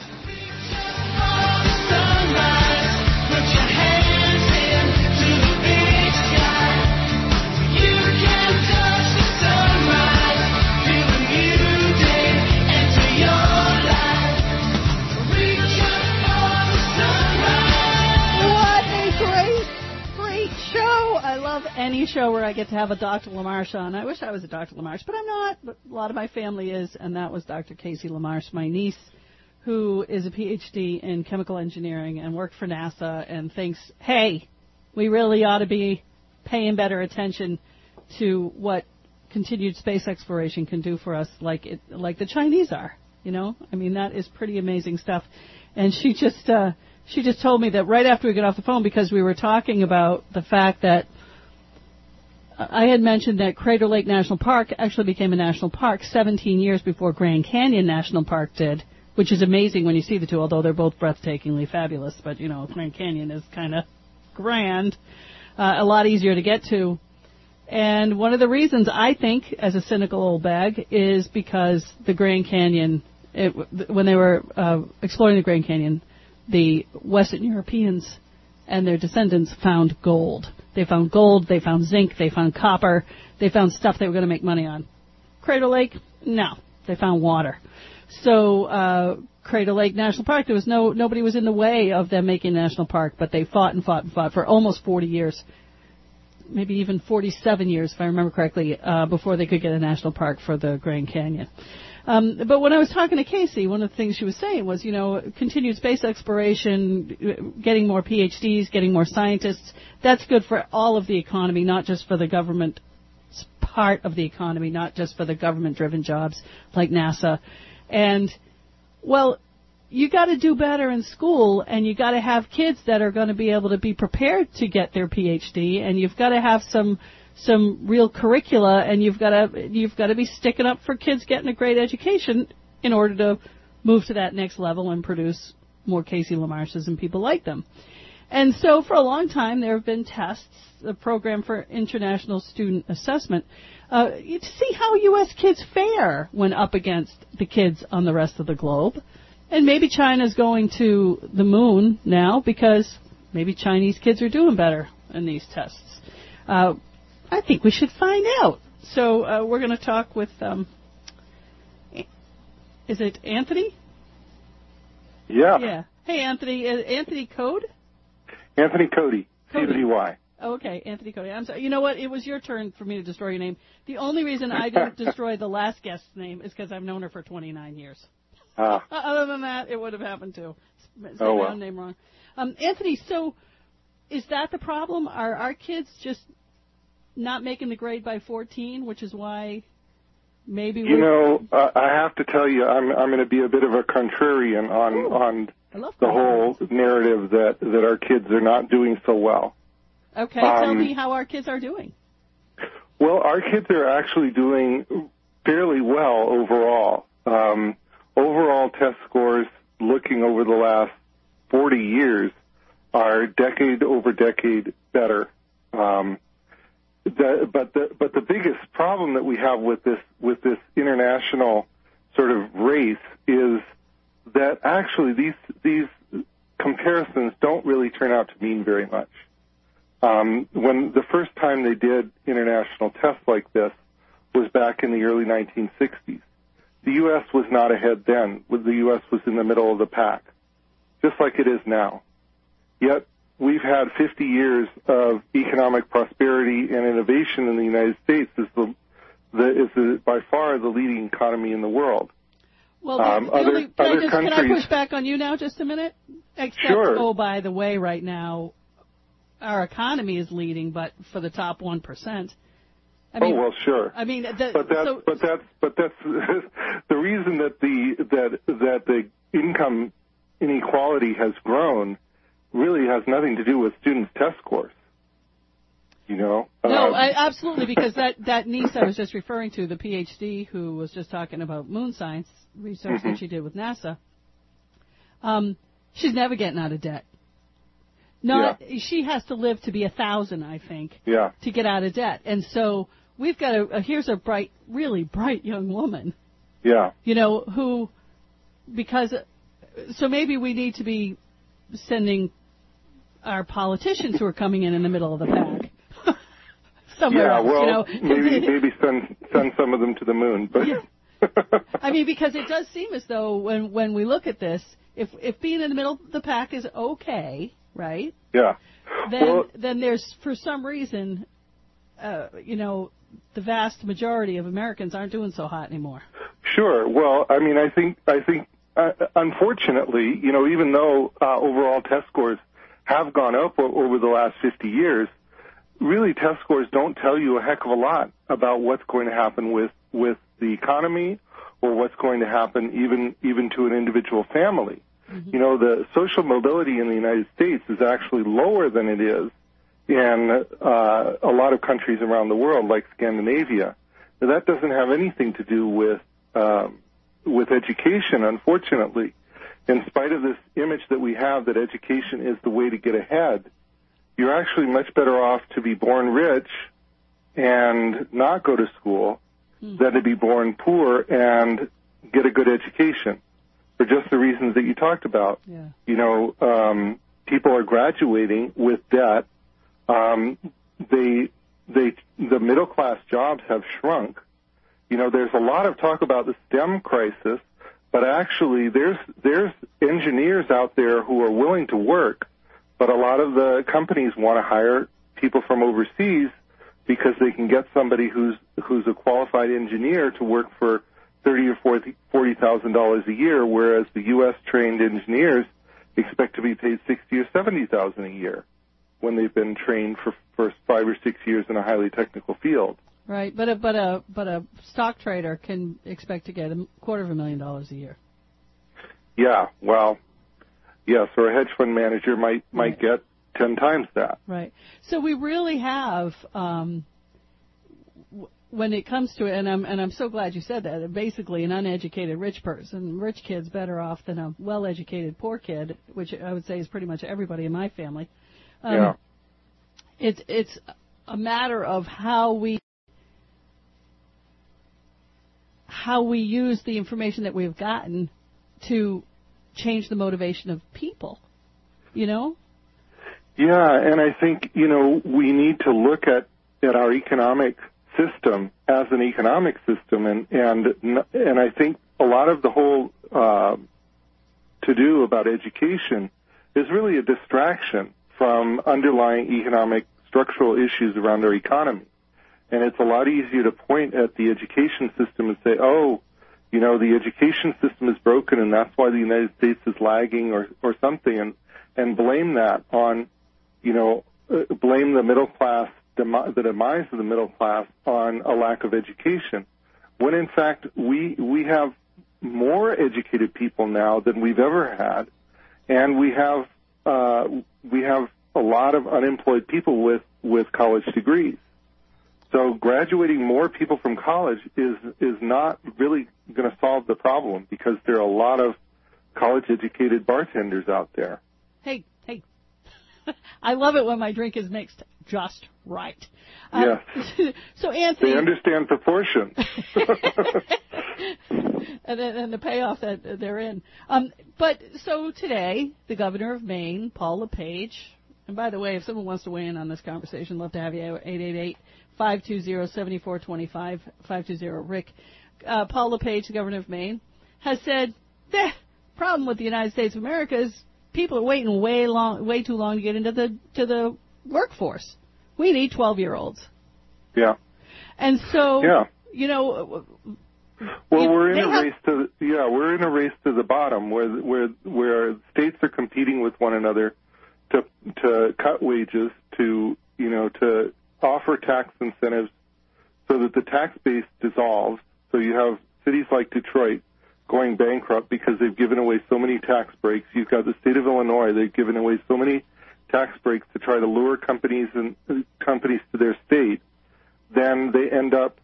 Any show where I get to have a Dr. LaMarche on. I wish I was a Dr. LaMarche, but I'm not. But a lot of my family is, and that was Dr. Casey LaMarche, my niece, who is a PhD in chemical engineering and worked for NASA and thinks, hey, we really ought to be paying better attention to what continued space exploration can do for us, like the Chinese are. You know, I mean, that is pretty amazing stuff. And she just told me that right after we got off the phone, because we were talking about the fact that I had mentioned that Crater Lake National Park actually became a national park 17 years before Grand Canyon National Park did, which is amazing when you see the two, although they're both breathtakingly fabulous. But, you know, Grand Canyon is kind of grand, a lot easier to get to. And one of the reasons, I think, as a cynical old bag, is because the Grand Canyon, when they were exploring the Grand Canyon, the Western Europeans and their descendants found gold. They found gold, they found zinc, they found copper, they found stuff they were going to make money on. Crater Lake, no, they found water. So Crater Lake National Park. There was nobody was in the way of them making a national park, but they fought and fought and fought for almost 40 years, maybe even 47 years, if I remember correctly, before they could get a national park for the Grand Canyon. But when I was talking to Casey, one of the things she was saying was, continued space exploration, getting more PhDs, getting more scientists, that's good for all of the economy, not just for the government part of the economy, not just for the government-driven jobs like NASA. And, well, you got to do better in school, and you got to have kids that are going to be able to be prepared to get their PhD, and you've got to have some real curricula, and you've got to be sticking up for kids getting a great education in order to move to that next level and produce more Casey LaMarches and people like them. And so for a long time there have been tests, the Program for International Student Assessment, to see how U.S. kids fare when up against the kids on the rest of the globe. And maybe China's going to the moon now because maybe Chinese kids are doing better in these tests. I think we should find out. So we're going to talk with, is it Anthony? Yeah. Yeah. Hey, Anthony. Anthony Code? Anthony Cody. C-O-D-Y. Oh, okay, Anthony Cody. I'm sorry. You know what? It was your turn for me to destroy your name. The only reason I didn't destroy the last guest's name is because I've known her for 29 years. Other than that, it would have happened too. Say my own name wrong. Anthony, so is that the problem? Are our kids just not making the grade by 14, which is why maybe I have to tell you, I'm going to be a bit of a contrarian on the whole narrative that our kids are not doing so well. Okay, tell me how our kids are doing. Well, our kids are actually doing fairly well overall. Overall test scores, looking over the last 40 years, are decade over decade better. But the biggest problem that we have with this international sort of race is that actually these comparisons don't really turn out to mean very much. When the first time they did international tests like this was back in the early 1960s. The U.S. was not ahead then. The U.S. was in the middle of the pack, just like it is now. Yet we've had 50 years of economic prosperity and innovation in the United States is by far the leading economy in the world. Well, can I push back on you now just a minute? Except, sure. Oh, by the way, right now, our economy is leading, but for the top 1%. I mean, well, sure. I mean, but that's the reason that the income inequality has grown really has nothing to do with students' test scores. No, absolutely, because that niece I was just referring to, the PhD who was just talking about moon science research that she did with NASA, she's never getting out of debt. She has to live to be 1,000, I think, to get out of debt. And so we've got here's a really bright young woman. Yeah. Who, so maybe we need to be sending our politicians who are coming in the middle of the pack somewhere else. Well, maybe send some of them to the moon. But I mean, because it does seem as though when we look at this, if being in the middle of the pack is okay, right? Yeah. Then there's, for some reason, the vast majority of Americans aren't doing so hot anymore. Sure. Well, I mean, I think, unfortunately, even though overall test scores have gone up over the last 50 years, really test scores don't tell you a heck of a lot about what's going to happen with the economy or what's going to happen even to an individual family. Mm-hmm. The social mobility in the United States is actually lower than it is in a lot of countries around the world, like Scandinavia. Now, that doesn't have anything to do with education, unfortunately. In spite of this image that we have that education is the way to get ahead, you're actually much better off to be born rich and not go to school than to be born poor and get a good education, for just the reasons that you talked about. Yeah. People are graduating with debt. The middle class jobs have shrunk. There's a lot of talk about the STEM crisis, But actually, there's engineers out there who are willing to work, but a lot of the companies want to hire people from overseas because they can get somebody who's a qualified engineer to work for $30,000 or $40,000 a year, whereas the U.S. trained engineers expect to be paid $60,000 or $70,000 a year when they've been trained for 5 or 6 years in a highly technical field. Right, but a stock trader can expect to get $250,000 a year. Yeah, well, yes, or a hedge fund manager might get 10 times that. Right. So we really have, when it comes to it, and I'm so glad you said that. Basically, an uneducated rich person, rich kid's better off than a well-educated poor kid, which I would say is pretty much everybody in my family. Yeah. It's a matter of how we use the information that we've gotten to change the motivation of people, you know? Yeah, and I think, we need to look at our economic system as an economic system, and I think a lot of the whole to-do about education is really a distraction from underlying economic structural issues around our economy. And it's a lot easier to point at the education system and say, the education system is broken and that's why the United States is lagging or something, and blame that on, blame the middle class, the demise of the middle class on a lack of education. When in fact we have more educated people now than we've ever had, and we have a lot of unemployed people with college degrees. So graduating more people from college is not really going to solve the problem, because there are a lot of college-educated bartenders out there. Hey, I love it when my drink is mixed just right. Yes. So Anthony, they understand proportions. and the payoff that they're in. But so today, the governor of Maine, Paul LePage, and by the way, if someone wants to weigh in on this conversation, love to have you. 888-520-7425, 520-RICK. Paul LePage, the governor of Maine, has said the problem with the United States of America is people are waiting way too long to get into the workforce. We need 12-year-olds. Yeah. And so, yeah. Well, we're in a race to the bottom where states are competing with one another to cut wages, to offer tax incentives so that the tax base dissolves. So you have cities like Detroit going bankrupt because they've given away so many tax breaks. You've got the state of Illinois; they've given away so many tax breaks to try to lure companies to their state. Then they end up,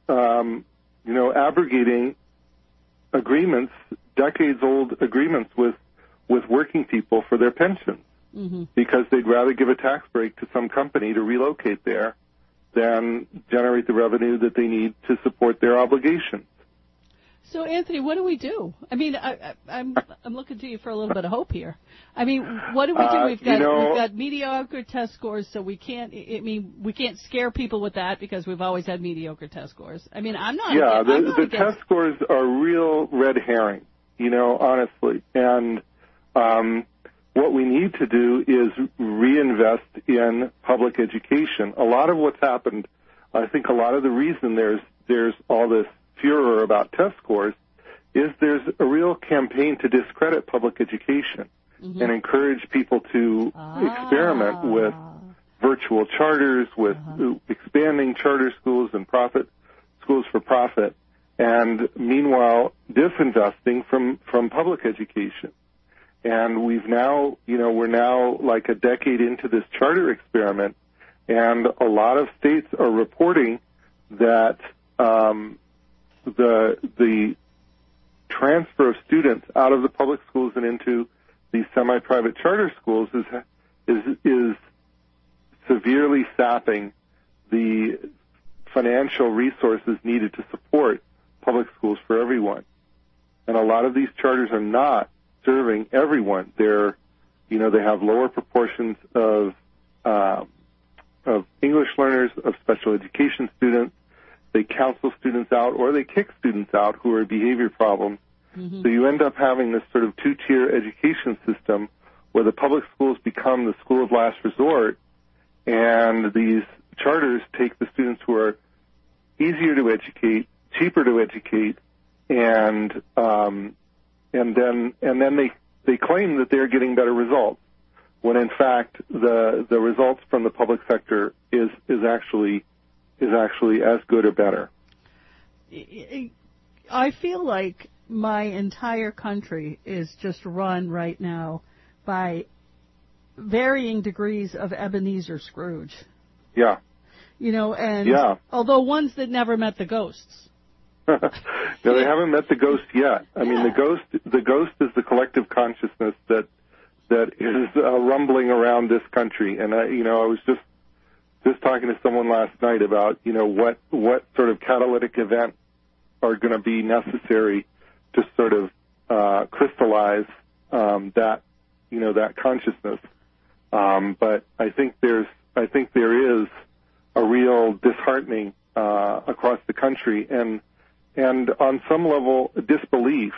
abrogating agreements, decades-old agreements with working people for their pensions, because they'd rather give a tax break to some company to relocate there than generate the revenue that they need to support their obligations. So, Anthony, what do we do? I mean, I'm looking to you for a little bit of hope here. I mean, what do we do? We've got mediocre test scores, so we can't. I mean, we can't scare people with that because we've always had mediocre test scores. I mean, I'm not. Yeah, the test scores are real red herring, honestly. And what we need to do is reinvest in public education. A lot of what's happened, I think, a lot of the reason there's all this furor about test scores is there's a real campaign to discredit public education and encourage people to experiment with virtual charters, with expanding charter schools and schools for profit, and meanwhile disinvesting from public education. And we're now like a decade into this charter experiment, and a lot of states are reporting that the transfer of students out of the public schools and into these semi-private charter schools is severely sapping the financial resources needed to support public schools for everyone. And a lot of these charters are not serving everyone. They have lower proportions of English learners, of special education students. They counsel students out, or they kick students out who are behavior problems So you end up having this sort of two-tier education system where the public schools become the school of last resort, and these charters take the students who are easier to educate, cheaper to educate, and then they claim that they're getting better results, when in fact the results from the public sector is actually as good or better. I feel like my entire country is just run right now by varying degrees of Ebenezer Scrooge. Yeah. You know, and yeah. although ones that never met the ghosts. No, they haven't met the ghost yet. I mean, the ghost is the collective consciousness that is rumbling around this country. And I was just talking to someone last night about, what sort of catalytic event are going to be necessary to sort of crystallize that consciousness. But I think there is a real disheartening across the country, and on some level disbelief,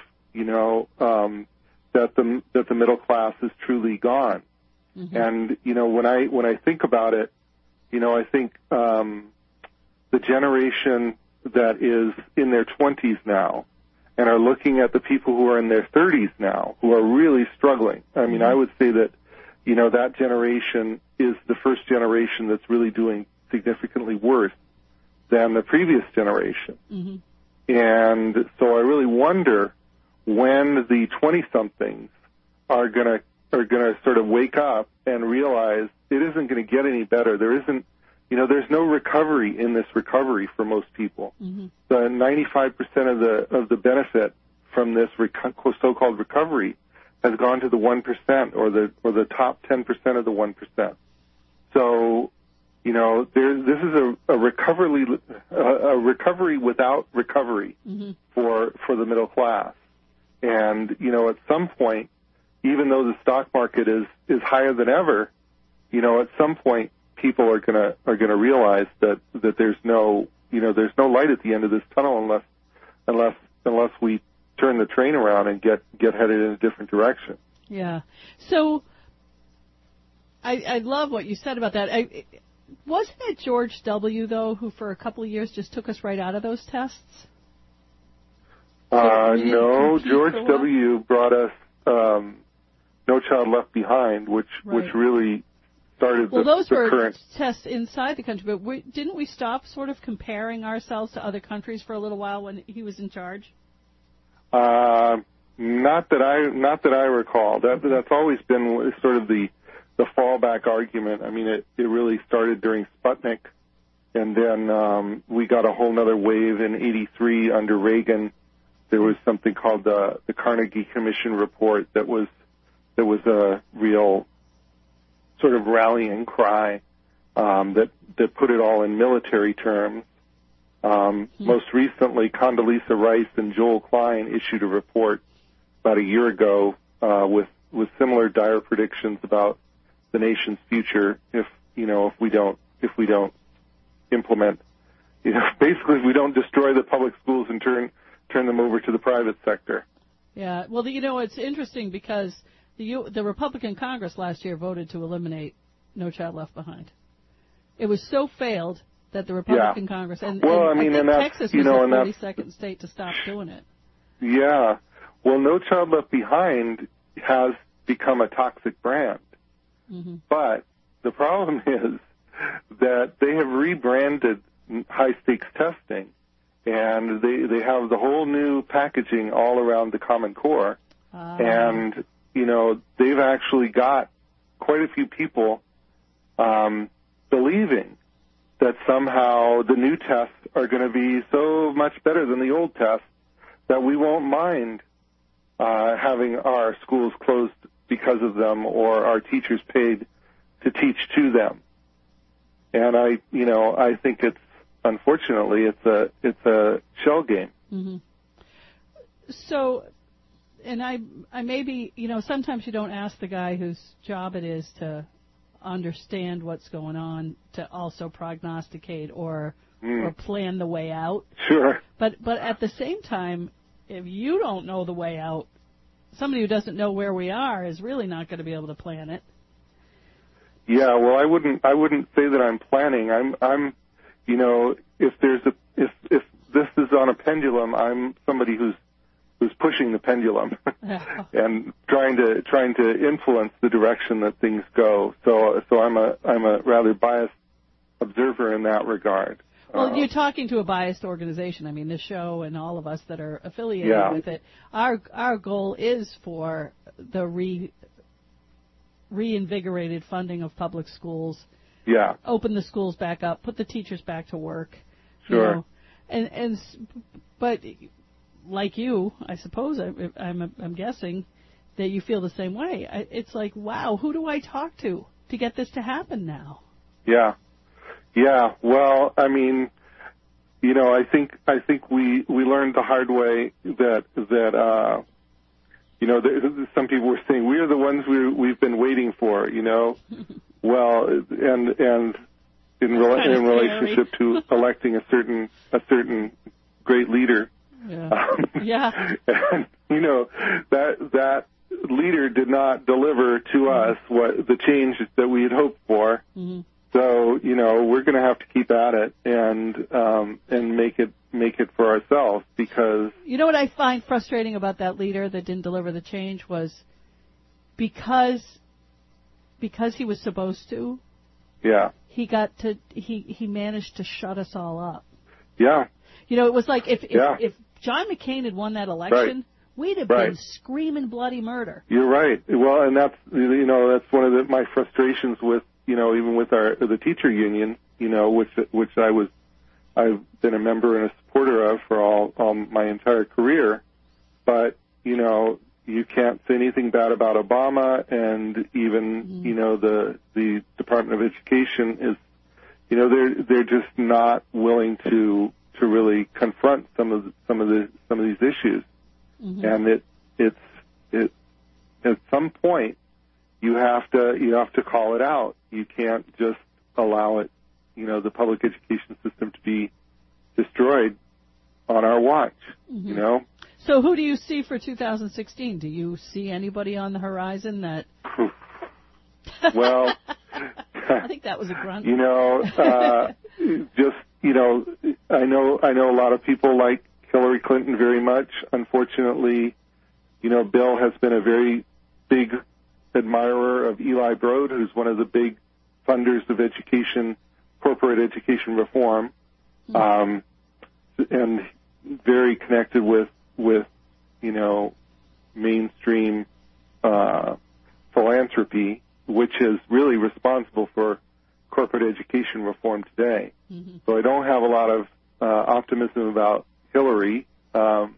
that the middle class is truly gone. Mm-hmm. And when I think about it, I think the generation that is in their 20s now and are looking at the people who are in their 30s now who are really struggling. I mean, I would say that that generation is the first generation that's really doing significantly worse than the previous generation. Mm-hmm. And so I really wonder when the 20-somethings are going to sort of wake up and realize it isn't going to get any better. There isn't, there's no recovery in this recovery for most people. Mm-hmm. The 95% of the benefit from this so-called recovery has gone to the 1% or the top 10% of the 1%. So, this is a recovery without recovery mm-hmm. for the middle class. And, at some point, even though the stock market is higher than ever, at some point people are gonna realize that there's no light at the end of this tunnel unless we turn the train around and get headed in a different direction. Yeah. So I love what you said about that. Wasn't it George W., though, who for a couple of years just took us right out of those tests? No, George W. brought us No Child Left Behind, which really started those the were current tests inside the country, but didn't we stop sort of comparing ourselves to other countries for a little while when he was in charge? Not that I recall. That's always been sort of the fallback argument. I mean, it really started during Sputnik, and then we got a whole other wave in '83 under Reagan. There was something called the Carnegie Commission report that was a real sort of rallying cry that put it all in military terms. Most recently, Condoleezza Rice and Joel Klein issued a report about a year ago with similar dire predictions about the nation's future if we don't implement, basically if we don't destroy the public schools and turn them over to the private sector. Yeah, well, it's interesting because the Republican Congress last year voted to eliminate No Child Left Behind. It was so failed that the Republican Congress and Texas was the 42nd state to stop doing it. Yeah, well, No Child Left Behind has become a toxic brand, mm-hmm. but the problem is that they have rebranded high-stakes testing, and they have the whole new packaging all around the Common Core, and they've actually got quite a few people believing that somehow the new tests are going to be so much better than the old tests that we won't mind having our schools closed because of them or our teachers paid to teach to them. And I think unfortunately it's a shell game. Mm-hmm. So, and I maybe, sometimes you don't ask the guy whose job it is to understand what's going on to also prognosticate or plan the way out. Sure. But at the same time, if you don't know the way out, somebody who doesn't know where we are is really not going to be able to plan it. Yeah, well, I wouldn't say that I'm planning. I'm, you know, if this is on a pendulum, I'm somebody who's pushing the pendulum and trying to influence the direction that things go. So I'm a rather biased observer in that regard. Well, you're talking to a biased organization. I mean, this show and all of us that are affiliated with it, our goal is for the reinvigorated funding of public schools. Yeah. Open the schools back up, put the teachers back to work. Sure. You know, but like you, I suppose I'm guessing that you feel the same way. It's like, wow, who do I talk to get this to happen now? Yeah. Yeah. Well, I mean, you know, I think we learned the hard way that you know, some people were saying we are the ones we've been waiting for, you know. Well, and in relationship to electing a certain great leader. Yeah. And you know, that leader did not deliver to us what the change that we had hoped for. Mm-hmm. So, you know, we're going to have to keep at it and make it for ourselves, because you know what I find frustrating about that leader that didn't deliver the change was because he was supposed to. Yeah. He managed to shut us all up. Yeah. You know, it was like if John McCain had won that election, we'd have been screaming bloody murder. You're right. Well, and that's one of my frustrations with, you know, even with the teacher union, you know, which I've been a member and a supporter of for all my entire career. But, you know, you can't say anything bad about Obama, and even, you know, the Department of Education is, you know, they're just not willing to really confront some of these issues. Mm-hmm. And it at some point you have to call it out. You can't just allow it, you know, the public education system to be destroyed on our watch. Mm-hmm. You know. So who do you see for 2016? Do you see anybody on the horizon that? Well, I think that was a grunt. You know, just, you know, I know a lot of people like Hillary Clinton very much. Unfortunately, you know, Bill has been a very big admirer of Eli Broad, who's one of the big funders of education, corporate education reform, and very connected with you know, mainstream philanthropy, which is really responsible for corporate education reform today. Mm-hmm. So I don't have a lot of optimism about Hillary. I'm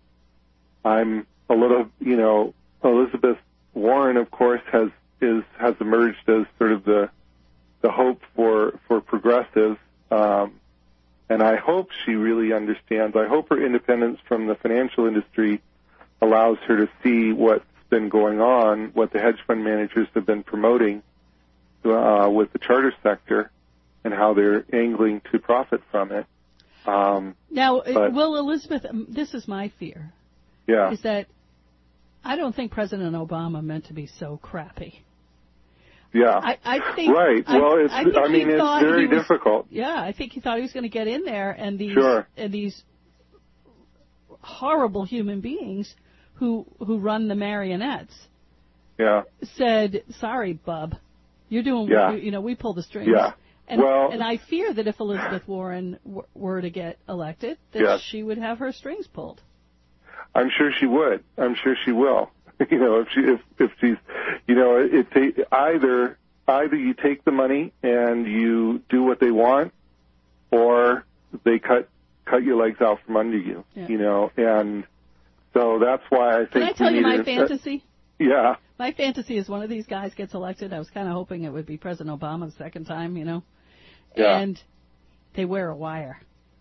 a little, you know, Elizabeth Warren, of course, has emerged as sort of the hope for progressives, and I hope she really understands. I hope her independence from the financial industry allows her to see what's been going on, what the hedge fund managers have been promoting with the charter sector, and how they're angling to profit from it. Now, will Elizabeth? This is my fear. Yeah. Is that I don't think President Obama meant to be so crappy. Yeah. I think. Right. Well, it's very difficult. Yeah, I think he thought he was going to get in there, and these horrible human beings who run the marionettes. Yeah. Said, "Sorry, bub, you're doing. You know, we pull the strings." Yeah. And I fear that if Elizabeth Warren were to get elected, that she would have her strings pulled. I'm sure she would. I'm sure she will. You know, if she's, you know, either you take the money and you do what they want, or they cut your legs out from under you. Yeah. You know, and so that's why I think. Can I tell you my fantasy? Yeah. My fantasy is one of these guys gets elected. I was kind of hoping it would be President Obama the second time, you know. Yeah. And they wear a wire.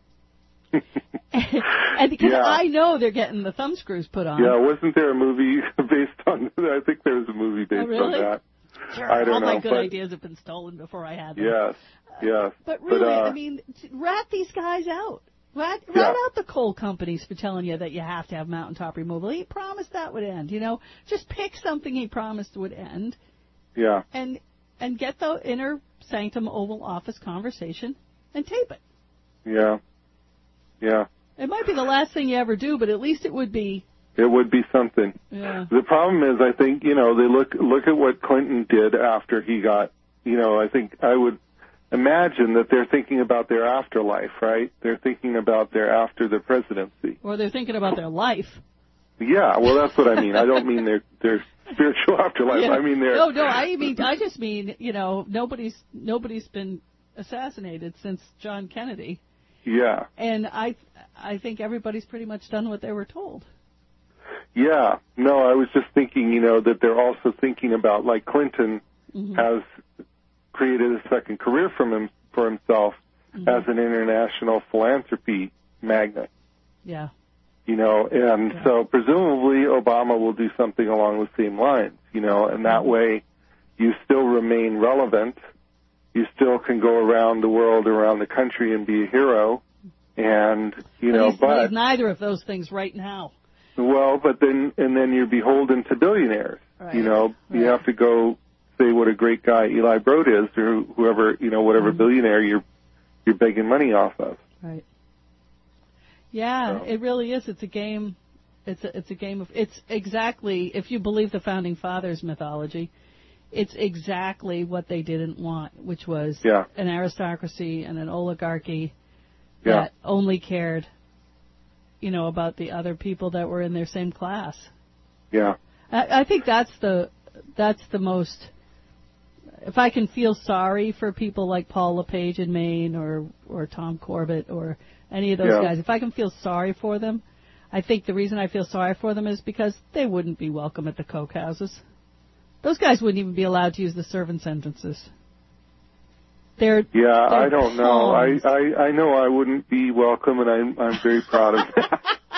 And because I know they're getting the thumb screws put on. Yeah, wasn't there a movie based on I think there was a movie based on that. Sure, I don't all know, my good ideas have been stolen before I had them. Yes. But really, I mean, rat these guys out. Rat out the coal companies for telling you that you have to have mountaintop removal. He promised that would end, Just pick something he promised would end. Yeah. And get the inner sanctum Oval Office conversation and tape it. Yeah. Yeah. It might be the last thing you ever do, but at least it would be. It would be something. Yeah. The problem is, I think, they look at what Clinton did after he got, I think I would imagine that they're thinking about their afterlife, right? They're thinking about after the presidency. Or they're thinking about their life. Yeah, well, that's what I mean. I don't mean their spiritual afterlife. Yeah. I mean their... No, I just mean, nobody's been assassinated since John Kennedy. Yeah. And I think everybody's pretty much done what they were told. Yeah. No, I was just thinking, that they're also thinking about, like Clinton has created a second career for himself as an international philanthropy magnate. Yeah. So presumably Obama will do something along the same lines, and that way you still remain relevant. You still can go around the world, around the country, and be a hero. And, but he's neither of those things right now. Well, but then you're beholden to billionaires. Right. You have to go say what a great guy Eli Broad is, or whoever, whatever billionaire you're begging money off of. Right. Yeah, It really is. It's a game. It's a game of. It's exactly, if you believe the founding fathers' mythology, it's exactly what they didn't want, which was an aristocracy and an oligarchy that only cared, about the other people that were in their same class. Yeah. I think that's the most. If I can feel sorry for people like Paul LePage in Maine or Tom Corbett or any of those guys, if I can feel sorry for them, I think the reason I feel sorry for them is because they wouldn't be welcome at the coke houses. Those guys wouldn't even be allowed to use the servants' entrances. They're I don't know. I know I wouldn't be welcome, and I'm very proud of that.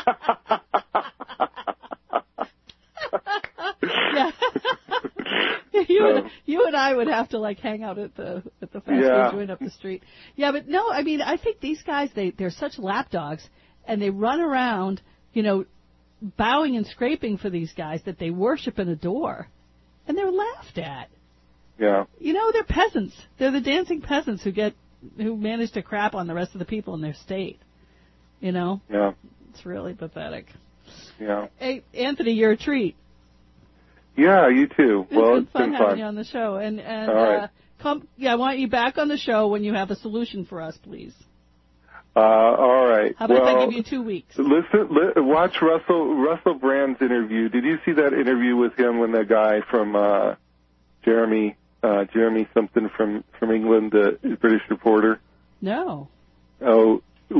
You and I would have to hang out at the fast food joint up the street. Yeah, but no, I mean, I think these guys, they're such lapdogs, and they run around, bowing and scraping for these guys that they worship and adore, and they're laughed at. Yeah. They're peasants. They're the dancing peasants who manage to crap on the rest of the people in their state. Yeah. It's really pathetic. Yeah. Hey, Anthony, you're a treat. Yeah, you too. It's been fun having you on the show. And all right. I want you back on the show when you have a solution for us, please. All right. How about if I give you 2 weeks? Watch Russell Brand's interview. Did you see that interview with him when the guy from Jeremy something from England, the British reporter? No. Oh,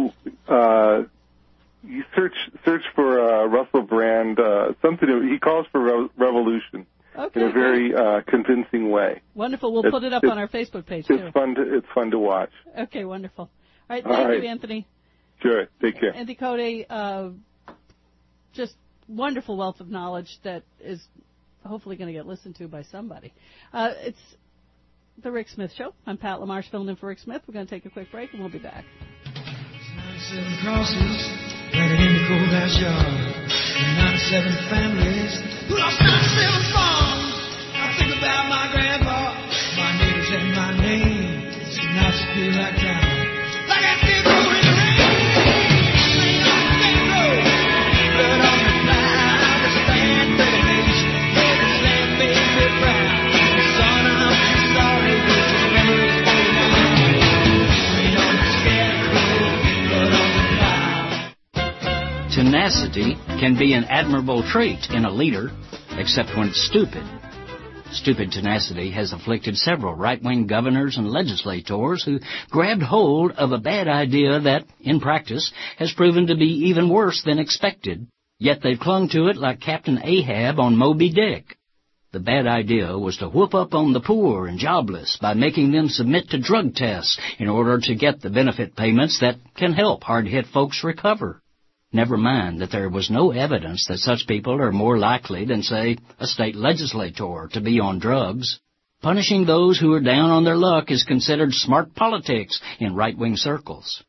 you search for Russell Brand. Something he calls for revolution in a very convincing way. Wonderful. We'll put it up on our Facebook page too. It's fun to watch. Okay, wonderful. All right, thank you, Anthony. Sure. Take care. Anthony Cote, just wonderful wealth of knowledge that is hopefully going to get listened to by somebody. It's the Rick Smith Show. I'm Pat LaMarche, filling in for Rick Smith. We're going to take a quick break, and we'll be back. 97 crosses, planted in the cold glass yard, and 97 families who lost 97 farms. I think about my grandpa, my neighbors and my name. It's not to be like that. Like I did in the rain. Sing on the main road, blood on the cloud, the stand for the nation. Every land made me proud. Son, I'm sorry, this is memories for the mom. Rain on the scarecrow, blood on the cloud. Tenacity can be an admirable trait in a leader, except when it's stupid. Stupid tenacity has afflicted several right-wing governors and legislators who grabbed hold of a bad idea that, in practice, has proven to be even worse than expected, yet they've clung to it like Captain Ahab on Moby Dick. The bad idea was to whoop up on the poor and jobless by making them submit to drug tests in order to get the benefit payments that can help hard-hit folks recover. Never mind that there was no evidence that such people are more likely than, say, a state legislator to be on drugs. Punishing those who are down on their luck is considered smart politics in right-wing circles.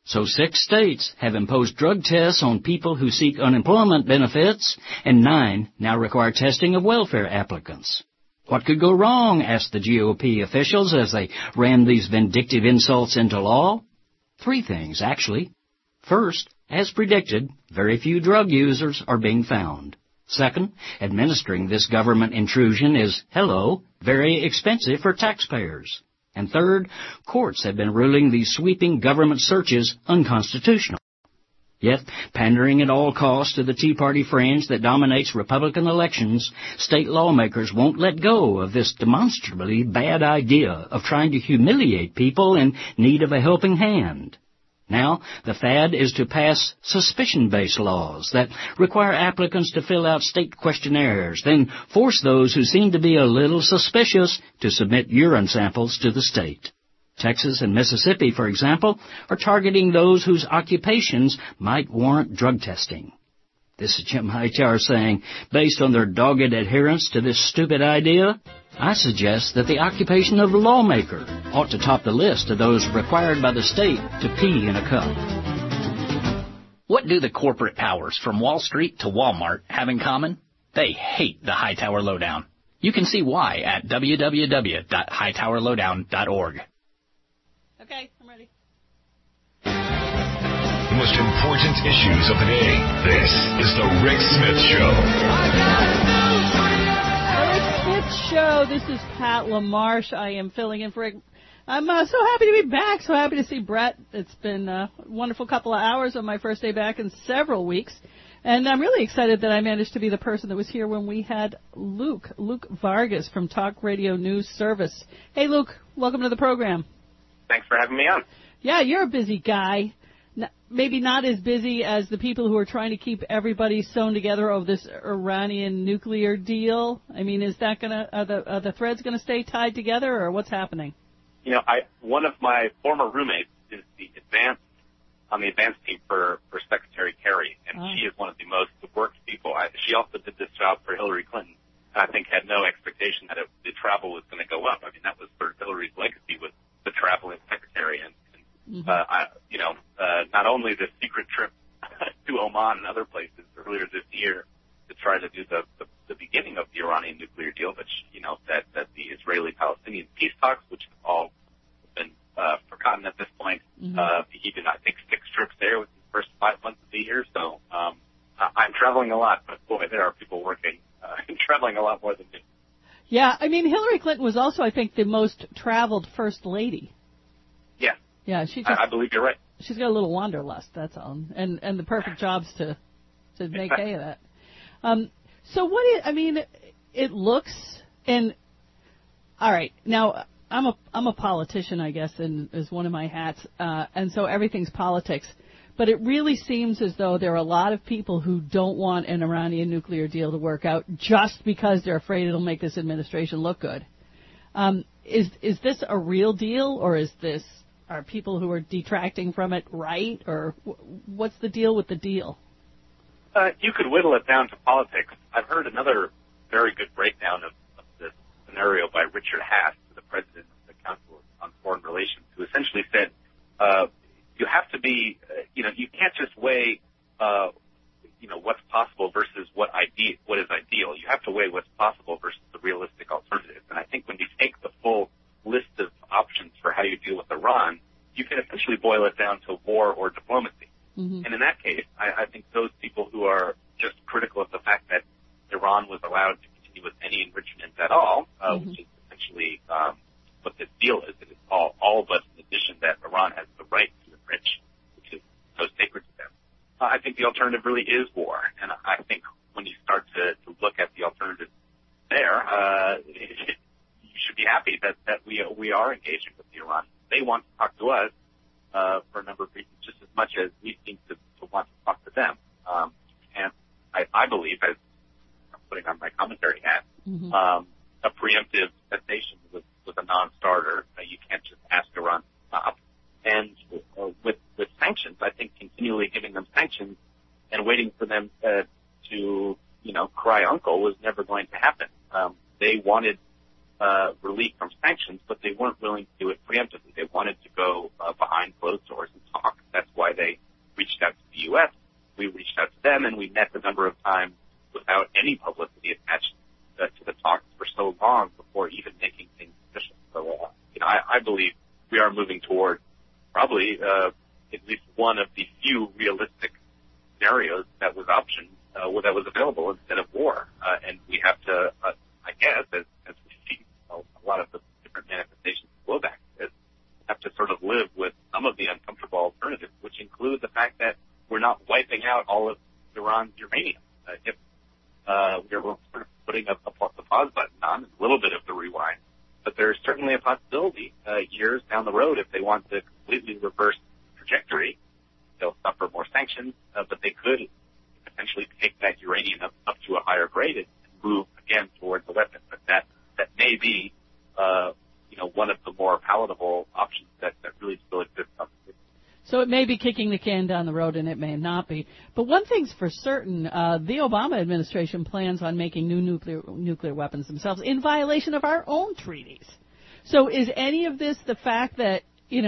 So 6 states have imposed drug tests on people who seek unemployment benefits, and 9 now require testing of welfare applicants. What could go wrong, asked the GOP officials as they ran these vindictive insults into law. 3 things, actually. First, as predicted, very few drug users are being found. Second, administering this government intrusion is, very expensive for taxpayers. And third, courts have been ruling these sweeping government searches unconstitutional. Yet, pandering at all costs to the Tea Party fringe that dominates Republican elections, state lawmakers won't let go of this demonstrably bad idea of trying to humiliate people in need of a helping hand. Now, the fad is to pass suspicion-based laws that require applicants to fill out state questionnaires, then force those who seem to be a little suspicious to submit urine samples to the state. Texas and Mississippi, for example, are targeting those whose occupations might warrant drug testing. This is Jim Hightower saying, based on their dogged adherence to this stupid idea, I suggest that the occupation of lawmaker ought to top the list of those required by the state to pee in a cup. What do the corporate powers from Wall Street to Walmart have in common? They hate the Hightower Lowdown. You can see why at www.hightowerlowdown.org. Okay, I'm ready. The most important issues of the day. This is the Rick Smith Show. The Rick Smith Show. This is Pat LaMarche. I am filling in for Rick. I'm so happy to be back. So happy to see Brett. It's been a wonderful couple of hours on my first day back in several weeks. And I'm really excited that I managed to be the person that was here when we had Luke Vargas from Talk Radio News Service. Hey, Luke, welcome to the program. Thanks for having me on. Yeah, you're a busy guy. Maybe not as busy as the people who are trying to keep everybody sewn together over this Iranian nuclear deal. I mean, is that are the threads gonna stay tied together, or what's happening? You know, one of my former roommates is on the advanced team for Secretary Kerry, and she is one of the most worked people. She also did this job for Hillary Clinton, and I think had no expectation that the travel was going to go up. I mean, that was sort of Hillary's legacy, was the traveling secretary, and not only the secret trip to Oman and other places earlier this year to try to do the beginning of the Iranian nuclear deal, but that the Israeli-Palestinian peace talks, which have all been forgotten at this point. He did, I think, 6 trips there within the first 5 months of the year. So I'm traveling a lot, but boy, there are people working and traveling a lot more than me. Yeah, I mean, Hillary Clinton was also, I think, the most traveled first lady. Yeah. Yeah, I believe you're right. She's got a little wanderlust, that's all, and the perfect jobs to make hay of that. So it looks, and all right, now I'm a politician, I guess, and is one of my hats, and so everything's politics. But it really seems as though there are a lot of people who don't want an Iranian nuclear deal to work out just because they're afraid it'll make this administration look good. Is this a real deal, or are people who are detracting from it right, or what's the deal with the deal? You could whittle it down to politics. I've heard another very good breakdown of this scenario by Richard Haas, the president of the Council on Foreign Relations, who essentially said, you have to be, you can't just weigh, what's possible versus what is ideal. You have to weigh what's possible versus the realistic alternative. And I think when you take the full list of options for how you deal with Iran, you can essentially boil it down to war or diplomacy. Mm-hmm. And in that case, I think those people who are just critical of the fact that Iran was allowed to continue with any enrichment at all, which is essentially what this deal is. It is all but an addition that Iran has the right to enrich, which is so sacred to them. I think the alternative really is war. And I think when you start to look at the alternative there, you should be happy that we are engaging with the Iranians. They want to talk to us for a number of reasons, just as much as we seem to want to talk to them. And I believe, as I'm putting on my commentary hat, a preemptive cessation was a non-starter. You can't just ask Iran to stop. And with sanctions, I think continually giving them sanctions and waiting for them to cry uncle was never going to happen. They wanted relief from sanctions, but they weren't willing to do it preemptively. They wanted to go behind closed doors and talk. That's why met the number of times without any publicity attached to the talks for so long before even making things official. So, I believe we are moving toward probably at least one of the few realistic scenarios that was that was available instead of war. And we have to, I guess, as we see a lot of the different manifestations of blowback, have to sort of live with some of the uncomfortable alternatives, which include the fact that we're not wiping out all of Iran's uranium. If we're sort of putting the pause button on, a little bit of the rewind, but there's certainly a possibility years down the road, if they want to completely reverse the trajectory, they'll suffer more sanctions, but they could potentially take that uranium up to a higher grade and move again towards the weapon. But that may be, one of the more palatable options that really still exists on the system. So it may be kicking the can down the road, and it may not be. But one thing's for certain, the Obama administration plans on making new nuclear weapons themselves in violation of our own treaties. So is any of this the fact that,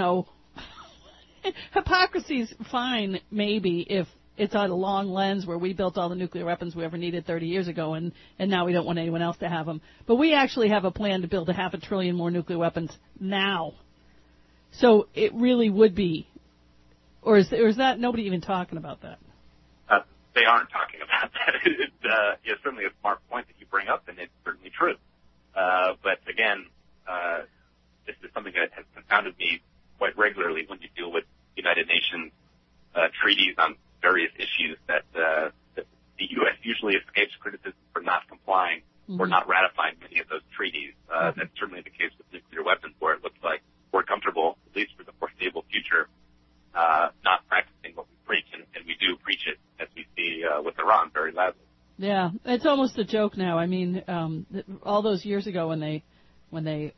hypocrisy's fine maybe if it's on a long lens where we built all the nuclear weapons we ever needed 30 years ago, and now we don't want anyone else to have them. But we actually have a plan to build 500 billion more nuclear weapons now. So it really would be, or is that nobody even talking about that? They aren't talking about that. It's certainly a smart point that you bring up, and it's certainly true. But again, this is something that has confounded me quite regularly when you deal with United Nations treaties on various issues that the U.S. usually escapes criticism for not complying or not ratifying many of those treaties. That's certainly the case with nuclear weapons, where it looks like we're comfortable, at least for the foreseeable future, not practicing what we preach, and we do preach it, as we see with Iran very loudly. Yeah, it's almost a joke now. I mean, all those years ago when they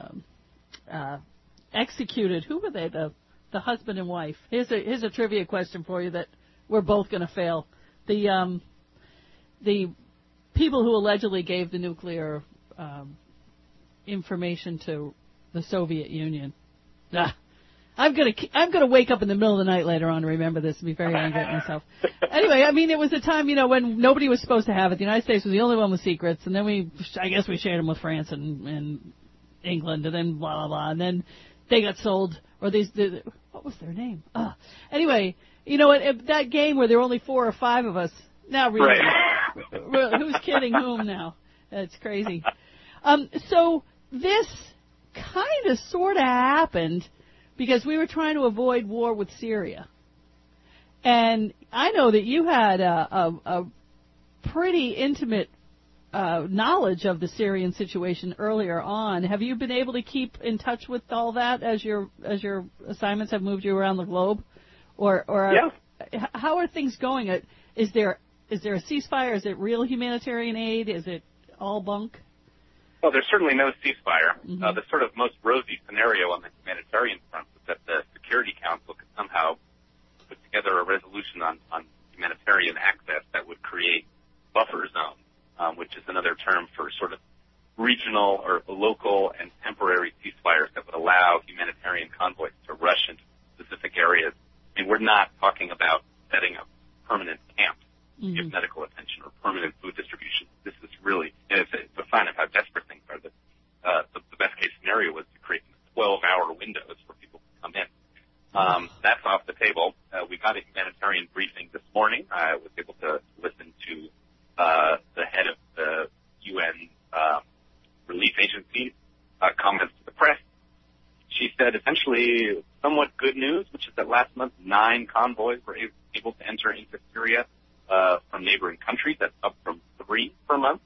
executed, who were they? The husband and wife. Here's a trivia question for you that we're both going to fail. The people who allegedly gave the nuclear information to the Soviet Union. I'm gonna wake up in the middle of the night later on to remember this and be very angry at myself. Anyway, I mean, it was a time, when nobody was supposed to have it. The United States was the only one with secrets, and then I guess we shared them with France and England, and then blah blah blah, and then they got sold, or what was their name? Anyway, that game where there were only 4 or 5 of us. Now, really, right. Who's kidding whom now? That's crazy. So this kind of sort of happened because we were trying to avoid war with Syria. And I know that you had a pretty intimate knowledge of the Syrian situation earlier on. Have you been able to keep in touch with all that as your assignments have moved you around the globe? Or yeah. How are things going? Is there a ceasefire? Is it real humanitarian aid? Is it all bunk? Well, there's certainly no ceasefire. The sort of most rosy scenario on the humanitarian front was that the Security Council could somehow put together a resolution on humanitarian access that would create buffer zones, which is another term for sort of regional or local and temporary ceasefires that would allow humanitarian convoys to rush into specific areas. I mean, we're not talking about setting up permanent camps to give medical attention or permanent food distribution. This is really, it's a sign of how desperate things are. The best case scenario was to create 12-hour windows for people to come in. That's off the table. We got a humanitarian briefing this morning. I was able to listen to the head of the UN relief agency comments to the press. She said essentially somewhat good news, which is that last month 9 convoys were able to enter into Syria from neighboring countries. That's up from 3 per month.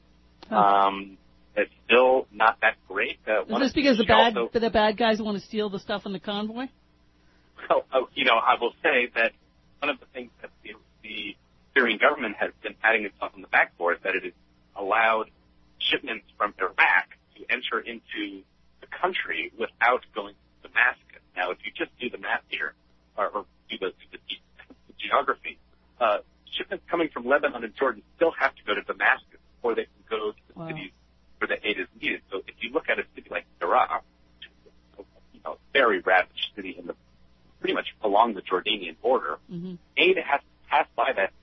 It's still not that great. Is this because the bad guys want to steal the stuff in the convoy? Well, I will say that one of the things that the Syrian government has been patting itself on the back for is that it has allowed shipments from Iraq to enter into the country without going to Damascus. Now, if you just do the math here, or do the geography, shipments coming from Lebanon and Jordan still have to go to Damascus before they can go to the cities where the aid is needed. So if you look at a city like Daraa, a very ravaged city pretty much along the Jordanian border, aid has to pass by that city,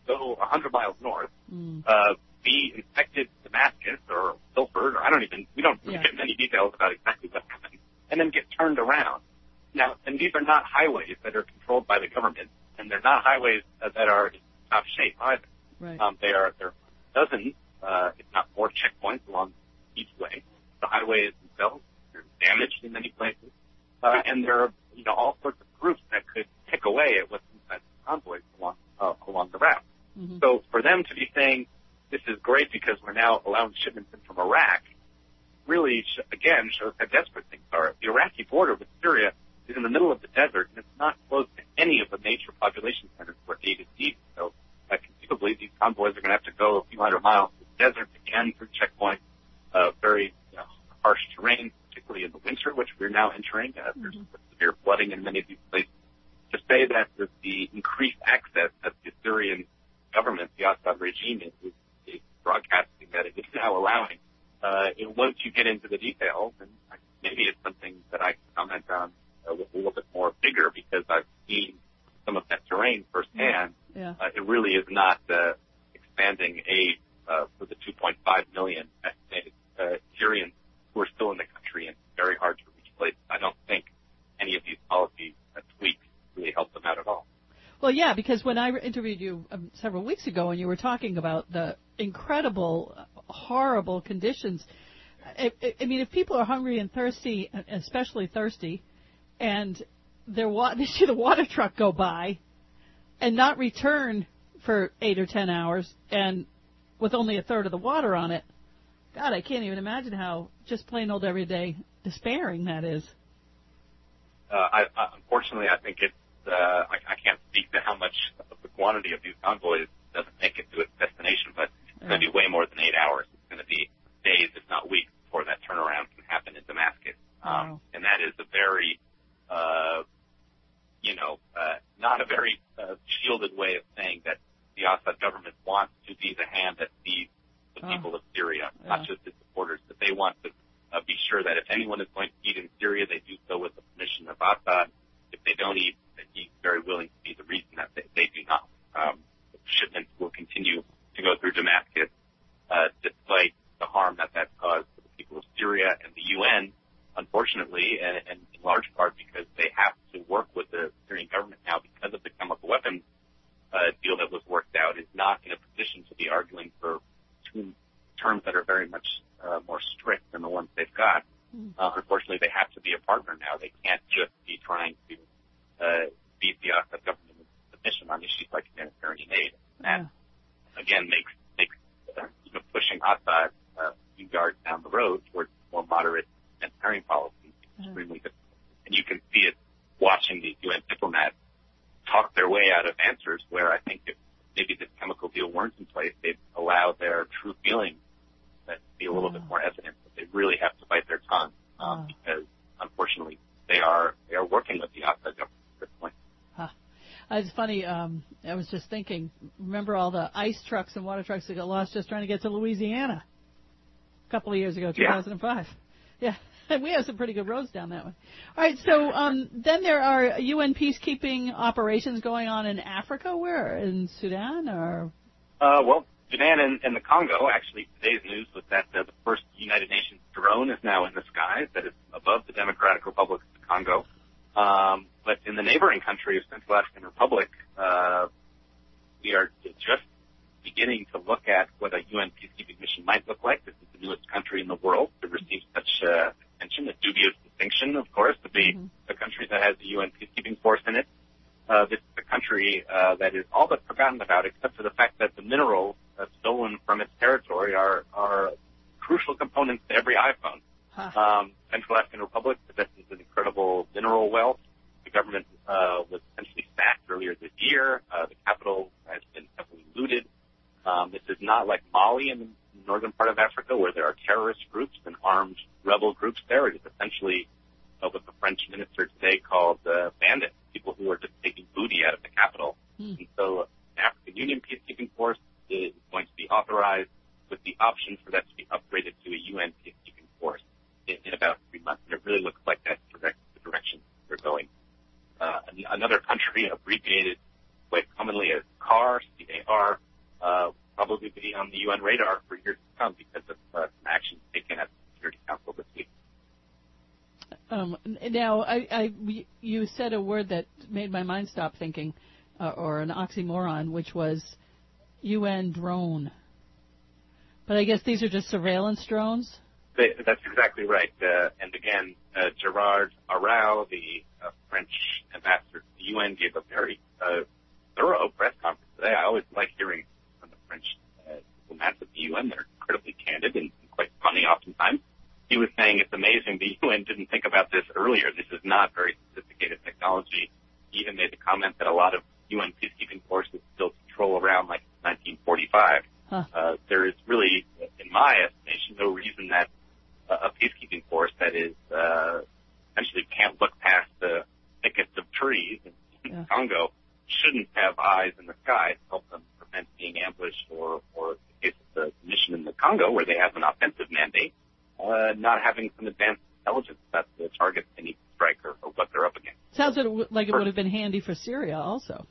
go 100 miles north, be inspected Damascus or Pilford, or we don't get many details about exactly what happened, and then get turned around. Now, and these are not highways that are controlled by the government, and they're not highways that are in top shape either. Right. There are dozens, if not more, checkpoints along each way. The highways themselves are damaged in many places, and there are all sorts of groups that could pick away at what's inside the convoys along the route. Mm-hmm. So for them to be saying this is great because we're now allowing shipments in from Iraq really, again, shows how desperate things are. The Iraqi border with Syria is in the middle of the desert, and it's not close to any of the major population centers where aid is needed. So conceivably, these convoys are going to have to go a few hundred miles to the desert again through checkpoints, very harsh terrain, particularly in the winter, which we're now entering. There's severe flooding in many of these places. To say that the increased access that the Syrian government, the Assad regime, is broadcasting that it is now allowing, once you get into the details, and maybe it's something that I can comment on with a little bit more vigor because I've seen some of that terrain firsthand. Yeah. It really is not expanding aid for the 2.5 million estimated Syrians who are still in the country and very hard to reach places. I don't think any of these policy tweaks really help them out at all. Well, yeah, because when I interviewed you several weeks ago and you were talking about the incredible, horrible conditions, I mean, if people are hungry and thirsty, especially thirsty, and they see the water truck go by and not return for 8 or 10 hours and with only a third of the water on it, God, I can't even imagine how just plain old everyday despairing that is. Unfortunately, I think it's, I can't speak to how much of the quantity of these convoys doesn't make it to its destination, but it's going to be way more than 8 hours. It's going to be days, if not weeks, before that turnaround can happen in Damascus. And that is a very, not a very shielded way of saying that the Assad government wants to be the hand that feeds the people of Syria, not just its supporters, but they want to be sure that if anyone is going to eat in Syria, they do so with the permission of Assad. If they don't eat, that he's very willing to be the reason that they do not. Shipments will continue to go through Damascus despite the harm that caused to the people of Syria and the UN, unfortunately, and in large part because they have to work with the Syrian government now because of the chemical weapons deal that was worked out, is not in a position to be arguing for two terms that are very much more strict than the ones they've got. Unfortunately, they have to be a partner now. They can't just be trying to beat the Assad government into submission on issues like humanitarian aid. And that, again, makes pushing Assad a few yards down the road towards more moderate humanitarian policy extremely difficult. And you can see it watching these UN diplomats talk their way out of answers where I think if maybe this chemical deal weren't in place, they'd allow their true feelings to be a little bit more evident. But they really have to bite their tongue because, unfortunately, they are working with the Assad government at this point. It's funny. I was just thinking, remember all the ice trucks and water trucks that got lost just trying to get to Louisiana a couple of years ago, 2005. Yeah. And we have some pretty good roads down that way. All right, so then there are UN peacekeeping operations going on in Africa. Where? In Sudan or? Well, Sudan and the Congo. Actually, today's news was that the first United Nations drone is now in the skies, that is above the Democratic Republic of the Congo. But in the neighboring country of Central African Republic, we are just beginning to look at what a UN peacekeeping mission might look like. This is the newest country in the world to receive such attention, a dubious distinction, of course, to be a country that has a UN peacekeeping force in it. This is a country that is all but forgotten about, except for the fact that the minerals stolen from its territory are crucial components to every iPhone. Central African Republic possesses an incredible mineral wealth. The government was essentially sacked earlier this year. The capital has been heavily looted. This is not like Mali in the northern part of Africa, where there are terrorist groups and armed rebel groups there. It is essentially what the French minister today called bandits, people who are just taking booty out of the capital. And so the African Union peacekeeping force is going to be authorized with the option for that to be upgraded to a UN peacekeeping force in about 3 months. And it really looks like that's the direction we're going. Another country, abbreviated quite commonly as CAR, Qatar probably be on the UN radar for years to come because of some actions taken at the Security Council this week. Now, you said a word that made my mind stop thinking, or an oxymoron, which was UN drone. But I guess these are just surveillance drones? That's exactly right. And again, Gerard Arau, the French ambassador to the UN, gave a very thorough press conference today. I always like hearing from the French diplomats at the UN. They're incredibly candid and quite funny oftentimes. He was saying it's amazing the UN didn't think about this earlier. This is not very sophisticated technology. He even made the comment that a lot of UN peacekeeping forces still patrol around like 1945. There is really, in my estimation, no reason that a peacekeeping force that is essentially can't look past the thickets of trees in Congo shouldn't have eyes in the sky to help them prevent being ambushed, or in the case of the mission in the Congo where they have an offensive mandate, not having some advanced intelligence about the targets they need to strike or what they're up against. Sounds like it would have been handy for Syria also.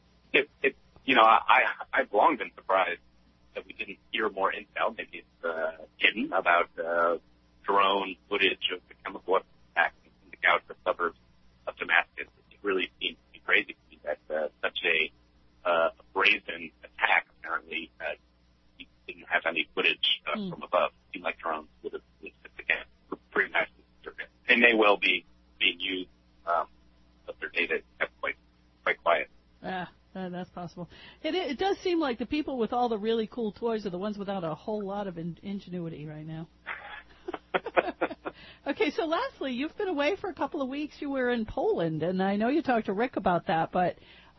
I've long been surprised that we didn't hear more intel. Maybe it's hidden about drone footage of the chemical weapons attacks in the Ghouta suburbs of Damascus. It really seems to be crazy to me that such a brazen attack apparently didn't have any footage from above. It seemed like drones would have again pretty nicely disturbing. They may well be being used, but their data kept quite quiet. That's possible. It does seem like the people with all the really cool toys are the ones without a whole lot of ingenuity right now. Okay, so lastly, you've been away for a couple of weeks. You were in Poland, and I know you talked to Rick about that, but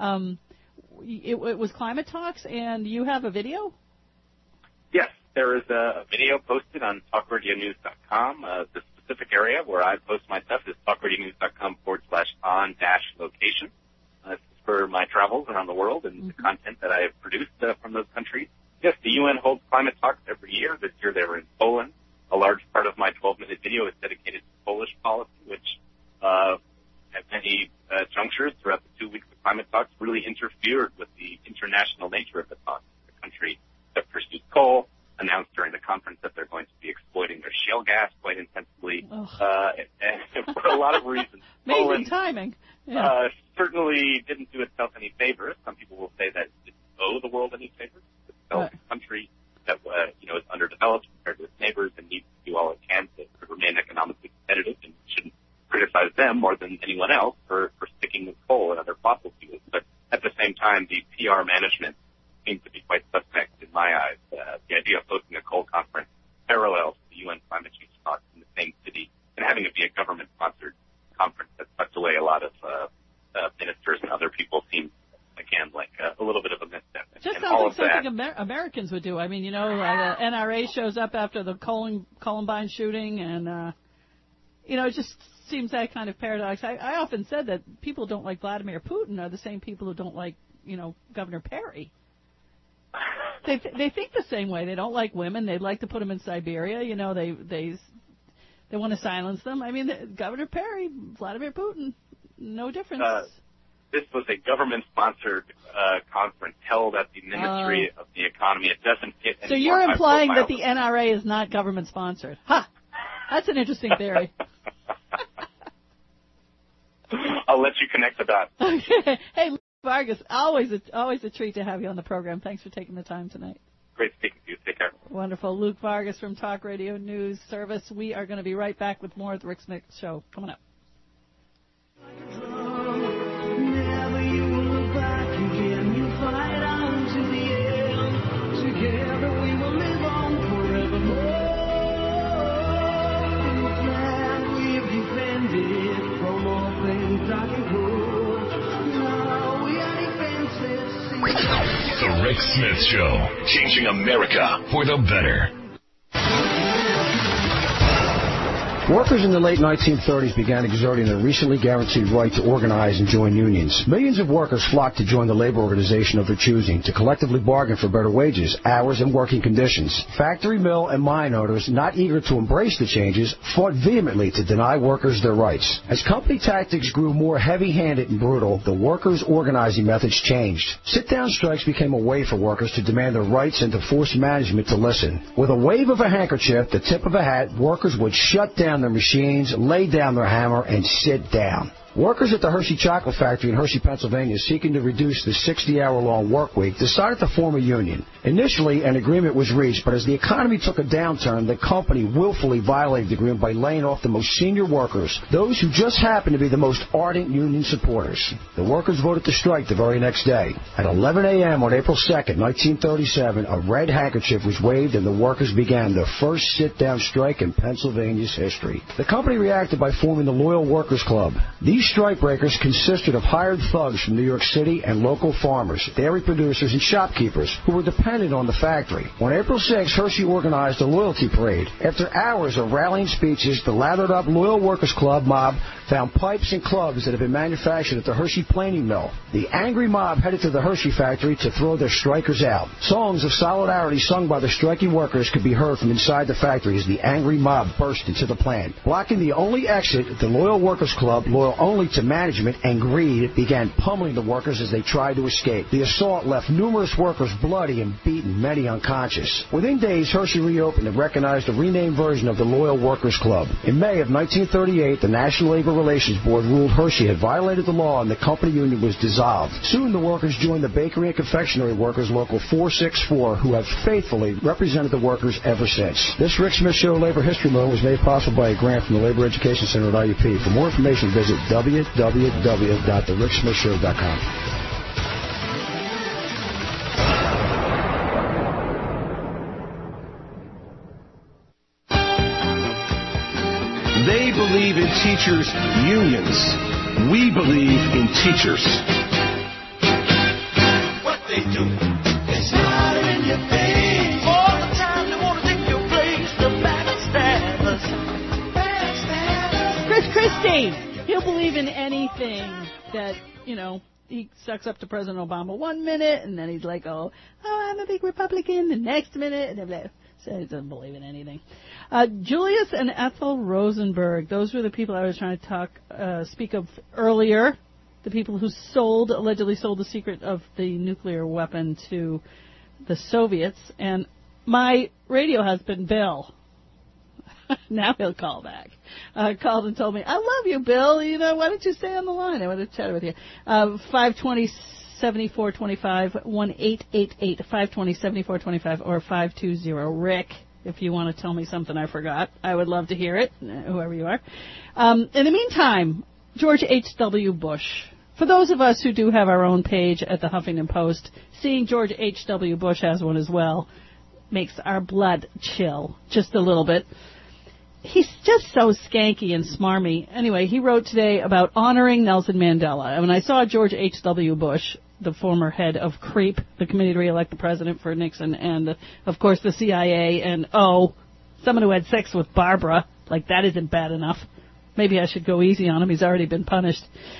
it was Climate Talks, and you have a video? Yes, there is a video posted on TalkRadioNews.com. The specific area where I post my stuff is TalkRadioNews.com/on-location. For my travels around the world and the content that I have produced from those countries. Yes, the UN holds climate talks every year. This year they were in Poland. A large part of my 12-minute video is dedicated to Polish policy, which at many junctures throughout the 2 weeks of climate talks really interfered with the international nature of the talks. The country that pursues coal announced during the conference that they're going to be exploiting their shale gas quite intensively, and for a lot of reasons. Amazing Poland, timing. Certainly didn't do itself any favors. Some people will say that it didn't owe the world any favors. It's a country that is underdeveloped compared to its neighbors and needs to do all it can to remain economically competitive, and shouldn't criticize them more than anyone else for sticking with coal and other fossil fuels. But at the same time, the PR management seems to be quite suspect in my eyes. The idea of hosting a coal conference parallels the UN climate change talks in the same city and having it be a government-sponsored conference that sucked away a lot of ministers and other people seems, again, like a little bit of a misstep. Just sounds like something Americans would do. I mean, the NRA shows up after the Columbine shooting, and, it just seems that kind of paradox. I often said that people who don't like Vladimir Putin are the same people who don't like, Governor Perry. They think the same way. They don't like women. They'd like to put them in Siberia. They want to silence them. I mean, Governor Perry, Vladimir Putin, no difference. This was a government-sponsored conference held at the Ministry of the Economy. It doesn't get any. So you're implying that the NRA is not government-sponsored? Ha! That's an interesting theory. I'll let you connect the dots. Okay. Hey, Luke Vargas, always a treat to have you on the program. Thanks for taking the time tonight. Great speaking to you. Take care. Wonderful. Luke Vargas from Talk Radio News Service. We are going to be right back with more of the Rick Smith Show. Coming up. The Rick Smith Show, changing America for the better. Workers in the late 1930s began exerting their recently guaranteed right to organize and join unions. Millions of workers flocked to join the labor organization of their choosing to collectively bargain for better wages, hours, and working conditions. Factory, mill, and mine owners, not eager to embrace the changes, fought vehemently to deny workers their rights. As company tactics grew more heavy-handed and brutal, the workers' organizing methods changed. Sit-down strikes became a way for workers to demand their rights and to force management to listen. With a wave of a handkerchief, the tip of a hat, workers would shut down their machines, lay down their hammer, and sit down. Workers at the Hershey Chocolate Factory in Hershey, Pennsylvania, seeking to reduce the 60-hour-long work week, decided to form a union. Initially, an agreement was reached, but as the economy took a downturn, the company willfully violated the agreement by laying off the most senior workers, those who just happened to be the most ardent union supporters. The workers voted to strike the very next day. At 11 a.m. on April 2nd, 1937, a red handkerchief was waved and the workers began the first sit-down strike in Pennsylvania's history. The company reacted by forming the Loyal Workers Club. These strikebreakers consisted of hired thugs from New York City and local farmers, dairy producers, and shopkeepers who were dependent on the factory. On April 6, Hershey organized a loyalty parade. After hours of rallying speeches, the lathered-up Loyal Workers Club mob found pipes and clubs that had been manufactured at the Hershey planing mill. The angry mob headed to the Hershey factory to throw their strikers out. Songs of solidarity sung by the striking workers could be heard from inside the factory as the angry mob burst into the plant. Blocking the only exit, the Loyal Workers Club, loyal only to management and greed, began pummeling the workers as they tried to escape. The assault left numerous workers bloody and beaten, many unconscious. Within days, Hershey reopened and recognized a renamed version of the Loyal Workers Club. In May of 1938, the National Labor Relations Board ruled Hershey had violated the law and the company union was dissolved. Soon the workers joined the Bakery and Confectionery Workers Local 464, who have faithfully represented the workers ever since. This Rick Smith Show Labor History Moment was made possible by a grant from the Labor Education Center at IUP. For more information, visit www.thericksmithshow.com. They believe in teachers' unions. We believe in teachers. What they do is lie in your face. All the time they want to take your place. The backstabbers. Chris Christie. He'll believe in anything that, he sucks up to President Obama 1 minute, and then he's like, oh, I'm a big Republican, the next minute, and blah. So he doesn't believe in anything. Julius and Ethel Rosenberg, those were the people I was trying to speak of earlier, the people who allegedly sold the secret of the nuclear weapon to the Soviets. And my radio husband, Bill, now he'll call back, called and told me, I love you, Bill. Why don't you stay on the line? I want to chat with you. 520-7425, 1-888-520-7425, or 520-RICK, if you want to tell me something I forgot. I would love to hear it, whoever you are. In the meantime, George H.W. Bush. For those of us who do have our own page at the Huffington Post, seeing George H.W. Bush has one as well makes our blood chill just a little bit. He's just so skanky and smarmy. Anyway, he wrote today about honoring Nelson Mandela. And when I saw George H.W. Bush, the former head of CREEP, the Committee to Re-elect the President for Nixon, and, of course, the CIA, and, someone who had sex with Barbara, like that isn't bad enough. Maybe I should go easy on him. He's already been punished.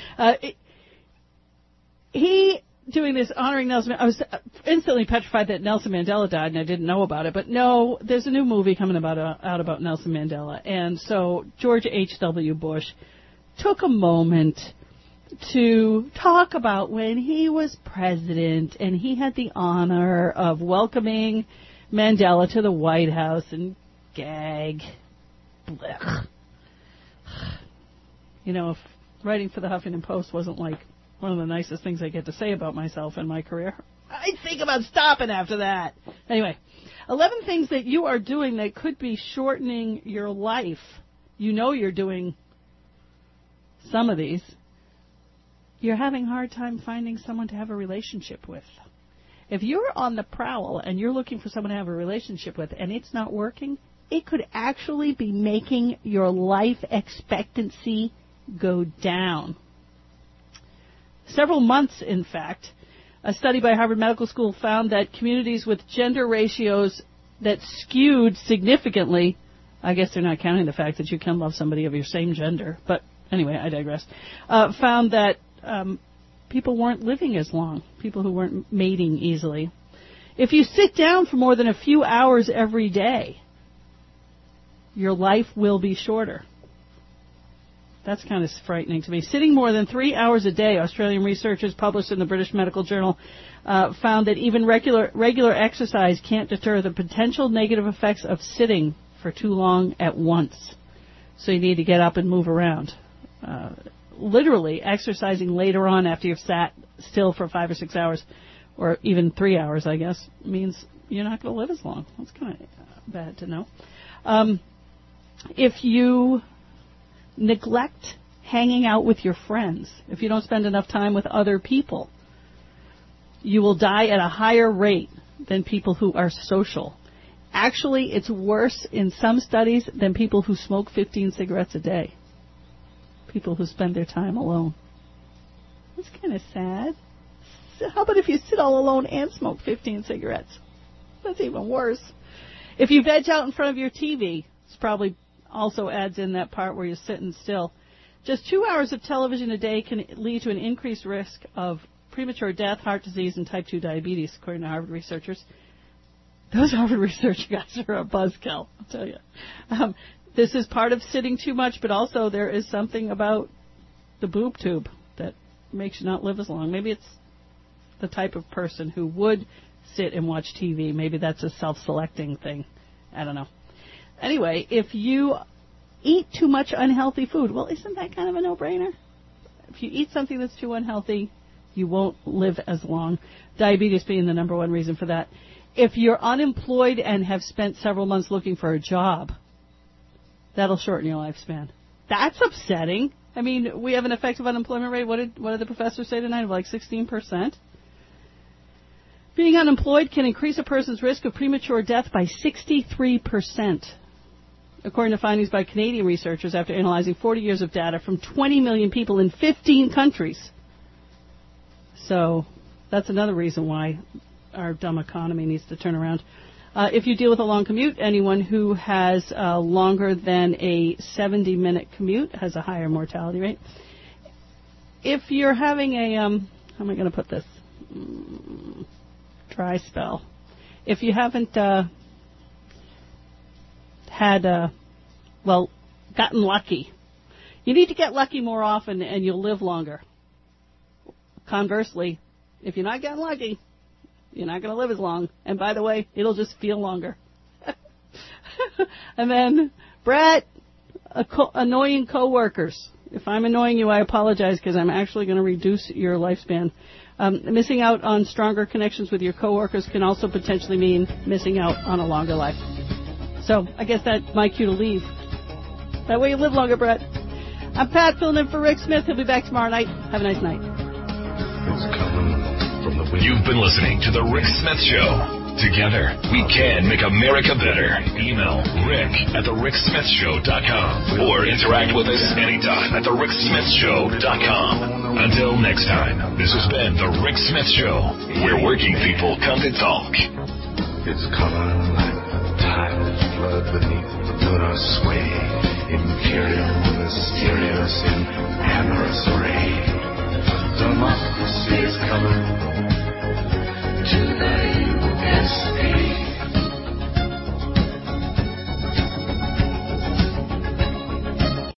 He doing this honoring Nelson. I was instantly petrified that Nelson Mandela died, and I didn't know about it. But no, there's a new movie coming out about Nelson Mandela, and so George H.W. Bush took a moment to talk about when he was president, and he had the honor of welcoming Mandela to the White House, and gag. Blech. If writing for the Huffington Post wasn't like one of the nicest things I get to say about myself in my career, I'd think about stopping after that. Anyway, 11 things that you are doing that could be shortening your life. You're doing some of these. You're having a hard time finding someone to have a relationship with. If you're on the prowl and you're looking for someone to have a relationship with and it's not working, it could actually be making your life expectancy go down. Several months, in fact, a study by Harvard Medical School found that communities with gender ratios that skewed significantly I guess they're not counting the fact that you can love somebody of your same gender. But anyway, I digress. Found that people weren't living as long, people who weren't mating easily. If you sit down for more than a few hours every day, your life will be shorter. That's kind of frightening to me. Sitting more than 3 hours a day, Australian researchers published in the British Medical Journal found that even regular exercise can't deter the potential negative effects of sitting for too long at once. So you need to get up and move around. Literally, exercising later on after you've sat still for 5 or 6 hours, or even 3 hours, I guess, means you're not going to live as long. That's kind of bad to know. If you neglect hanging out with your friends, if you don't spend enough time with other people, you will die at a higher rate than people who are social. Actually, it's worse in some studies than people who smoke 15 cigarettes a day. People who spend their time alone. That's kind of sad. How about if you sit all alone and smoke 15 cigarettes? That's even worse. If you veg out in front of your TV, it's probably also adds in that part where you're sitting still. Just 2 hours of television a day can lead to an increased risk of premature death, heart disease, and type 2 diabetes, according to Harvard researchers. Those Harvard research guys are a buzzkill, I'll tell you. This is part of sitting too much, but also there is something about the boob tube that makes you not live as long. Maybe it's the type of person who would sit and watch TV. Maybe that's a self-selecting thing. I don't know. Anyway, if you eat too much unhealthy food, well, isn't that kind of a no-brainer? If you eat something that's too unhealthy, you won't live as long. Diabetes being the number one reason for that. If you're unemployed and have spent several months looking for a job, that'll shorten your lifespan. That's upsetting. I mean, we have an effective unemployment rate. What did the professor say tonight? Of like 16%. Being unemployed can increase a person's risk of premature death by 63%, according to findings by Canadian researchers after analyzing 40 years of data from 20 million people in 15 countries. So that's another reason why our dumb economy needs to turn around. If you deal with a long commute, anyone who has longer than a 70-minute commute has a higher mortality rate. If you're having a, how am I going to put this? Dry spell. If you haven't gotten lucky, you need to get lucky more often and you'll live longer. Conversely, if you're not getting lucky, you're not going to live as long. And by the way, it'll just feel longer. And then, Brett, annoying coworkers. If I'm annoying you, I apologize because I'm actually going to reduce your lifespan. Missing out on stronger connections with your coworkers can also potentially mean missing out on a longer life. So I guess that's my cue to leave. That way you live longer, Brett. I'm Pat, filling in for Rick Smith. He'll be back tomorrow night. Have a nice night. You've been listening to The Rick Smith Show. Together, we can make America better. Email rick@thericksmithshow.com or interact with us anytime at thericksmithshow.com. Until next time, this has been The Rick Smith Show, where working people come to talk. It's coming like the tide of flood beneath the lunar sway. Imperial, mysterious, in amorous array. Democracy is coming.